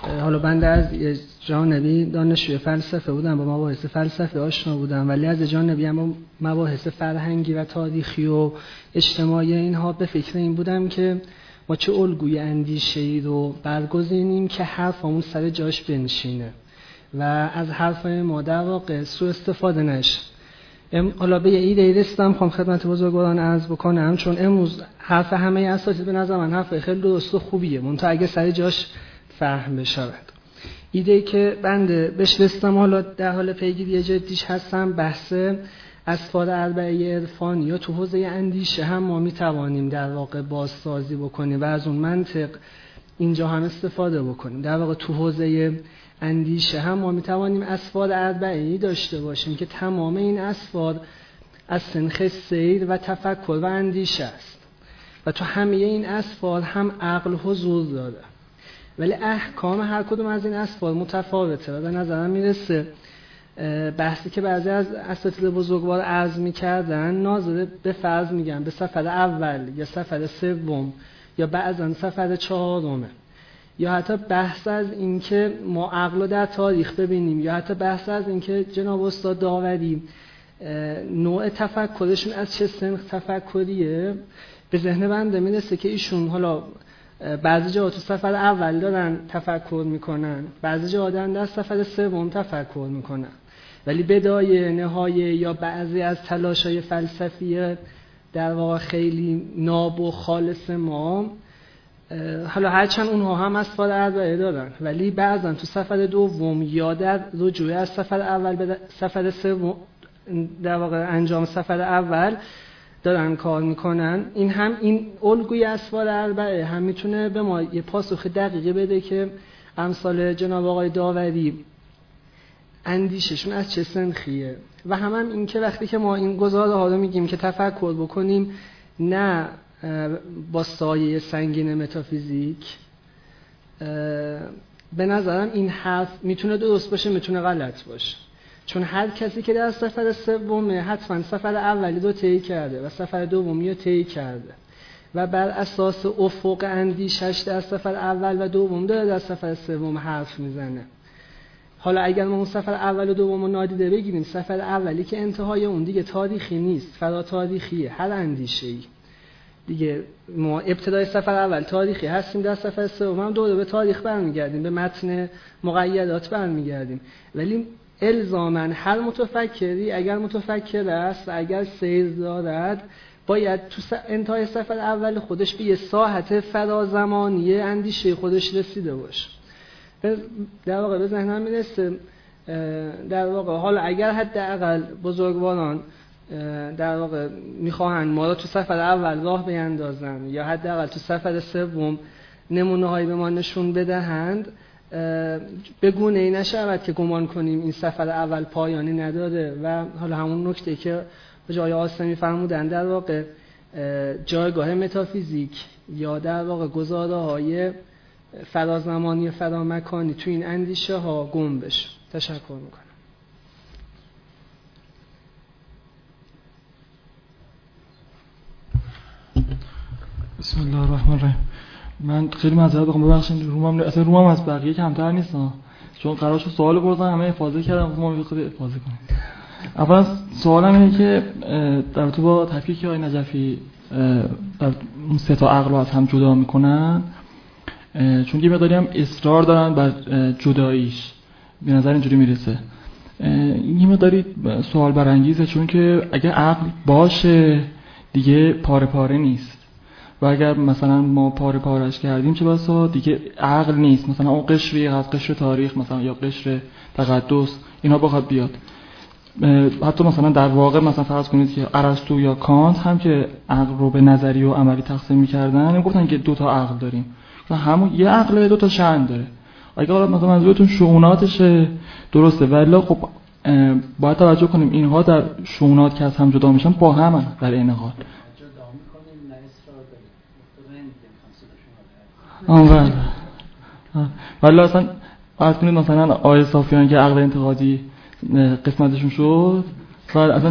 Speaker 6: حالا بنده از جانبی دانشجوی فلسفه بودم، با مباحث فلسفه آشنا بودم، ولی از جانبی هم مباحث فرهنگی و تاریخی و اجتماعی اینها به فکر این بودم که ما چه الگوی اندیشه‌ای رو برگزینیم که حرفمون سر جاش بنشینه و از حرفای ما در واقع سوء استفاده نشه. حالا به یه ایده رسیدم خواهم خدمت بزرگواران عرض بکنم، چون امروز حرف همه اساتید به نظر من حرف خیلی درست و خوبیه، منتها اگه سر جاش فهم بشود. ایده‌ای که بنده بهش رسیدم حالا در حال پیگیری جدیش هستم، بحث اسفار اربعه عرفانی یا تو حوزه اندیشه هم ما میتوانیم در واقع بازسازی بکنیم و از اون منطق اینجا هم استفاده بکنیم. در واقع تو حوزه اندیشه هم ما میتوانیم اسفار اربعه‌ای داشته باشیم که تمام این اسفار از سنخ سیر و تفکر و اندیشه است و تو همه این اسفار هم عقل حضور داره، ولی احکام هر کدوم از این اسفار متفاوته و به نظرم میرسه بحثی که بعضی از اساتید بزرگوار عرض میکردن ناظر به فرض میگن به سفر اول یا سفر سوم یا بعضا سفر چهارمه، یا حتی بحث از این که ما عقل رو در تاریخ ببینیم، یا حتی بحث از این که جناب استاد داوری نوع تفکرشون از چه سنخ تفکریه. به ذهن بنده میرسه که ایشون حالا بعضی جاها تو سفر اول دارن تفکر میکنن، بعضی جاها دارن در سفر سوم تفکر میکنن، ولی بدایه نهایه یا بعضی از تلاشای فلسفی در واقع خیلی ناب و خالص ما، حالا هرچند اونها هم اسفار اربعه دارن، ولی بعضا تو سفر دوم یا در رجوع از سفر اول به سفر سوم در واقع انجام سفر اول دارن کار میکنن. این هم این الگوی اسفار اربعه هم میتونه به ما یه پاسخ دقیقی بده که امثال جناب آقای داوری اندیششون از چه سنخیه. و هم, هم این که وقتی که ما این گزاره ها رو میگیم که تفکر بکنیم نه با سایه سنگین متافیزیک، به نظرم این حرف میتونه درست باشه میتونه غلط باشه، چون هر کسی که در سفر سومه حتما سفر اولی رو طی کرده و سفر دومی رو طی کرده و بر اساس افق اندیشش در سفر اول و دوم داره در سفر سوم حرف میزنه. حالا اگر ما اون سفر اول و دوم رو نادیده بگیریم، سفر اولی که انتهای اون دیگه تاریخی نیست، فرا تاریخیه، هر اندیشه‌ای دیگه. ما ابتدای سفر اول تاریخی هستیم، در سفر سوم هم دوباره به تاریخ برمیگردیم، به متن مقیدات برمیگردیم. ولی الزاماً هر متفکری اگر متفکر است و اگر سیر دارد باید تو انتهای سفر اول خودش به یه ساحت فرازمانی اندیشه خودش رسیده باشه. در واقع به ذهنم میرسه در واقع حالا اگر حداقل بزرگواران در واقع میخواهند ما را تو سفر اول راه بیندازن یا حداقل تو سفر سوم نمونه هایی به ما نشون بدهند، به گونه ای نشود که گمان کنیم این سفر اول پایانی نداره و حالا همون نکته که به جای آسمی فرمودن در واقع جایگاه متافیزیک یا در واقع گزاره های فرازمانی و فرامکانی تو این اندیشه ها گم بشه. تشکر میکنم.
Speaker 7: بسم الله الرحمن الرحیم. من خیلی معذرت میخوام، ببخشید رومم اصلا رومم از بقیه کمتر نیست، چون قرار شد سوال بپرسم همه افاضه کردم، ما خود افاضه کنیم. اول سوالم اینه که در تو با تفکیک آقای نجفی در اون سه تا عقل رو از هم جدا میکنن، چون یه مقداری هم اصرار دارن بر جداییش، به نظر اینجوری میرسه. یه مقداری سوال برانگیزه، چون که اگه عقل باشه دیگه پاره پاره نیست و اگر مثلا ما پاره پارهش کردیم چه بسا دیگه عقل نیست، مثلا اون قشری از قشر تاریخ مثلا یا قشر تقدس اینا بخواد بیاد. حتی مثلا در واقع مثلا فرض کنید که ارسطو یا کانت هم که عقل رو به نظری و عملی تقسیم می‌کردن میگفتن که دو تا عقل داریم، همون یه عقل دو تا شأن داره. اگه حالا مثلا منظورتون شؤوناتش درسته، ولی خب باید توجه کنیم اینها در شؤونات که از هم جدا میشن با هم در این حال آن ولی اصلا فرض کنید مثلا آیه صافیان که عقل انتقادی قسمتشون شد و اصلا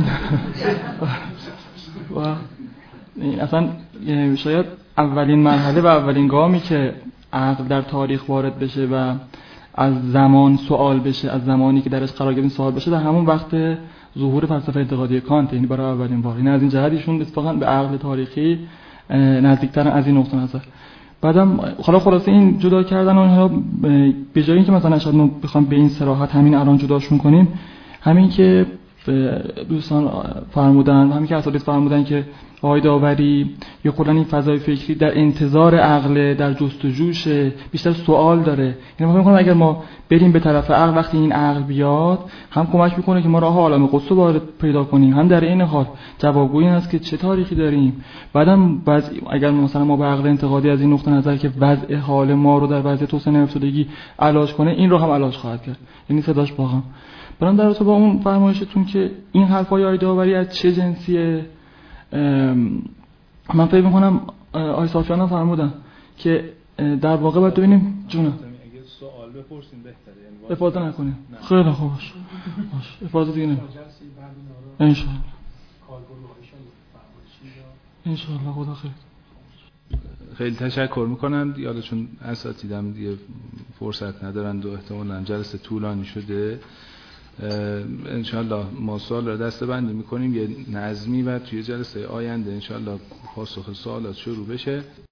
Speaker 7: و اصلا شاید اولین مرحله و اولین گامی که عقل در تاریخ وارد بشه و از زمان سوال بشه، از زمانی که درش قرار گرفتیم سوال بشه، در همون وقت ظهور فلسفه انتقادی کانت، یعنی برای اولین بار. این از این جهت ایشون اتفاقا به عقل تاریخی نزدیکترن از این نقطه نظر. بعدم حالا خلاصه این جدا کردن اونها به جای اینکه مثلا شاید ما بخوام به این صراحت همین الان جداشون کنیم، همین که دوستان فرمودن، همین که اساتید فرمودن که آیداوری یا کلا این فضای فکری در انتظار عقل، در جستجوش، بیشتر سوال داره. یعنی فکر می‌کنم اگر ما بریم به طرف عقل، وقتی این عقل بیاد هم کمک می‌کنه که ما راه عالم قدس رو وارد پیدا کنیم، هم در این حال جوابگویی هست که چه تاریخی داریم. بعدم بعض اگر مثلا ما به عقل انتقادی از این نقطه نظر که وضع حال ما رو در وضع توسعه افسردگی علاج کنه، این رو هم علاج خواهد کرد. یعنی صداش واقعا برام در رابطه با اون فرمایشتون که این حرفای آیداوری از چه جنسیه، من فکر می‌کنم آقای صافیان هم فرمودن که در واقع باید ببینیم جونم
Speaker 1: اگه سوال بپرسیم بهتره، یعنی
Speaker 7: افاضه نکنیم. خیلی خوب باشه، باشه افاضه دیگه نمیم ان شاء الله. ان شاء الله. خدا خیر.
Speaker 1: خیلی تشکر میکنم. یادشون اساتیدم دیگه فرصت ندارن و احتمالاً جلسه طولانی شده. انشالله ما سوال رو دسته بندی میکنیم یه نظمی و توی جلسه آینده انشالله پاسخ سوالات شروع بشه.